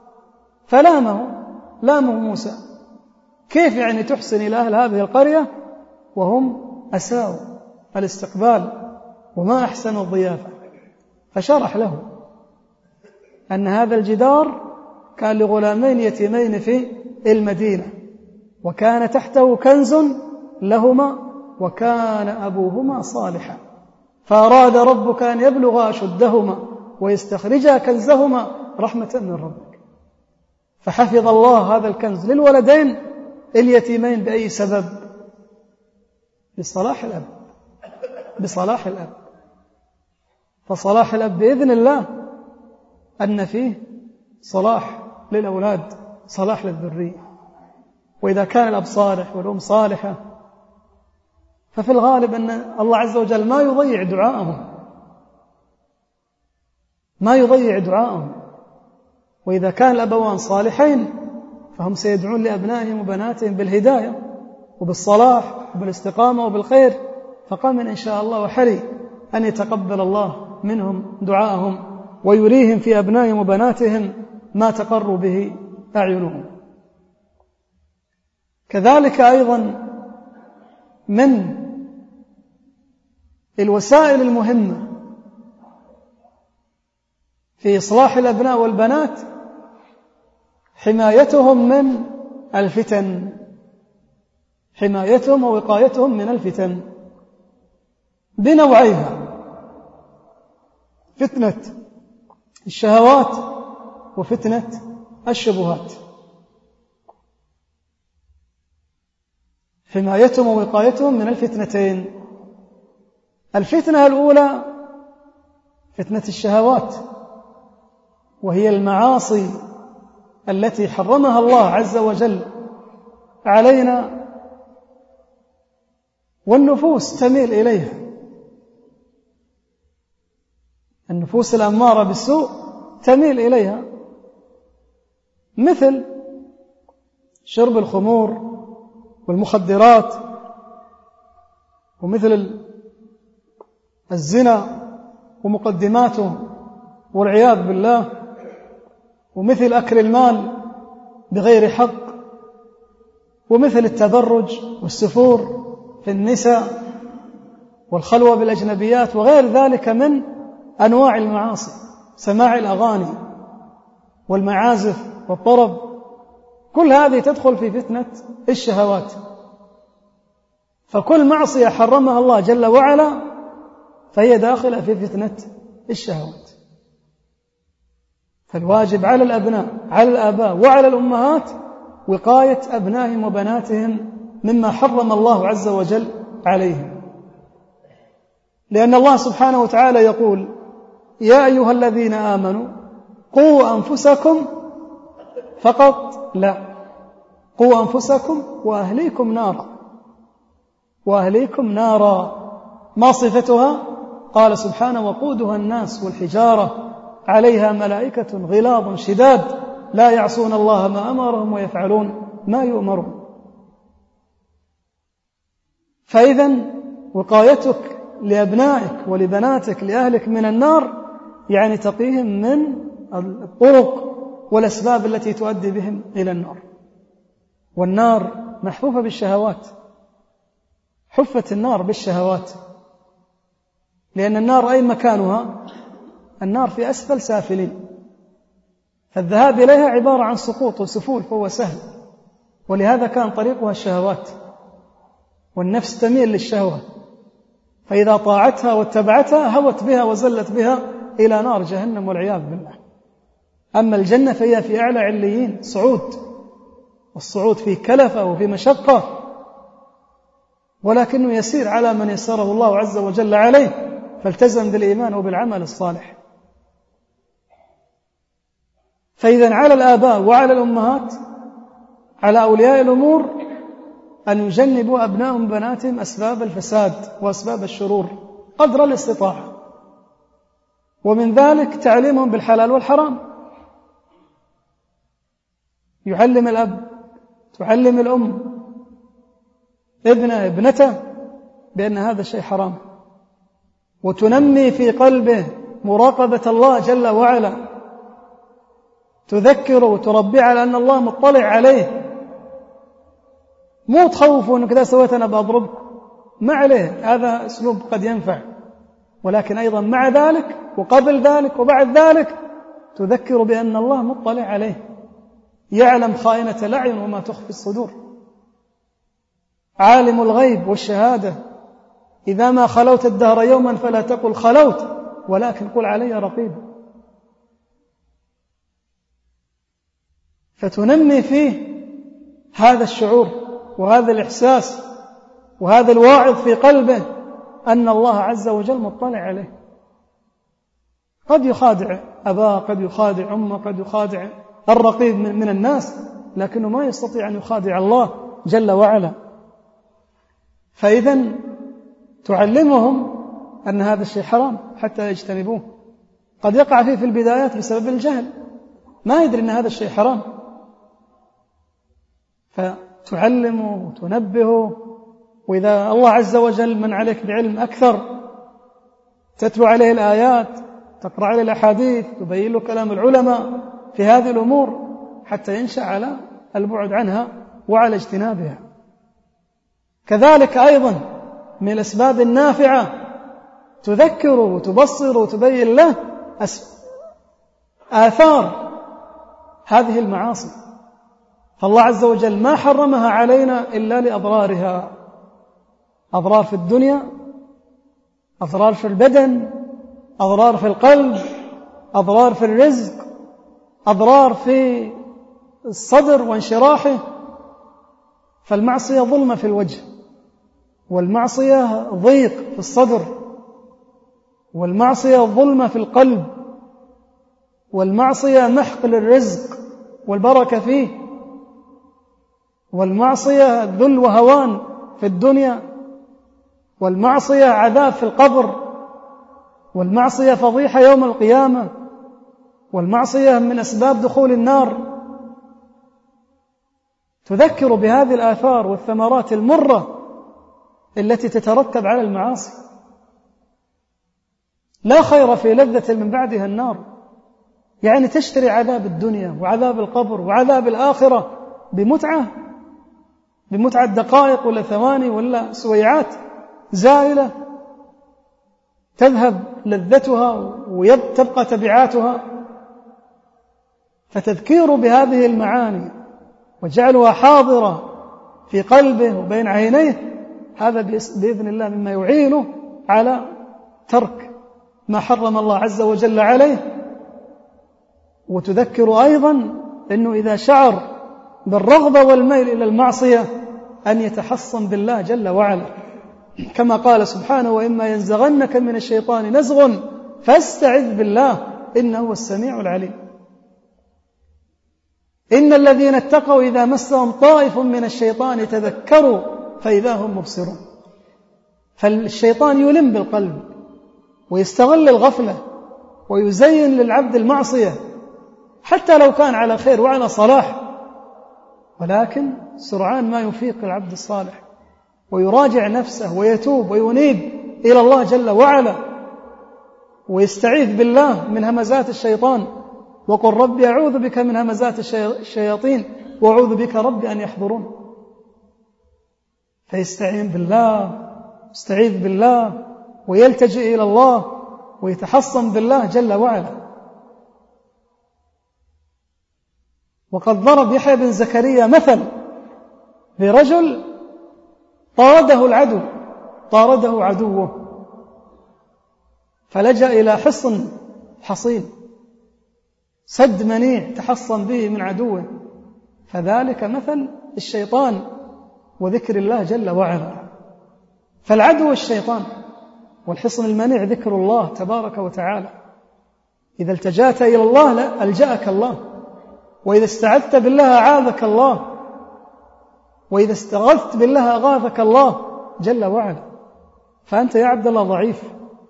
لامه موسى: كيف يعني تحسن إلى أهل هذه القرية وهم أساءوا الاستقبال وما أحسنوا الضيافة؟ فشرح له أن هذا الجدار كان لغلامين يتيمين في المدينة، وكان تحته كنز لهما وكان أبوهما صالحا، فأراد ربك أن يبلغا أشدهما ويستخرجا كنزهما رحمة من ربك. فحفظ الله هذا الكنز للولدين اليتيمين بأي سبب؟ بصلاح الأب. فصلاح الأب بإذن الله أن فيه صلاح للأولاد، صلاح للذرية. وإذا كان الأب صالح والأم صالحة ففي الغالب أن الله عز وجل ما يضيع دعاءهم. وإذا كان الأبوان صالحين فهم سيدعون لأبنائهم وبناتهم بالهداية وبالصلاح وبالاستقامة وبالخير، فقام إن شاء الله وحري أن يتقبل الله منهم دعاءهم ويريهم في أبنائهم وبناتهم ما تقر به أعينهم. كذلك أيضا من الوسائل المهمة في إصلاح الأبناء والبنات حمايتهم من الفتن، حمايتهم ووقايتهم من الفتن بنوعيها: فتنة الشهوات وفتنة الشبهات. حمايتهم ووقايتهم من الفتنتين: الفتنة الأولى فتنة الشهوات، وهي المعاصي التي حرمها الله عز وجل علينا والنفوس تميل إليها، النفوس الأمارة بالسوء تميل إليها، مثل شرب الخمور والمخدرات، ومثل الزنا ومقدماته والعياذ بالله، ومثل أكل المال بغير حق، ومثل التبرج والسفور في النساء والخلوة بالأجنبيات وغير ذلك من أنواع المعاصي، سماع الأغاني والمعازف والطرب، كل هذه تدخل في فتنة الشهوات. فكل معصية حرمها الله جل وعلا فهي داخلة في فتنة الشهوات. فالواجب على الأبناء، على الآباء وعلى الأمهات وقاية أبنائهم وبناتهم مما حرم الله عز وجل عليهم، لأن الله سبحانه وتعالى يقول: يا أيها الذين آمنوا قوا أنفسكم فقط، لا، قوا أنفسكم وأهليكم نارا. ما صفتها؟ قال سبحانه: وقودها الناس والحجارة عليها ملائكة غلاظ شداد لا يعصون الله ما أمرهم ويفعلون ما يؤمرون. فإذن وقايتك لأبنائك ولبناتك لأهلك من النار يعني تقيهم من الطرق والأسباب التي تؤدي بهم إلى النار. والنار محفوفة بالشهوات، حفت النار بالشهوات، لأن النار أي مكانها؟ النار في أسفل سافلين، فالذهاب إليها عبارة عن سقوط وسفول، فهو سهل، ولهذا كان طريقها الشهوات، والنفس تميل للشهوة، فإذا طاعتها واتبعتها هوت بها وزلت بها إلى نار جهنم والعياذ بالله. أما الجنة فهي في أعلى عليين، صعود، والصعود فيه كلفة وفي مشقة، ولكنه يسير على من يسره الله عز وجل عليه، فالتزم بالإيمان وبالعمل الصالح. فإذا على الآباء وعلى الأمهات، على أولياء الأمور، أن يجنبوا أبنائهم وبناتهم أسباب الفساد وأسباب الشرور قدر الاستطاعة، ومن ذلك تعليمهم بالحلال والحرام. يعلم الأب، تعلم الأم ابنته بأن هذا الشيء حرام، وتنمي في قلبه مراقبة الله جل وعلا، تذكره وتربيه على أن الله مطلع عليه، مو تخوفه أنه كذا سويت أنا بأضربك، ما عليه، هذا أسلوب قد ينفع، ولكن أيضا مع ذلك وقبل ذلك وبعد ذلك تذكر بأن الله مطلع عليه، يعلم خائنة الأعين وما تخفي الصدور، عالم الغيب والشهادة، إذا ما خلوت الدهر يوما فلا تقل خلوت، ولكن قل علي رقيب. فتنمي فيه هذا الشعور وهذا الإحساس وهذا الواعظ في قلبه أن الله عز وجل مطلع عليه. قد يخادع أباه، قد يخادع أمه، قد يخادع الرقيب من الناس، لكنه ما يستطيع أن يخادع الله جل وعلا. فإذا تعلمهم أن هذا الشيء حرام حتى يجتنبوه. قد يقع فيه في البدايات بسبب الجهل، ما يدري أن هذا الشيء حرام، فتعلمه وتنبهه. وإذا الله عز وجل من عليك بعلم أكثر، تتلو عليه الآيات، تقرأ عليه الأحاديث، تبين له كلام العلماء في هذه الأمور حتى ينشأ على البعد عنها وعلى اجتنابها. كذلك أيضا من الأسباب النافعة تذكر وتبصر وتبين له آثار هذه المعاصي، فالله عز وجل ما حرمها علينا إلا لأضرارها، أضرار في الدنيا، أضرار في البدن، أضرار في القلب، أضرار في الرزق، أضرار في الصدر وانشراحه. فالمعصية ظلمة في الوجه، والمعصية ضيق في الصدر، والمعصية ظلمة في القلب، والمعصية محق للرزق والبركة فيه، والمعصية ذل وهوان في الدنيا، والمعصية عذاب في القبر، والمعصية فضيحة يوم القيامة، والمعصية من أسباب دخول النار. تذكر بهذه الآثار والثمرات المرة التي تترتب على المعاصي. لا خير في لذة من بعدها النار، يعني تشتري عذاب الدنيا وعذاب القبر وعذاب الآخرة بمتعة دقائق ولا ثواني ولا سويعات زائلة تذهب لذتها وتبقى تبعاتها. فتذكير بهذه المعاني وجعلها حاضرة في قلبه وبين عينيه، هذا بإذن الله مما يعينه على ترك ما حرم الله عز وجل عليه. وتذكر أيضا أنه إذا شعر بالرغبة والميل إلى المعصية أن يتحصن بالله جل وعلا، كما قال سبحانه: وإما ينزغنك من الشيطان نزغ فاستعذ بالله إنه هو السميع العليم. إن الذين اتقوا إذا مسهم طائف من الشيطان تذكروا فإذا هم مبصرون. فالشيطان يلم بالقلب ويستغل الغفلة ويزين للعبد المعصية حتى لو كان على خير وعلى صلاح، ولكن سرعان ما يفيق العبد الصالح ويراجع نفسه ويتوب وينيب إلى الله جل وعلا ويستعيذ بالله من همزات الشيطان، وقل ربي أعوذ بك من همزات الشياطين وأعوذ بك ربي أن يحضرون. فيستعين بالله، يستعيذ بالله، ويلتجئ إلى الله ويتحصن بالله جل وعلا. وقد ضرب يحيى بن زكريا مثل برجل طارده العدو، طارده عدوه فلجأ إلى حصين سد منيع تحصن به من عدوه، فذلك مثل الشيطان وذكر الله جل وعلا. فالعدو الشيطان، والحصن المنيع ذكر الله تبارك وتعالى. إذا التجأت إلى الله ألجأك الله، وإذا استعذت بالله أعاذك الله، وإذا استغثت بالله أغاثك الله جل وعلا. فأنت يا عبد الله ضعيف.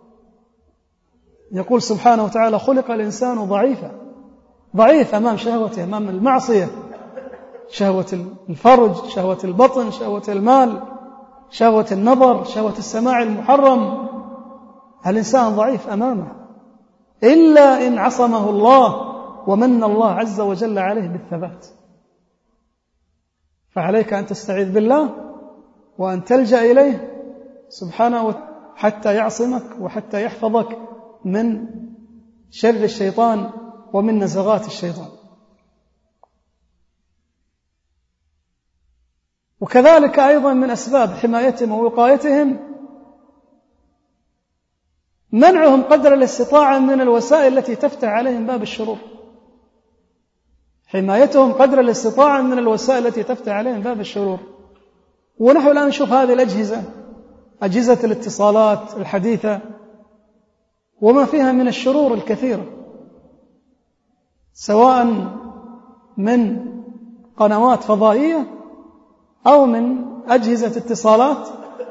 يقول سبحانه وتعالى: خلق الإنسان ضعيفا، ضعيف أمام شهوته، أمام المعصية، شهوة الفرج، شهوة البطن، شهوة المال، شهوة النظر، شهوة السماع المحرم، الإنسان ضعيف أمامه إلا إن عصمه الله ومن الله عز وجل عليه بالثبات. فعليك أن تستعيذ بالله وأن تلجأ إليه سبحانه وتعالى حتى يعصمك وحتى يحفظك من شر الشيطان ومن نزغات الشيطان. وكذلك أيضا من أسباب حمايتهم ووقايتهم منعهم قدر الاستطاعة من الوسائل التي تفتح عليهم باب الشرور. حمايتهم قدر الاستطاعة من الوسائل التي تفتح عليهم باب الشرور. ونحن الآن نشوف هذه الأجهزة، أجهزة الاتصالات الحديثة وما فيها من الشرور الكثيرة، سواء من قنوات فضائية أو من أجهزة اتصالات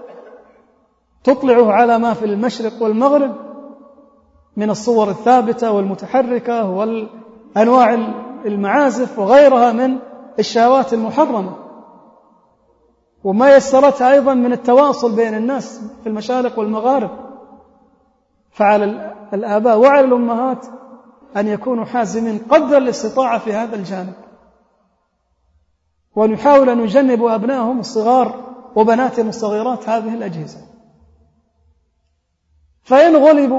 تطلع على ما في المشرق والمغرب من الصور الثابتة والمتحركة والأنواع المعازف وغيرها من الشهوات المحرمة، وما يسرتها أيضا من التواصل بين الناس في المشارق والمغارب. فعلى الآباء وعلى الأمهات أن يكونوا حازمين قدر الاستطاعة في هذا الجانب، وأن يحاولوا أن يجنبوا أبنائهم الصغار وبناتهم الصغيرات هذه الأجهزة. فإن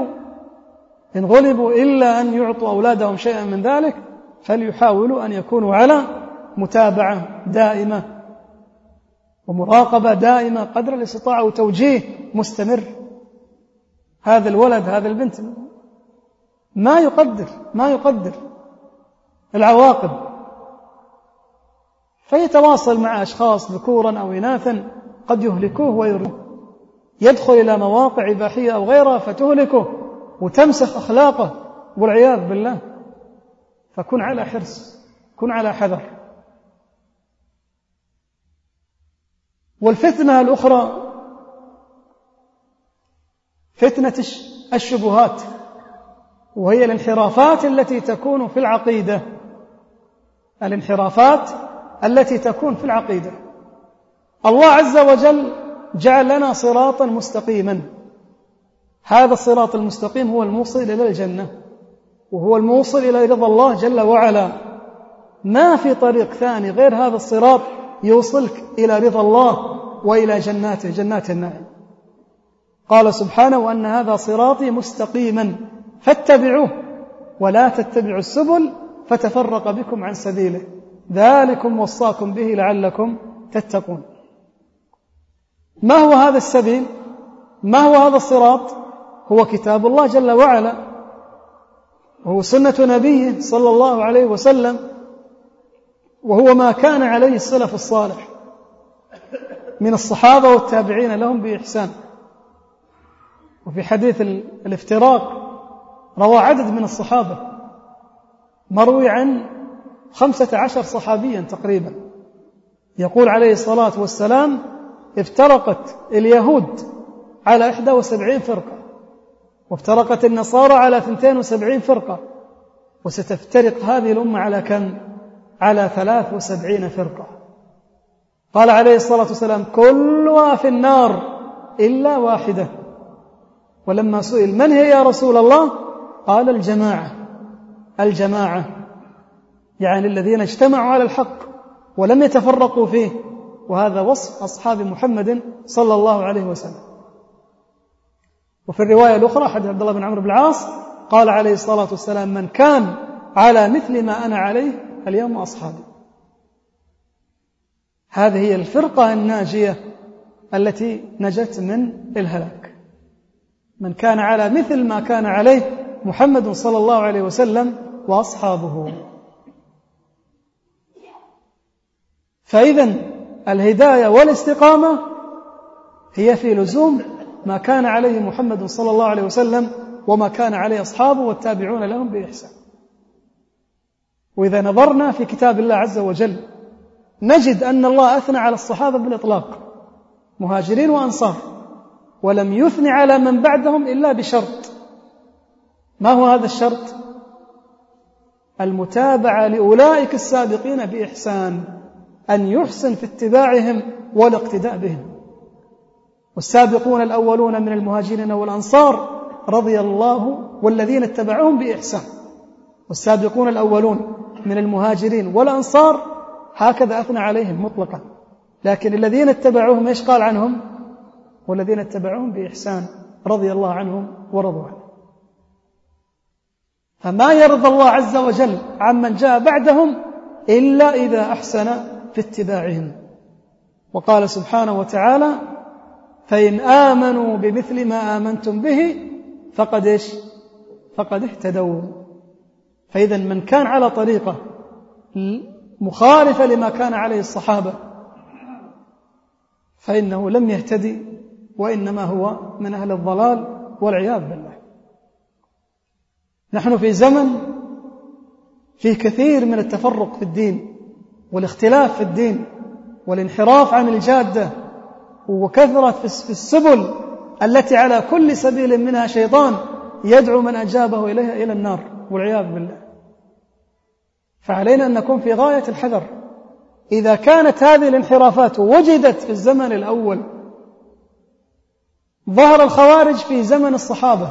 غلبوا إلا أن يعطوا أولادهم شيئا من ذلك فليحاولوا أن يكونوا على متابعة دائمة ومراقبة دائمة قدر الاستطاعة وتوجيه مستمر. هذا الولد هذا البنت ما يقدر العواقب، فيتواصل مع أشخاص ذكورا أو إناثا قد يهلكوه ويرموه، يدخل إلى مواقع إباحية أو غيرها فتهلكه وتمسخ أخلاقه والعياذ بالله. فكن على حرص، كن على حذر. والفتنة الأخرى فتنة الشبهات، وهي الانحرافات التي تكون في العقيدة. الانحرافات التي تكون في العقيدة. الله عز وجل جعل لنا صراطا مستقيما، هذا الصراط المستقيم هو الموصل إلى الجنة وهو الموصل إلى رضا الله جل وعلا. ما في طريق ثاني غير هذا الصراط يوصلك إلى رضا الله وإلى جناته، جنات النعيم. قال سبحانه: وأن هذا صراطي مستقيما فاتبعوه ولا تتبعوا السبل فتفرق بكم عن سبيله ذلكم وصاكم به لعلكم تتقون. ما هو هذا السبيل؟ ما هو هذا الصراط؟ هو كتاب الله جل وعلا، وهو سنة نبيه صلى الله عليه وسلم، وهو ما كان عليه السلف الصالح من الصحابة والتابعين لهم بإحسان. وفي حديث الافتراق روى عدد من الصحابة، مروي عن 15 صحابيا تقريبا، يقول عليه الصلاة والسلام: افترقت اليهود على 71 فرقة، وافترقت النصارى على 72 فرقة، وستفترق هذه الأمة على كم؟ على 73 فرقة. قال عليه الصلاة والسلام: كلها في النار إلا واحدة. ولما سئل: من هي يا رسول الله؟ قال: الجماعة، يعني الذين اجتمعوا على الحق ولم يتفرقوا فيه. وهذا وصف أصحاب محمد صلى الله عليه وسلم. وفي الرواية الأخرى حديث عبد الله بن عمرو بن العاص قال عليه الصلاة والسلام: من كان على مثل ما أنا عليه اليوم أصحابي. هذه هي الفرقة الناجية التي نجت من الهلاك، من كان على مثل ما كان عليه محمد صلى الله عليه وسلم وأصحابه. فإذن الهداية والاستقامة هي في لزوم ما كان عليه محمد صلى الله عليه وسلم وما كان عليه أصحابه والتابعون لهم بإحسان. وإذا نظرنا في كتاب الله عز وجل نجد أن الله أثنى على الصحابة بالإطلاق، مهاجرين وأنصار، ولم يثني على من بعدهم إلا بشرط. ما هو هذا الشرط؟ المتابعة لأولئك السابقين بإحسان، أن يحسن في اتباعهم والاقتداء بهم. والسابقون الأولون من المهاجرين والأنصار رضي الله والذين اتبعوهم بإحسان. والسابقون الأولون من المهاجرين والأنصار هكذا أثنى عليهم مطلقا، لكن الذين اتبعوهم إيش قال عنهم؟ والذين اتبعوهم بإحسان رضي الله عنهم ورضوا عنه. فما يرضى الله عز وجل عمن جاء بعدهم إلا إذا أحسن في اتباعهم. وقال سبحانه وتعالى: فإن آمنوا بمثل ما آمنتم به فقد اهتدوا. فإذا من كان على طريقة مخالفة لما كان عليه الصحابة فإنه لم يهتدي، وإنما هو من أهل الضلال والعياذ بالله. نحن في زمن فيه كثير من التفرق في الدين والاختلاف في الدين والانحراف عن الجادة، وكثرة في السبل التي على كل سبيل منها شيطان يدعو من أجابه إليها إلى النار والعياذ بالله. فعلينا أن نكون في غاية الحذر. إذا كانت هذه الانحرافات وجدت في الزمن الأول، ظهر الخوارج في زمن الصحابة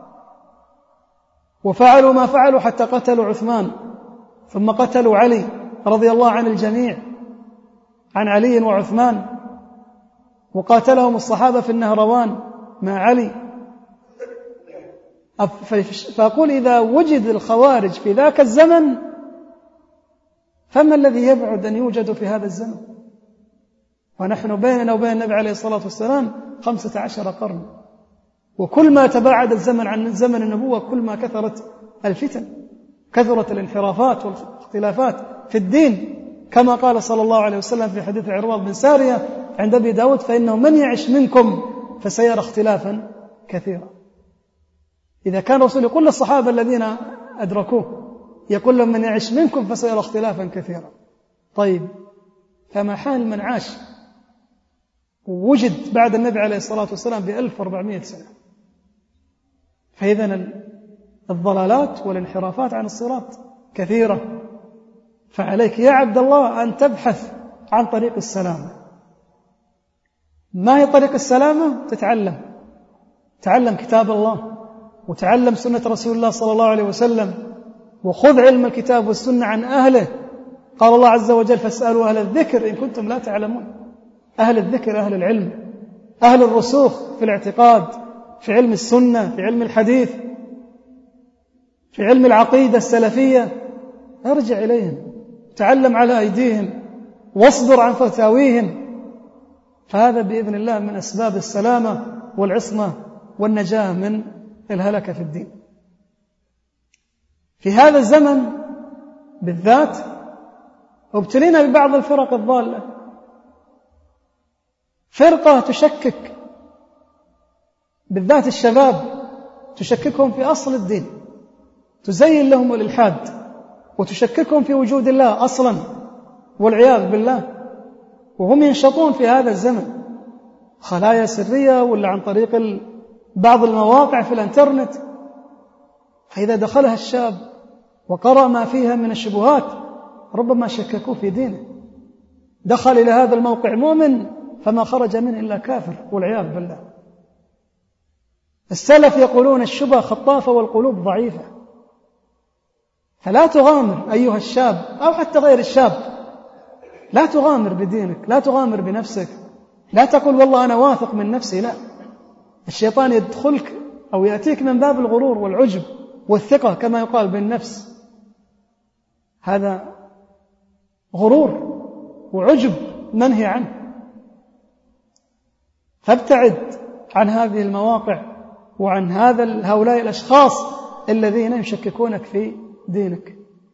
وفعلوا ما فعلوا حتى قتلوا عثمان، ثم قتلوا علي رضي الله عن الجميع، عن علي وعثمان، وقاتلهم الصحابة في النهروان مع علي. فأقول إذا وجد الخوارج في ذاك الزمن فما الذي يبعد أن يوجد في هذا الزمن؟ ونحن بيننا وبين النبي عليه الصلاة والسلام 15 قرن، وكل ما تباعد الزمن عن زمن النبوة كل ما كثرت الفتن، كثرت الانحرافات والاختلافات في الدين، كما قال صلى الله عليه وسلم في حديث عرباض بن سارية عند أبي داود: فإنه من يعش منكم فسيرى اختلافا كثيرا. إذا كان رسول يقول للصحابة الذين أدركوه يقول لهم: من يعش منكم فسيرى اختلافا كثيرا. طيب، فما حال من عاش ووجد بعد النبي عليه الصلاة والسلام ب1400 سنة؟ فإذا الضلالات والانحرافات عن الصراط كثيرة. فعليك يا عبد الله أن تبحث عن طريق السلامة. ما هي طريق السلامة؟ تعلم كتاب الله، وتعلم سنة رسول الله صلى الله عليه وسلم، وخذ علم الكتاب والسنة عن أهله. قال الله عز وجل: فاسألوا أهل الذكر إن كنتم لا تعلمون. أهل الذكر أهل العلم، أهل الرسوخ في الاعتقاد، في علم السنة، في علم الحديث، في علم العقيدة السلفية. ارجع إليهم، تعلم على أيديهم، واصبر عن فتاويهم. فهذا بإذن الله من أسباب السلامة والعصمة والنجاة من الهلكة في الدين. في هذا الزمن بالذات ابتلينا ببعض الفرق الضالة، فرقة تشكك بالذات الشباب، تشككهم في أصل الدين، تزين لهم الإلحاد، وتشككهم في وجود الله أصلا والعياذ بالله، وهم ينشطون في هذا الزمن خلايا سرية ولا عن طريق بعض المواقع في الانترنت. فإذا دخلها الشاب وقرأ ما فيها من الشبهات ربما شككوا في دينه، دخل إلى هذا الموقع مؤمن فما خرج منه إلا كافر والعياذ بالله. السلف يقولون: الشبهة خطافة والقلوب ضعيفة. فلا تغامر أيها الشاب أو حتى غير الشاب، لا تغامر بدينك، لا تغامر بنفسك، لا تقول والله أنا واثق من نفسي. لا، الشيطان يدخلك أو يأتيك من باب الغرور والعجب والثقة كما يقال بالنفس. هذا غرور وعجب منهي عنه. فابتعد عن هذه المواقع وعن هؤلاء الأشخاص الذين يشككونك في دينك.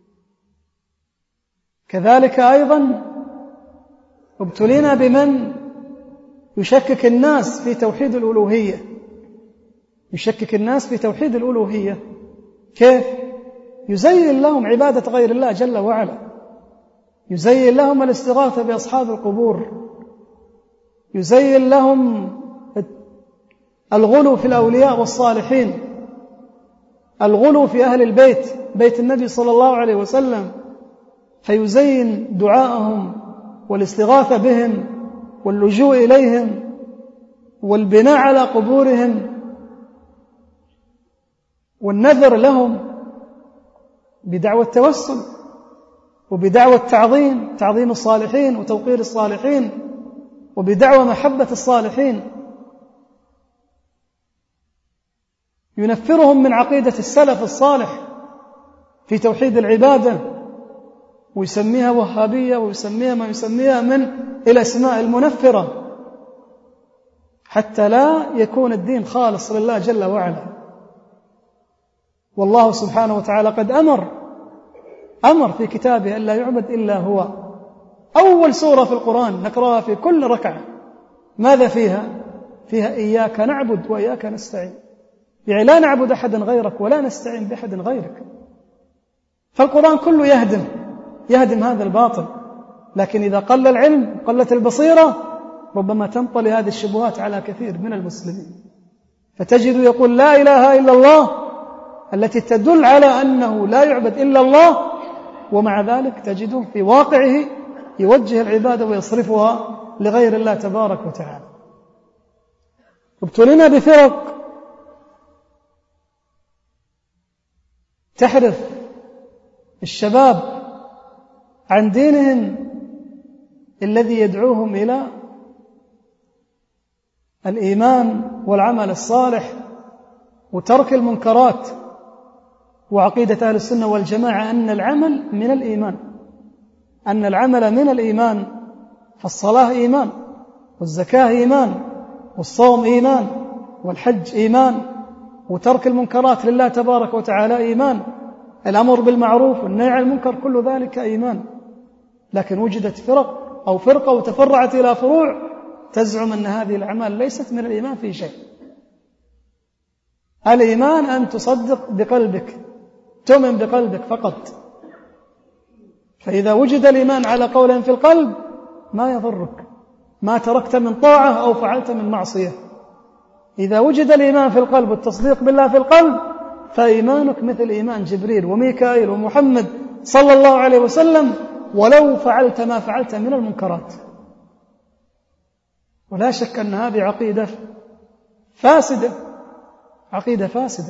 كذلك أيضا ابتلينا بمن يشكك الناس في توحيد الألوهية. يشكك الناس في توحيد الألوهية كيف؟ يزين لهم عبادة غير الله جل وعلا، يزين لهم الاستغاثة بأصحاب القبور، يزين لهم الغلو في الأولياء والصالحين، الغلو في أهل البيت، بيت النبي صلى الله عليه وسلم، فيزين دعاءهم والاستغاثة بهم واللجوء إليهم والبناء على قبورهم والنذر لهم بدعوى التوسل وبدعوى تعظيم الصالحين وتوقير الصالحين وبدعوى محبة الصالحين، ينفرهم من عقيدة السلف الصالح في توحيد العبادة، ويسميها وهابية ويسميها ما يسميها من الأسماء المنفرة، حتى لا يكون الدين خالص لله جل وعلا. والله سبحانه وتعالى قد أمر في كتابه أن لا يعبد إلا هو. أول سورة في القرآن نقرأها في كل ركعة، ماذا فيها؟ فيها إياك نعبد وإياك نستعين، يعني لا نعبد أحدا غيرك ولا نستعين بأحد غيرك. فالقرآن كله يهدم هذا الباطل، لكن إذا قل العلم قلت البصيرة ربما تنطلي هذه الشبهات على كثير من المسلمين، فتجد يقول لا إله إلا الله التي تدل على أنه لا يعبد إلا الله، ومع ذلك تجده في واقعه يوجه العبادة ويصرفها لغير الله تبارك وتعالى. ابتلينا بفرق تحرف الشباب عن دينهم الذي يدعوهم إلى الإيمان والعمل الصالح وترك المنكرات، وعقيدة أهل السنة والجماعة أن العمل من الإيمان، فالصلاة إيمان، والزكاة إيمان، والصوم إيمان، والحج إيمان، وترك المنكرات لله تبارك وتعالى إيمان، الأمر بالمعروف والنهي عن المنكر كل ذلك إيمان. لكن وجدت فرقة وتفرعت إلى فروع تزعم أن هذه الأعمال ليست من الإيمان في شيء. الإيمان أن تصدق بقلبك، تؤمن بقلبك فقط، فإذا وجد الإيمان على قول في القلب ما يضرك ما تركت من طاعة أو فعلت من معصية. إذا وجد الإيمان في القلب والتصديق بالله في القلب فإيمانك مثل إيمان جبريل وميكائيل ومحمد صلى الله عليه وسلم، ولو فعلت ما فعلت من المنكرات. ولا شك أن هذه عقيدة فاسدة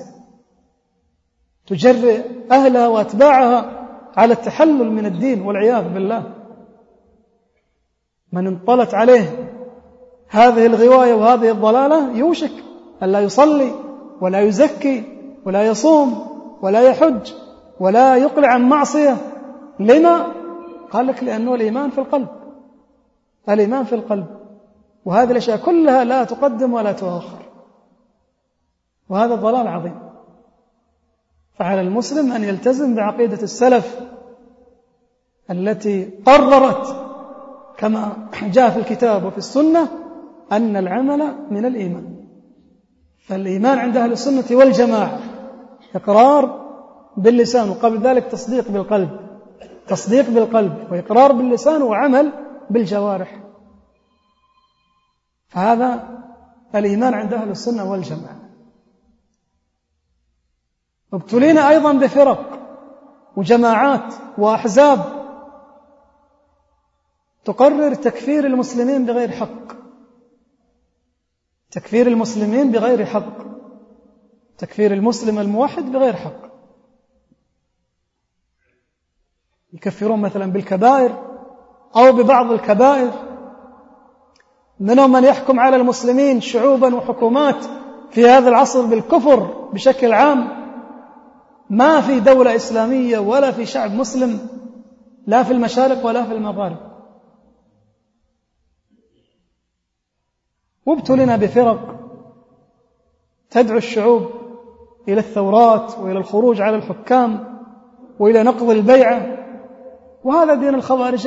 تجرئ أهلها وأتباعها على التحلل من الدين والعياذ بالله. من انطلت عليه هذه الغواية وهذه الضلالة يوشك أن لا يصلي ولا يزكي ولا يصوم ولا يحج ولا يقلع عن معصية. لما؟ قال لك لأنه الإيمان في القلب، وهذه الأشياء كلها لا تقدم ولا تؤخر، وهذا ضلال عظيم. فعلى المسلم أن يلتزم بعقيدة السلف التي قررت كما جاء في الكتاب وفي السنة أن العمل من الإيمان. فالإيمان عند أهل السنة والجماعة إقرار باللسان، وقبل ذلك تصديق بالقلب وإقرار باللسان وعمل بالجوارح. فهذا الإيمان عند أهل السنة والجماعة. ابتلينا أيضا بفرق وجماعات وأحزاب تقرر تكفير المسلمين بغير حق، تكفير المسلم الموحد بغير حق. يكفرون مثلا بالكبائر أو ببعض الكبائر. منهم من يحكم على المسلمين شعوبا وحكومات في هذا العصر بالكفر بشكل عام. ما في دولة إسلامية ولا في شعب مسلم لا في المشارق ولا في المغارب. وابتلنا بفرق تدعو الشعوب إلى الثورات وإلى الخروج على الحكام وإلى نقض البيعة، وهذا دين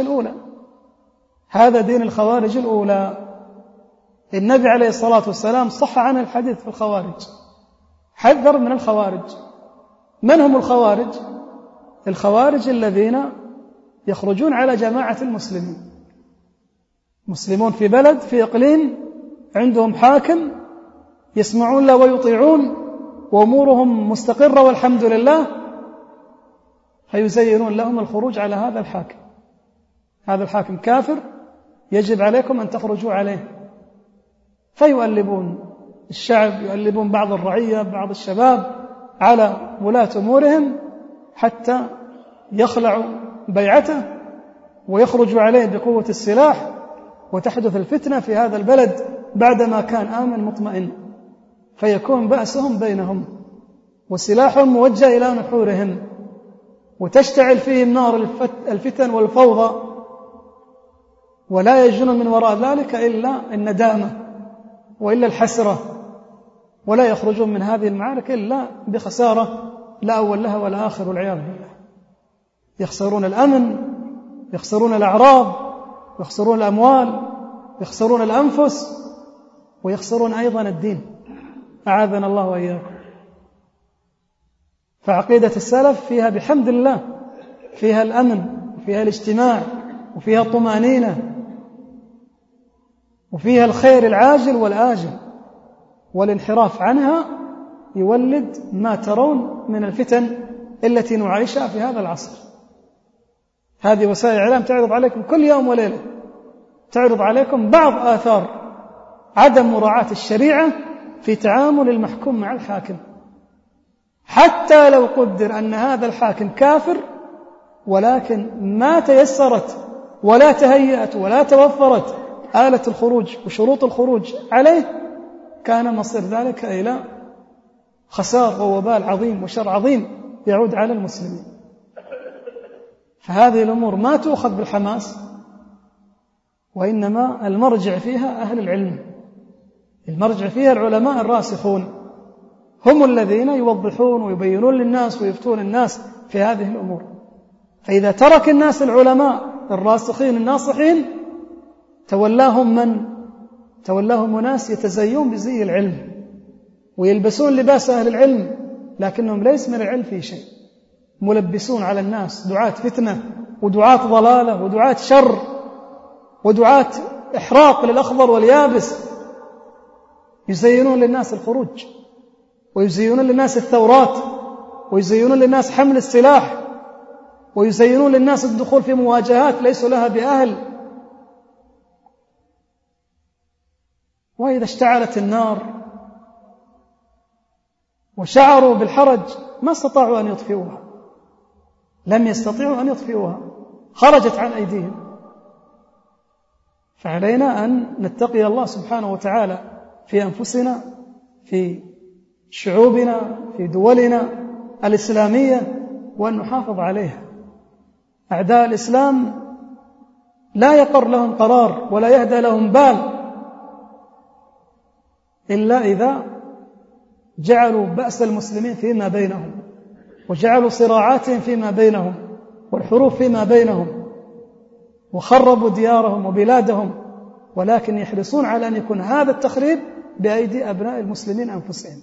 الخوارج الأولى. النبي عليه الصلاة والسلام صح عن الحديث في الخوارج، حذر من الخوارج. من هم الخوارج؟ الخوارج الذين يخرجون على جماعة المسلمين، مسلمون في بلد في إقليم عندهم حاكم يسمعون له ويطيعون وأمورهم مستقرة والحمد لله، فيزينون لهم الخروج على هذا الحاكم. هذا الحاكم كافر، يجب عليكم أن تخرجوا عليه. فيؤلبون الشعب، يؤلبون بعض الرعية، بعض الشباب على ولاة أمورهم حتى يخلعوا بيعته ويخرجوا عليه بقوة السلاح، وتحدث الفتنة في هذا البلد بعدما كان آمن مطمئن، فيكون بأسهم بينهم وسلاحهم موجه إلى نحورهم، وتشتعل فيهم نار الفتن والفوضى، ولا يجدون من وراء ذلك إلا الندامة وإلا الحسرة، ولا يخرجون من هذه المعارك إلا بخسارة لا أول لها ولا آخر، والعياذ بالله. يخسرون الأمن، يخسرون الأعراض، يخسرون الأموال، يخسرون الأنفس، ويخسرون أيضا الدين، أعاذنا الله وإياكم. فعقيدة السلف فيها بحمد الله فيها الأمن، وفيها الاجتماع، وفيها الطمأنينة، وفيها الخير العاجل والآجل، والانحراف عنها يولد ما ترون من الفتن التي نعيشها في هذا العصر. هذه وسائل الإعلام تعرض عليكم كل يوم وليلة، تعرض عليكم بعض آثار عدم مراعاة الشريعة في تعامل المحكوم مع الحاكم، حتى لو قدر أن هذا الحاكم كافر، ولكن ما تيسرت ولا تهيأت ولا توفرت آلة الخروج وشروط الخروج عليه، كان مصير ذلك إلى خسار ووبال عظيم وشر عظيم يعود على المسلمين. فهذه الأمور ما تؤخذ بالحماس، وإنما المرجع فيها أهل العلم، المرجع فيها العلماء الراسخون، هم الذين يوضحون ويبينون للناس ويفتون الناس في هذه الأمور. فإذا ترك الناس العلماء الراسخين الناصحين تولاهم ناس يتزيون بزي العلم ويلبسون لباس أهل العلم، لكنهم ليس من العلم في شيء، ملبسون على الناس، دعاة فتنة ودعاة ضلالة ودعاة شر ودعاة إحراق للأخضر واليابس، يزينون للناس الخروج، ويزينون للناس الثورات، ويزينون للناس حمل السلاح، ويزينون للناس الدخول في مواجهات ليسوا لها بأهل. وإذا اشتعلت النار وشعروا بالحرج ما استطاعوا أن يطفئوها، لم يستطيعوا أن يطفئوها، خرجت عن أيديهم. فعلينا أن نتقي الله سبحانه وتعالى في أنفسنا، في شعوبنا، في دولنا الإسلامية، وأن نحافظ عليها. أعداء الإسلام لا يقر لهم قرار ولا يهدى لهم بال إلا إذا جعلوا بأس المسلمين فيما بينهم، وجعلوا صراعاتهم فيما بينهم والحروب فيما بينهم، وخربوا ديارهم وبلادهم، ولكن يحرصون على أن يكون هذا التخريب بأيدي أبناء المسلمين أنفسهم.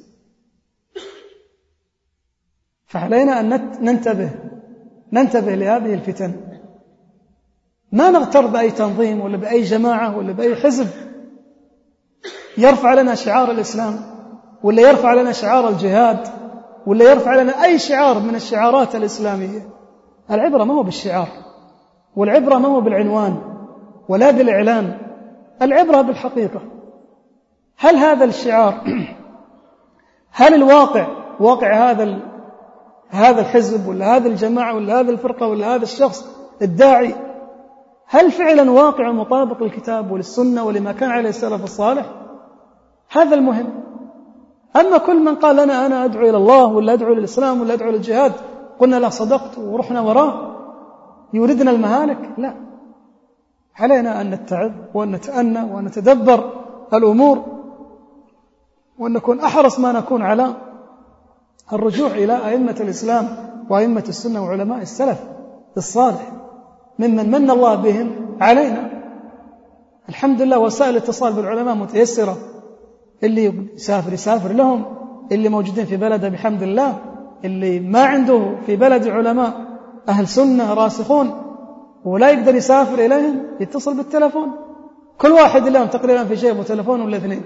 فعلينا أن ننتبه لهذه الفتن، ما نغتر بأي تنظيم ولا بأي جماعة ولا بأي حزب يرفع لنا شعار الإسلام، ولا يرفع لنا شعار الجهاد، ولا يرفع لنا أي شعار من الشعارات الإسلامية. العبرة ما هو بالشعار، والعبرة ما هو بالعنوان ولا بالإعلان، العبرة بالحقيقة. هل هذا الشعار، هل الواقع واقع هذا الحزب ولا هذه الجماعة ولا هذه الفرقة ولا هذا الشخص الداعي، هل فعلا واقع مطابق للكتاب وللسنة ولما كان عليه السلف الصالح؟ هذا المهم. أما كل من قال لنا أنا أدعو إلى الله ولا أدعو للإسلام ولا أدعو للجهاد، قلنا لا صدقت ورحنا وراه يريدنا المهالك، لا، علينا أن نتعظ وأن نتأنى وأن نتدبر الأمور، وأن نكون أحرص ما نكون على الرجوع إلى أئمة الإسلام وأئمة السنة وعلماء السلف الصالح ممن من الله بهم علينا. الحمد لله وسائل الاتصال بالعلماء متيسرة، اللي يسافر لهم، اللي موجودين في بلده بحمد الله، اللي ما عنده في بلد علماء أهل سنة راسخون ولا يقدر يسافر إليهم يتصل بالتلفون، كل واحد لهم تقريبا في جيبه تلفون ولا اثنين،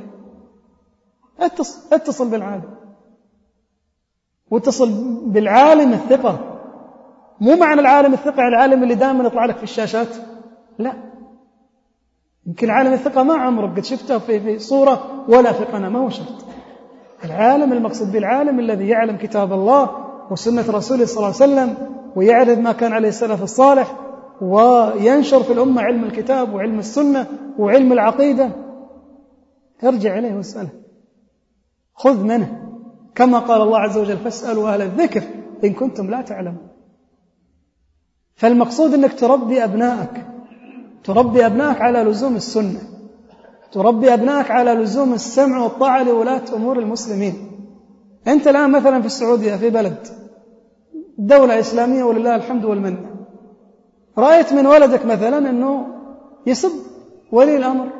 اتصل بالعالم، واتصل بالعالم الثقة. مو معنى العالم الثقة العالم اللي دائما يطلع لك في الشاشات، لا، يمكن عالم الثقة ما عمرك قد شفته في صورة ولا في قناة، ما هو شرط. العالم المقصود بالعالم الذي يعلم كتاب الله وسنة رسوله صلى الله عليه وسلم، ويعرف ما كان عليه السلف الصالح، وينشر في الأمة علم الكتاب وعلم السنة وعلم العقيدة. ارجع إليه واسأله، خذ منه، كما قال الله عز وجل: فاسألوا أهل الذكر إن كنتم لا تعلمون. فالمقصود أنك تربي أبنائك على لزوم السنة، تربي أبنائك على لزوم السمع والطاعة لولاة أمور المسلمين. أنت الآن مثلا في السعودية في بلد دولة إسلامية ولله الحمد والمنة، رأيت من ولدك مثلا أنه يسب ولي الأمر،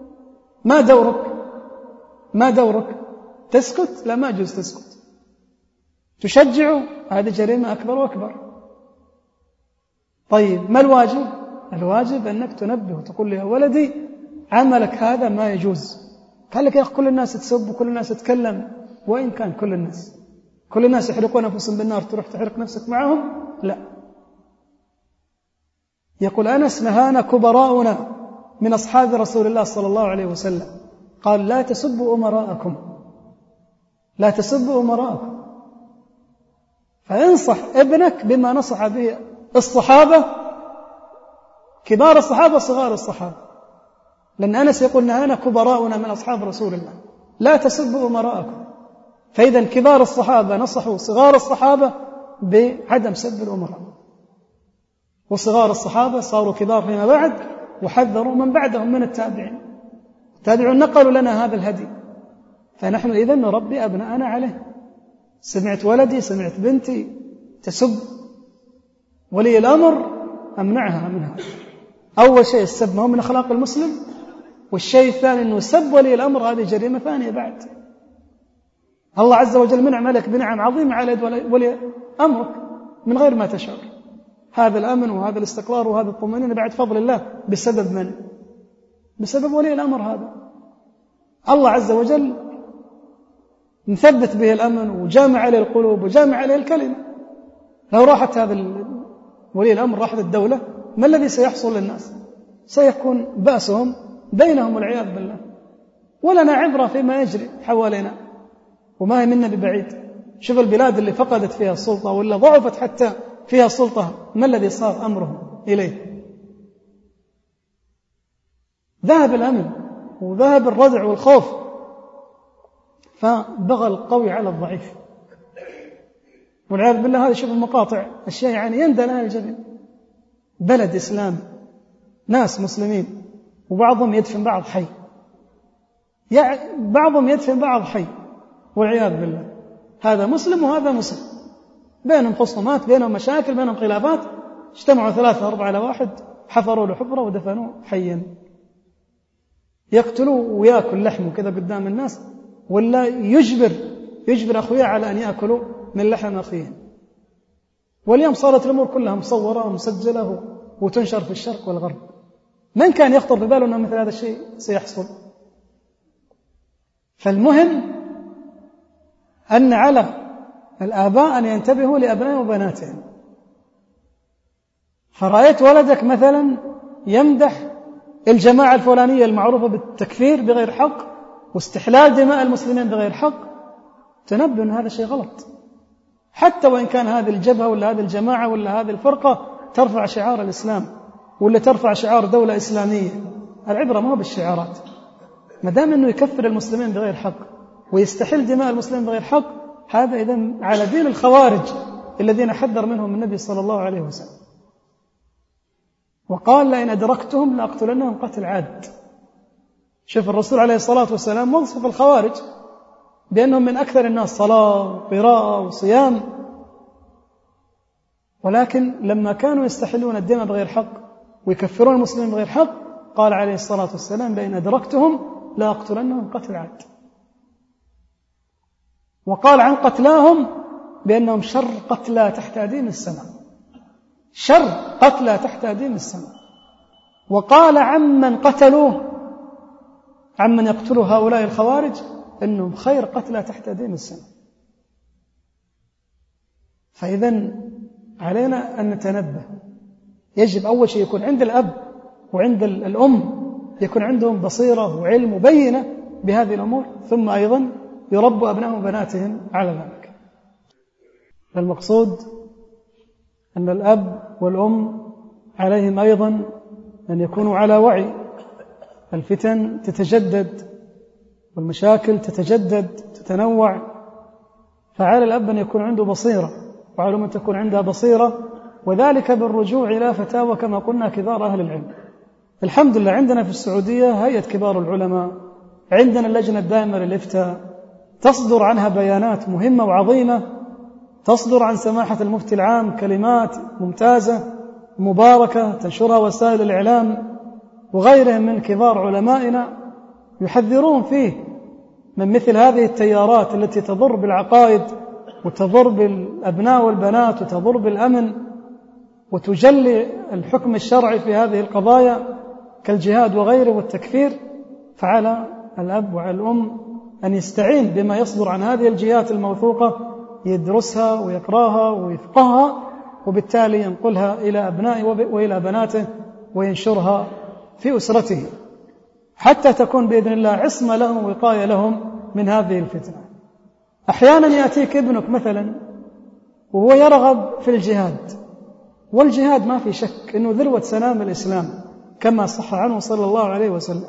ما دورك؟ تسكت؟ لا، ما يجوز تسكت. تشجعه؟ هذه جريمة أكبر وأكبر. طيب ما الواجب؟ الواجب أنك تنبه وتقول له: يا ولدي عملك هذا ما يجوز. قال لك: يا أخي كل الناس تسب وكل الناس تتكلم. وإن كان كل الناس يحرقون أنفسهم بالنار، تروح تحرق نفسك معهم؟ لا. يقول أنس: نهانا كبراؤنا من أصحاب رسول الله صلى الله عليه وسلم، قال: لا تسبوا أمراءكم. فانصح ابنك بما نصح به الصحابة، كبار الصحابة وصغار الصحابة، لأن أنس يقول: نهانا كبراؤنا من أصحاب رسول الله لا تسبوا أمراءكم. فإذا كبار الصحابة نصحوا صغار الصحابة بعدم سب الأمراء، وصغار الصحابة صاروا كبار فيما بعد وحذروا من بعدهم من التابعين نقلوا لنا هذا الهدي. فنحن إذن نربي أبناءنا عليه. سمعت ولدي، سمعت بنتي تسب ولي الأمر، أمنعها منها. أول شيء السب ما هو من أخلاق المسلم، والشيء الثاني أنه سب ولي الأمر هذه جريمة ثانية بعد. الله عز وجل منعم عليك بنعم عظيمة على يد ولي أمرك من غير ما تشعر. هذا الأمن وهذا الاستقرار وهذا الطمأنينة بعد فضل الله بسبب من؟ بسبب ولي الأمر هذا. الله عز وجل مثبت به الأمن وجامع عليه القلوب وجامع عليه الكلمة. لو راحت هذا ولي الأمر، راحت الدولة، ما الذي سيحصل للناس؟ سيكون بأسهم بينهم والعياذ بالله. ولنا عبرة فيما يجري حوالينا وما هي منا ببعيد. شوف البلاد اللي فقدت فيها السلطة ولا ضعفت حتى فيها السلطة، ما الذي صار أمرهم إليه؟ ذهب الأمن وذهب الردع والخوف، فبغى القوي على الضعيف والعياذ بالله. هذا شوف المقاطع، أشياء يعني يندى لها الجميع. بلد إسلام، ناس مسلمين، وبعضهم يدفن بعض حي، بعضهم يدفن بعض حي والعياذ بالله. هذا مسلم وهذا مسلم، بينهم خصومات، بينهم مشاكل، بينهم خلافات، اجتمعوا 3 4 على واحد، حفروا له حفرة ودفنوه حيا. يقتلوه ويأكل لحمه كذا قدام الناس، ولا يجبر أخويه على أن يأكلوا من لحم أخيه. واليوم صارت الأمور كلها مصورة ومسجلة وتنشر في الشرق والغرب. من كان يخطر بباله أن مثل هذا الشيء سيحصل؟ فالمهم أن على الآباء أن ينتبهوا لأبنائهم وبناتهم. فرأيت ولدك مثلا يمدح الجماعة الفلانية المعروفة بالتكفير بغير حق واستحلال دماء المسلمين بغير حق، تنبه أن هذا شيء غلط، حتى وإن كان هذه الجبهة ولا هذه الجماعة ولا هذه الفرقة ترفع شعار الإسلام ولا ترفع شعار دولة إسلامية. العبرة ما هو بالشعارات. ما دام أنه يكفر المسلمين بغير حق ويستحل دماء المسلمين بغير حق، هذا إذن على دين الخوارج الذين حذر منهم النبي صلى الله عليه وسلم، وقال: لئن أدركتهم لأقتلنهم قتل عاد. شوف الرسول عليه الصلاة والسلام وصف الخوارج بأنهم من أكثر الناس صلاة وقراءة وصيام، ولكن لما كانوا يستحلون الدماء بغير حق ويكفرون المسلمين بغير حق، قال عليه الصلاة والسلام: لئن أدركتهم لأقتلنهم قتل عاد. وقال عن قتلاهم بأنهم شر قتلى تحت أديم السماء، شر قتلى تحت أديم السماء. وقال عمن قتلوه، عمن يقتلوا هؤلاء الخوارج، أنهم خير قتلى تحت أديم السماء. فإذن علينا أن نتنبه. يجب أول شيء يكون عند الأب وعند الأم يكون عندهم بصيرة وعلم وبينة بهذه الأمور، ثم أيضا يربوا أبنائهم وبناتهم على ذلك. المقصود أن الأب والأم عليهم أيضا أن يكونوا على وعي. الفتن تتجدد والمشاكل تتجدد تتنوع، فعلى الأب أن يكون عنده بصيرة وعلى أن تكون عندها بصيرة، وذلك بالرجوع إلى فتاوى كما قلنا كبار أهل العلم. الحمد لله عندنا في السعودية هيئة كبار العلماء، عندنا اللجنة الدائمة للإفتاء، تصدر عنها بيانات مهمة وعظيمة، تصدر عن سماحة المفتي العام كلمات ممتازة مباركة تنشرها وسائل الإعلام وغيرهم من كبار علمائنا يحذرون فيه من مثل هذه التيارات التي تضر بالعقائد وتضر بالأبناء والبنات وتضر بالأمن وتجلي الحكم الشرعي في هذه القضايا كالجهاد وغيره والتكفير. فعلى الأب وعلى الأم أن يستعين بما يصدر عن هذه الجهات الموثوقة، يدرسها ويقراها ويفقهها، وبالتالي ينقلها إلى أبنائه وإلى بناته وينشرها في أسرته حتى تكون بإذن الله عصمة لهم ووقاية لهم من هذه الفتنة. أحيانا يأتيك ابنك مثلا وهو يرغب في الجهاد، والجهاد ما في شك أنه ذروة سنام الإسلام كما صح عنه صلى الله عليه وسلم،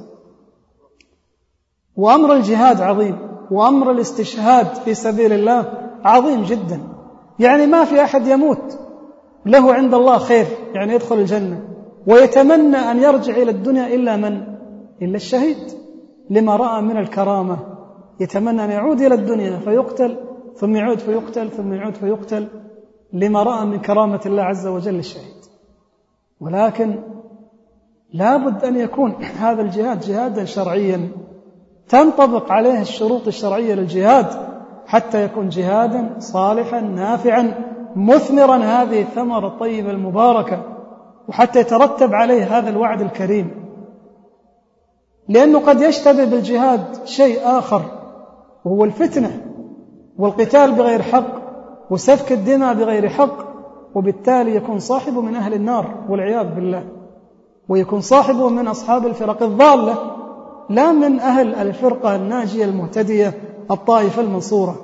وأمر الجهاد عظيم، وأمر الاستشهاد في سبيل الله عظيم جدا. يعني ما في أحد يموت له عند الله خير، يعني يدخل الجنة ويتمنى أن يرجع إلى الدنيا إلا من؟ إلا الشهيد، لما رأى من الكرامة، يتمنى أن يعود إلى الدنيا فيقتل ثم يعود فيقتل ثم يعود فيقتل، لما رأى من كرامة الله عز وجل الشهيد. ولكن لابد أن يكون هذا الجهاد جهادا شرعيا تنطبق عليه الشروط الشرعية للجهاد حتى يكون جهادا صالحا نافعا مثمرا هذه الثمرة الطيبة المباركة، وحتى يترتب عليه هذا الوعد الكريم. لأنه قد يشتبه بالجهاد شيء آخر وهو الفتنة والقتال بغير حق وسفك الدماء بغير حق، وبالتالي يكون صاحبه من أهل النار والعياذ بالله، ويكون صاحبه من أصحاب الفرق الضالة لا من أهل الفرقة الناجية المهتدية الطائفة المنصورة.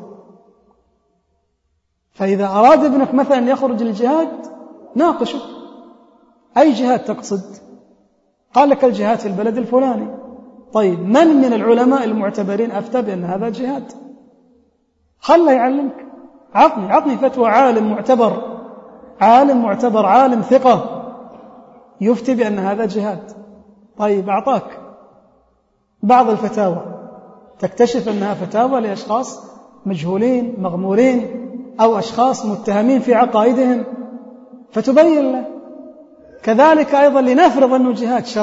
فإذا أراد ابنك مثلا يخرج للجهاد ناقشه، أي جهاد تقصد؟ قال لك الجهاد في البلد الفلاني. طيب من العلماء المعتبرين أفتى بأن هذا جهاد؟ خله يعلمك، عطني فتوى عالم معتبر عالم ثقة يفتي بأن هذا جهاد. طيب أعطاك بعض الفتاوى، تكتشف أنها فتاوى لأشخاص مجهولين مغمورين أو أشخاص متهمين في عقائدهم فتبين له. كذلك أيضا لنفرض أنه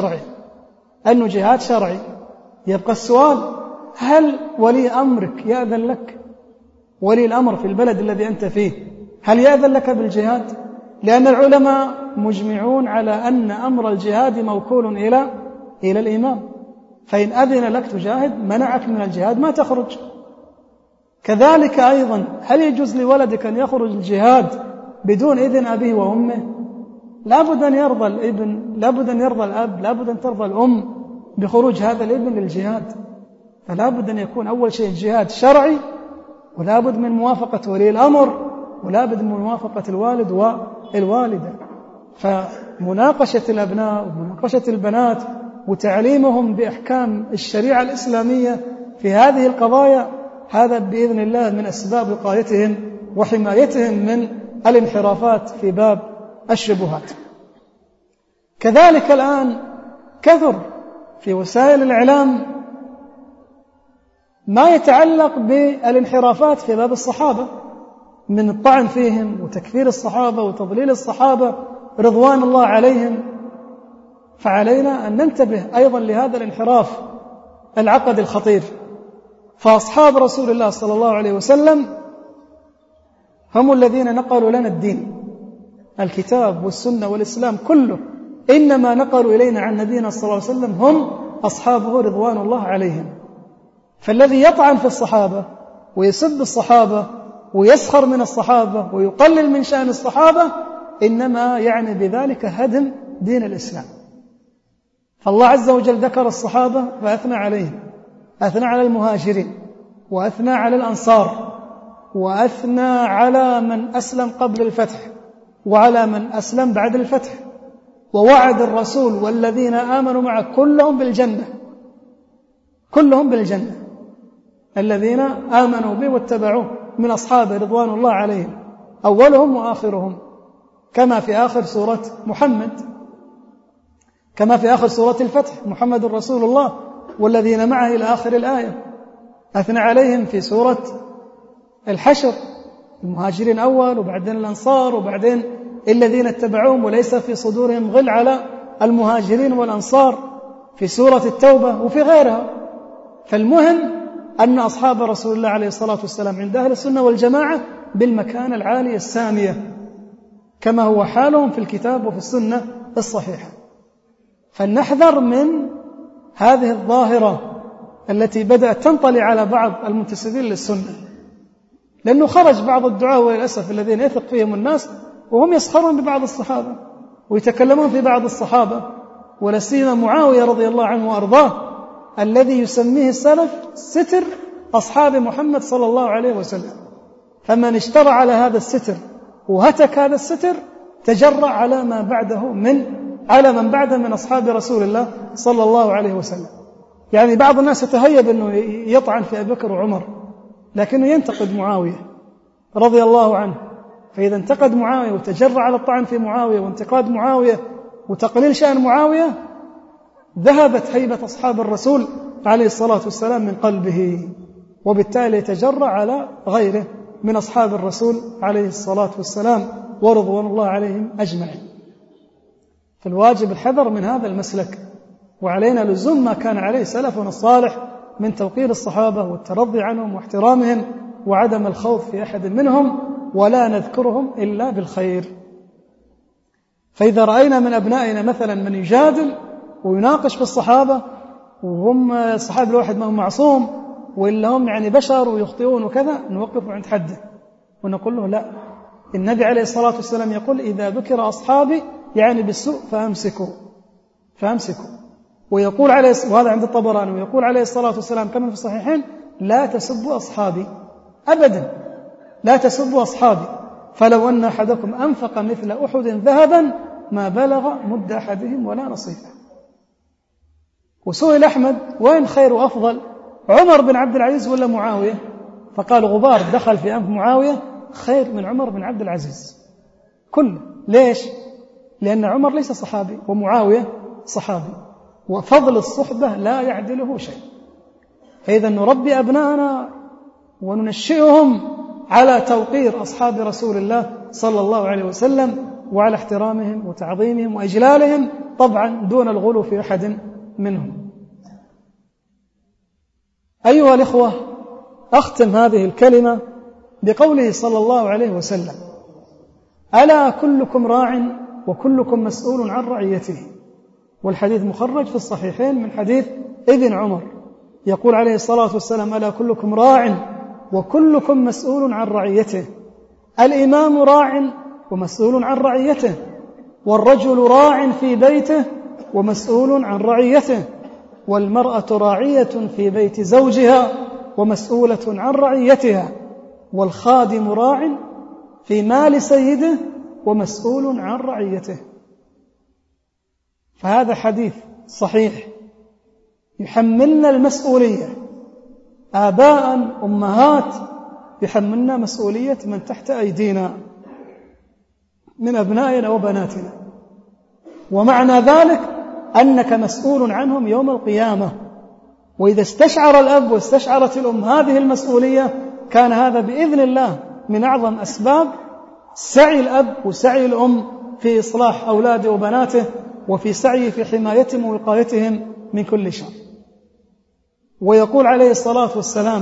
جهاد شرعي، يبقى السؤال: هل ولي أمرك يأذن لك؟ ولي الأمر في البلد الذي أنت فيه هل يأذن لك بالجهاد؟ لأن العلماء مجمعون على أن أمر الجهاد موكول إلى الإمام، فإن أذن لك تجاهد، منعك من الجهاد ما تخرج. كذلك أيضا هل يجوز لولدك أن يخرج الجهاد بدون إذن أبيه وأمه؟ لابد أن يرضى الابن، لابد أن يرضى الأب، لابد أن ترضى الأم بخروج هذا الابن للجهاد. فلابد أن يكون أول شيء الجهاد شرعي، ولابد من موافقة ولي الأمر، ولابد من موافقة الوالد والوالدة. فمناقشة الأبناء ومناقشة البنات وتعليمهم بأحكام الشريعة الإسلامية في هذه القضايا، هذا بإذن الله من أسباب وقايتهم وحمايتهم من الانحرافات في باب الشبهات. كذلك الآن كثر في وسائل الإعلام ما يتعلق بالانحرافات في باب الصحابة من الطعن فيهم وتكفير الصحابة وتضليل الصحابة رضوان الله عليهم. فعلينا أن ننتبه أيضا لهذا الانحراف العقدي الخطير. فأصحاب رسول الله صلى الله عليه وسلم هم الذين نقلوا لنا الدين، الكتاب والسنة والإسلام كله إنما نقلوا إلينا عن نبينا صلى الله عليه وسلم هم أصحابه رضوان الله عليهم. فالذي يطعن في الصحابة ويسب الصحابة ويسخر من الصحابة ويقلل من شأن الصحابة إنما يعني بذلك هدم دين الإسلام. فالله عز وجل ذكر الصحابة فأثنى عليهم، أثنى على المهاجرين، وأثنى على الأنصار، وأثنى على من أسلم قبل الفتح وعلى من أسلم بعد الفتح، ووعد الرسول والذين آمنوا معه كلهم بالجنة، كلهم بالجنة، الذين آمنوا به واتبعوه من أصحابه رضوان الله عليهم أولهم وآخرهم، كما في آخر سورة محمد، كما في آخر سورة الفتح: محمد رسول الله والذين معه إلى آخر الآية. أثنى عليهم في سورة الحشر: المهاجرين أول، وبعدين الأنصار، وبعدين الذين اتبعوهم وليس في صدورهم غل على المهاجرين والأنصار في سورة التوبة وفي غيرها. فالمهم أن أصحاب رسول الله عليه الصلاة والسلام عند أهل السنة والجماعة بالمكانة العالية السامية، كما هو حالهم في الكتاب وفي السنة الصحيحة. فلنحذر من هذه الظاهرة التي بدأت تنطلي على بعض المنتسبين للسنة، لأنه خرج بعض الدعاة وللأسف الذين يثق فيهم الناس وهم يسخرون ببعض الصحابة ويتكلمون في بعض الصحابة، ولا سيما معاوية رضي الله عنه وأرضاه الذي يسميه السلف ستر أصحاب محمد صلى الله عليه وسلم. فمن اشترى على هذا الستر وهتك هذا الستر تجرأ على ما بعده على من بعده من أصحاب رسول الله صلى الله عليه وسلم. يعني بعض الناس يتهيب أنه يطعن في أبي بكر وعمر، لكنه ينتقد معاوية رضي الله عنه. فإذا انتقد معاوية وتجرأ على الطعن في معاوية وانتقاد معاوية وتقليل شأن معاوية، ذهبت هيبة أصحاب الرسول عليه الصلاة والسلام من قلبه، وبالتالي يتجرأ على غيره من أصحاب الرسول عليه الصلاة والسلام ورضوان الله عليهم أجمعين. فالواجب الحذر من هذا المسلك، وعلينا لزوم ما كان عليه سلفنا الصالح من توقير الصحابة والترضي عنهم واحترامهم وعدم الخوض في أحد منهم، ولا نذكرهم إلا بالخير. فإذا رأينا من أبنائنا مثلا من يجادل ويناقش في الصحابة، وهم الصحابة الواحد ما هم معصوم وإلا هم يعني بشر ويخطئون وكذا، نوقف عند حده ونقول له لا، النبي عليه الصلاة والسلام يقول: إذا ذكر أصحابي يعني بالسوء فأمسكوا. ويقول عليه، وهذا عند الطبراني، ويقول عليه الصلاة والسلام كما في الصحيحين: لا تسبوا أصحابي أبدا، لا تسبوا أصحابي، فلو أن أحدكم أنفق مثل أحد ذهبا ما بلغ مد أحدهم ولا نصيفه. وسئل أحمد: وين خير وأفضل، عمر بن عبد العزيز ولا معاوية؟ فقال: غبار دخل في أنف معاوية خير من عمر بن عبد العزيز كله. ليش؟ لأن عمر ليس صحابي ومعاوية صحابي، وفضل الصحبة لا يعدله شيء. فإذا نربي أبناءنا وننشئهم على توقير أصحاب رسول الله صلى الله عليه وسلم، وعلى احترامهم وتعظيمهم وإجلالهم، طبعا دون الغلو في أحد منهم. أيها الإخوة، أختم هذه الكلمة بقوله صلى الله عليه وسلم: ألا كلكم راع وكلكم مسؤول عن رعيته. والحديث مخرج في الصحيحين من حديث ابن عمر، يقول عليه الصلاة والسلام: ألا كلكم راع وكلكم مسؤول عن رعيته. الإمام راع ومسؤول عن رعيته، والرجل راع في بيته ومسؤول عن رعيته، والمرأة راعية في بيت زوجها ومسؤولة عن رعيتها، والخادم راع في مال سيده ومسؤول عن رعيته. فهذا حديث صحيح يحملنا المسؤولية، آباء أمهات يحملنا مسؤولية من تحت أيدينا من أبنائنا وبناتنا، ومعنى ذلك أنك مسؤول عنهم يوم القيامة. وإذا استشعر الأب واستشعرت الأم هذه المسؤولية، كان هذا بإذن الله من أعظم أسباب سعي الأب وسعي الأم في إصلاح أولاده وبناته، وفي سعي في حمايتهم ووقايتهم من كل شر. ويقول عليه الصلاة والسلام: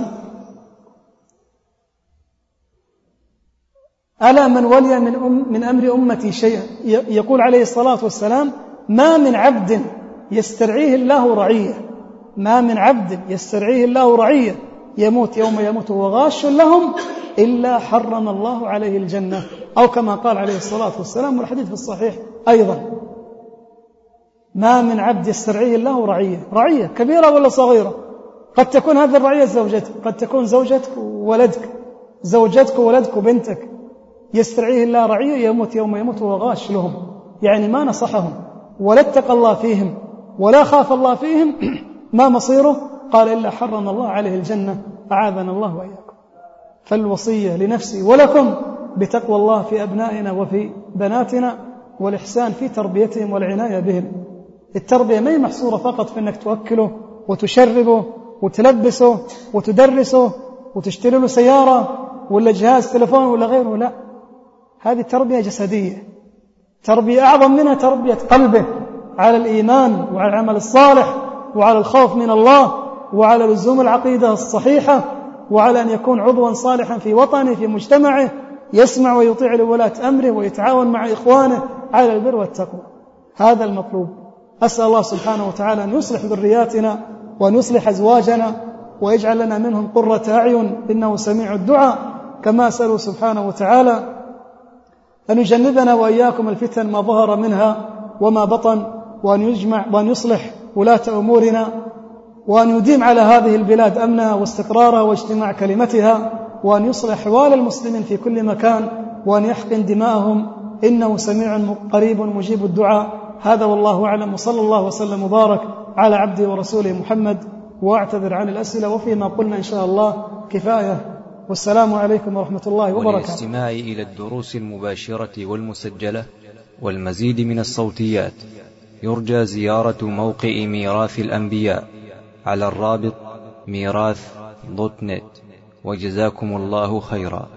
ألا من ولي من أمر أمتي شيئا، يقول عليه الصلاة والسلام: ما من عبد يسترعيه الله رعية، ما من عبد يسترعيه الله رعية يموت يوم يموت وغاش لهم إلا حرم الله عليه الجنة، أو كما قال عليه الصلاة والسلام، والحديث في الصحيح أيضا. ما من عبد يسترعيه الله رعية كبيرة ولا صغيرة. قد تكون هذه الرعية زوجتك، قد تكون زوجتك وولدك، زوجتك وولدك وبنتك، يسترعيه الله رعية يموت يوم يموت وهو غاش لهم، يعني ما نصحهم ولا اتقى الله فيهم ولا خاف الله فيهم، ما مصيره؟ قال إلا حرم الله عليه الجنة، أعاذنا الله وإياكم. فالوصية لنفسي ولكم بتقوى الله في أبنائنا وفي بناتنا، والإحسان في تربيتهم والعناية بهم. التربية ما هي محصورة فقط في أنك تؤكله وتشربه وتلبسه وتدرسه وتشتري له سيارة ولا جهاز تلفون ولا غيره، لا، هذه تربية جسدية. تربية أعظم منها تربية قلبه على الإيمان وعلى العمل الصالح وعلى الخوف من الله وعلى لزوم العقيدة الصحيحة وعلى أن يكون عضوا صالحا في وطنه في مجتمعه، يسمع ويطيع لولاة أمره ويتعاون مع إخوانه على البر والتقوى. هذا المطلوب. أسأل الله سبحانه وتعالى أن يصلح ذرياتنا وأن يصلح أزواجنا ويجعل لنا منهم قرة أعين، إنه سميع الدعاء. كما أسأله سبحانه وتعالى أن يجنبنا وإياكم الفتن ما ظهر منها وما بطن، وأن يصلح ولاة أمورنا، وأن يديم على هذه البلاد أمنها واستقرارها واجتماع كلمتها، وأن يصلح أحوال المسلمين في كل مكان، وأن يحقن دماءهم، إنه سميع قريب مجيب الدعاء. هذا والله أعلم، وصلى الله وسلم وبارك على عبده ورسوله محمد. وأعتذر عن الأسئلة، وفيما قلنا إن شاء الله كفاية. والسلام عليكم ورحمة الله وبركاته. وللاستماع إلى الدروس المباشرة والمسجلة والمزيد من الصوتيات يرجى زيارة موقع ميراث الأنبياء على الرابط ميراث.net. وجزاكم الله خيرا.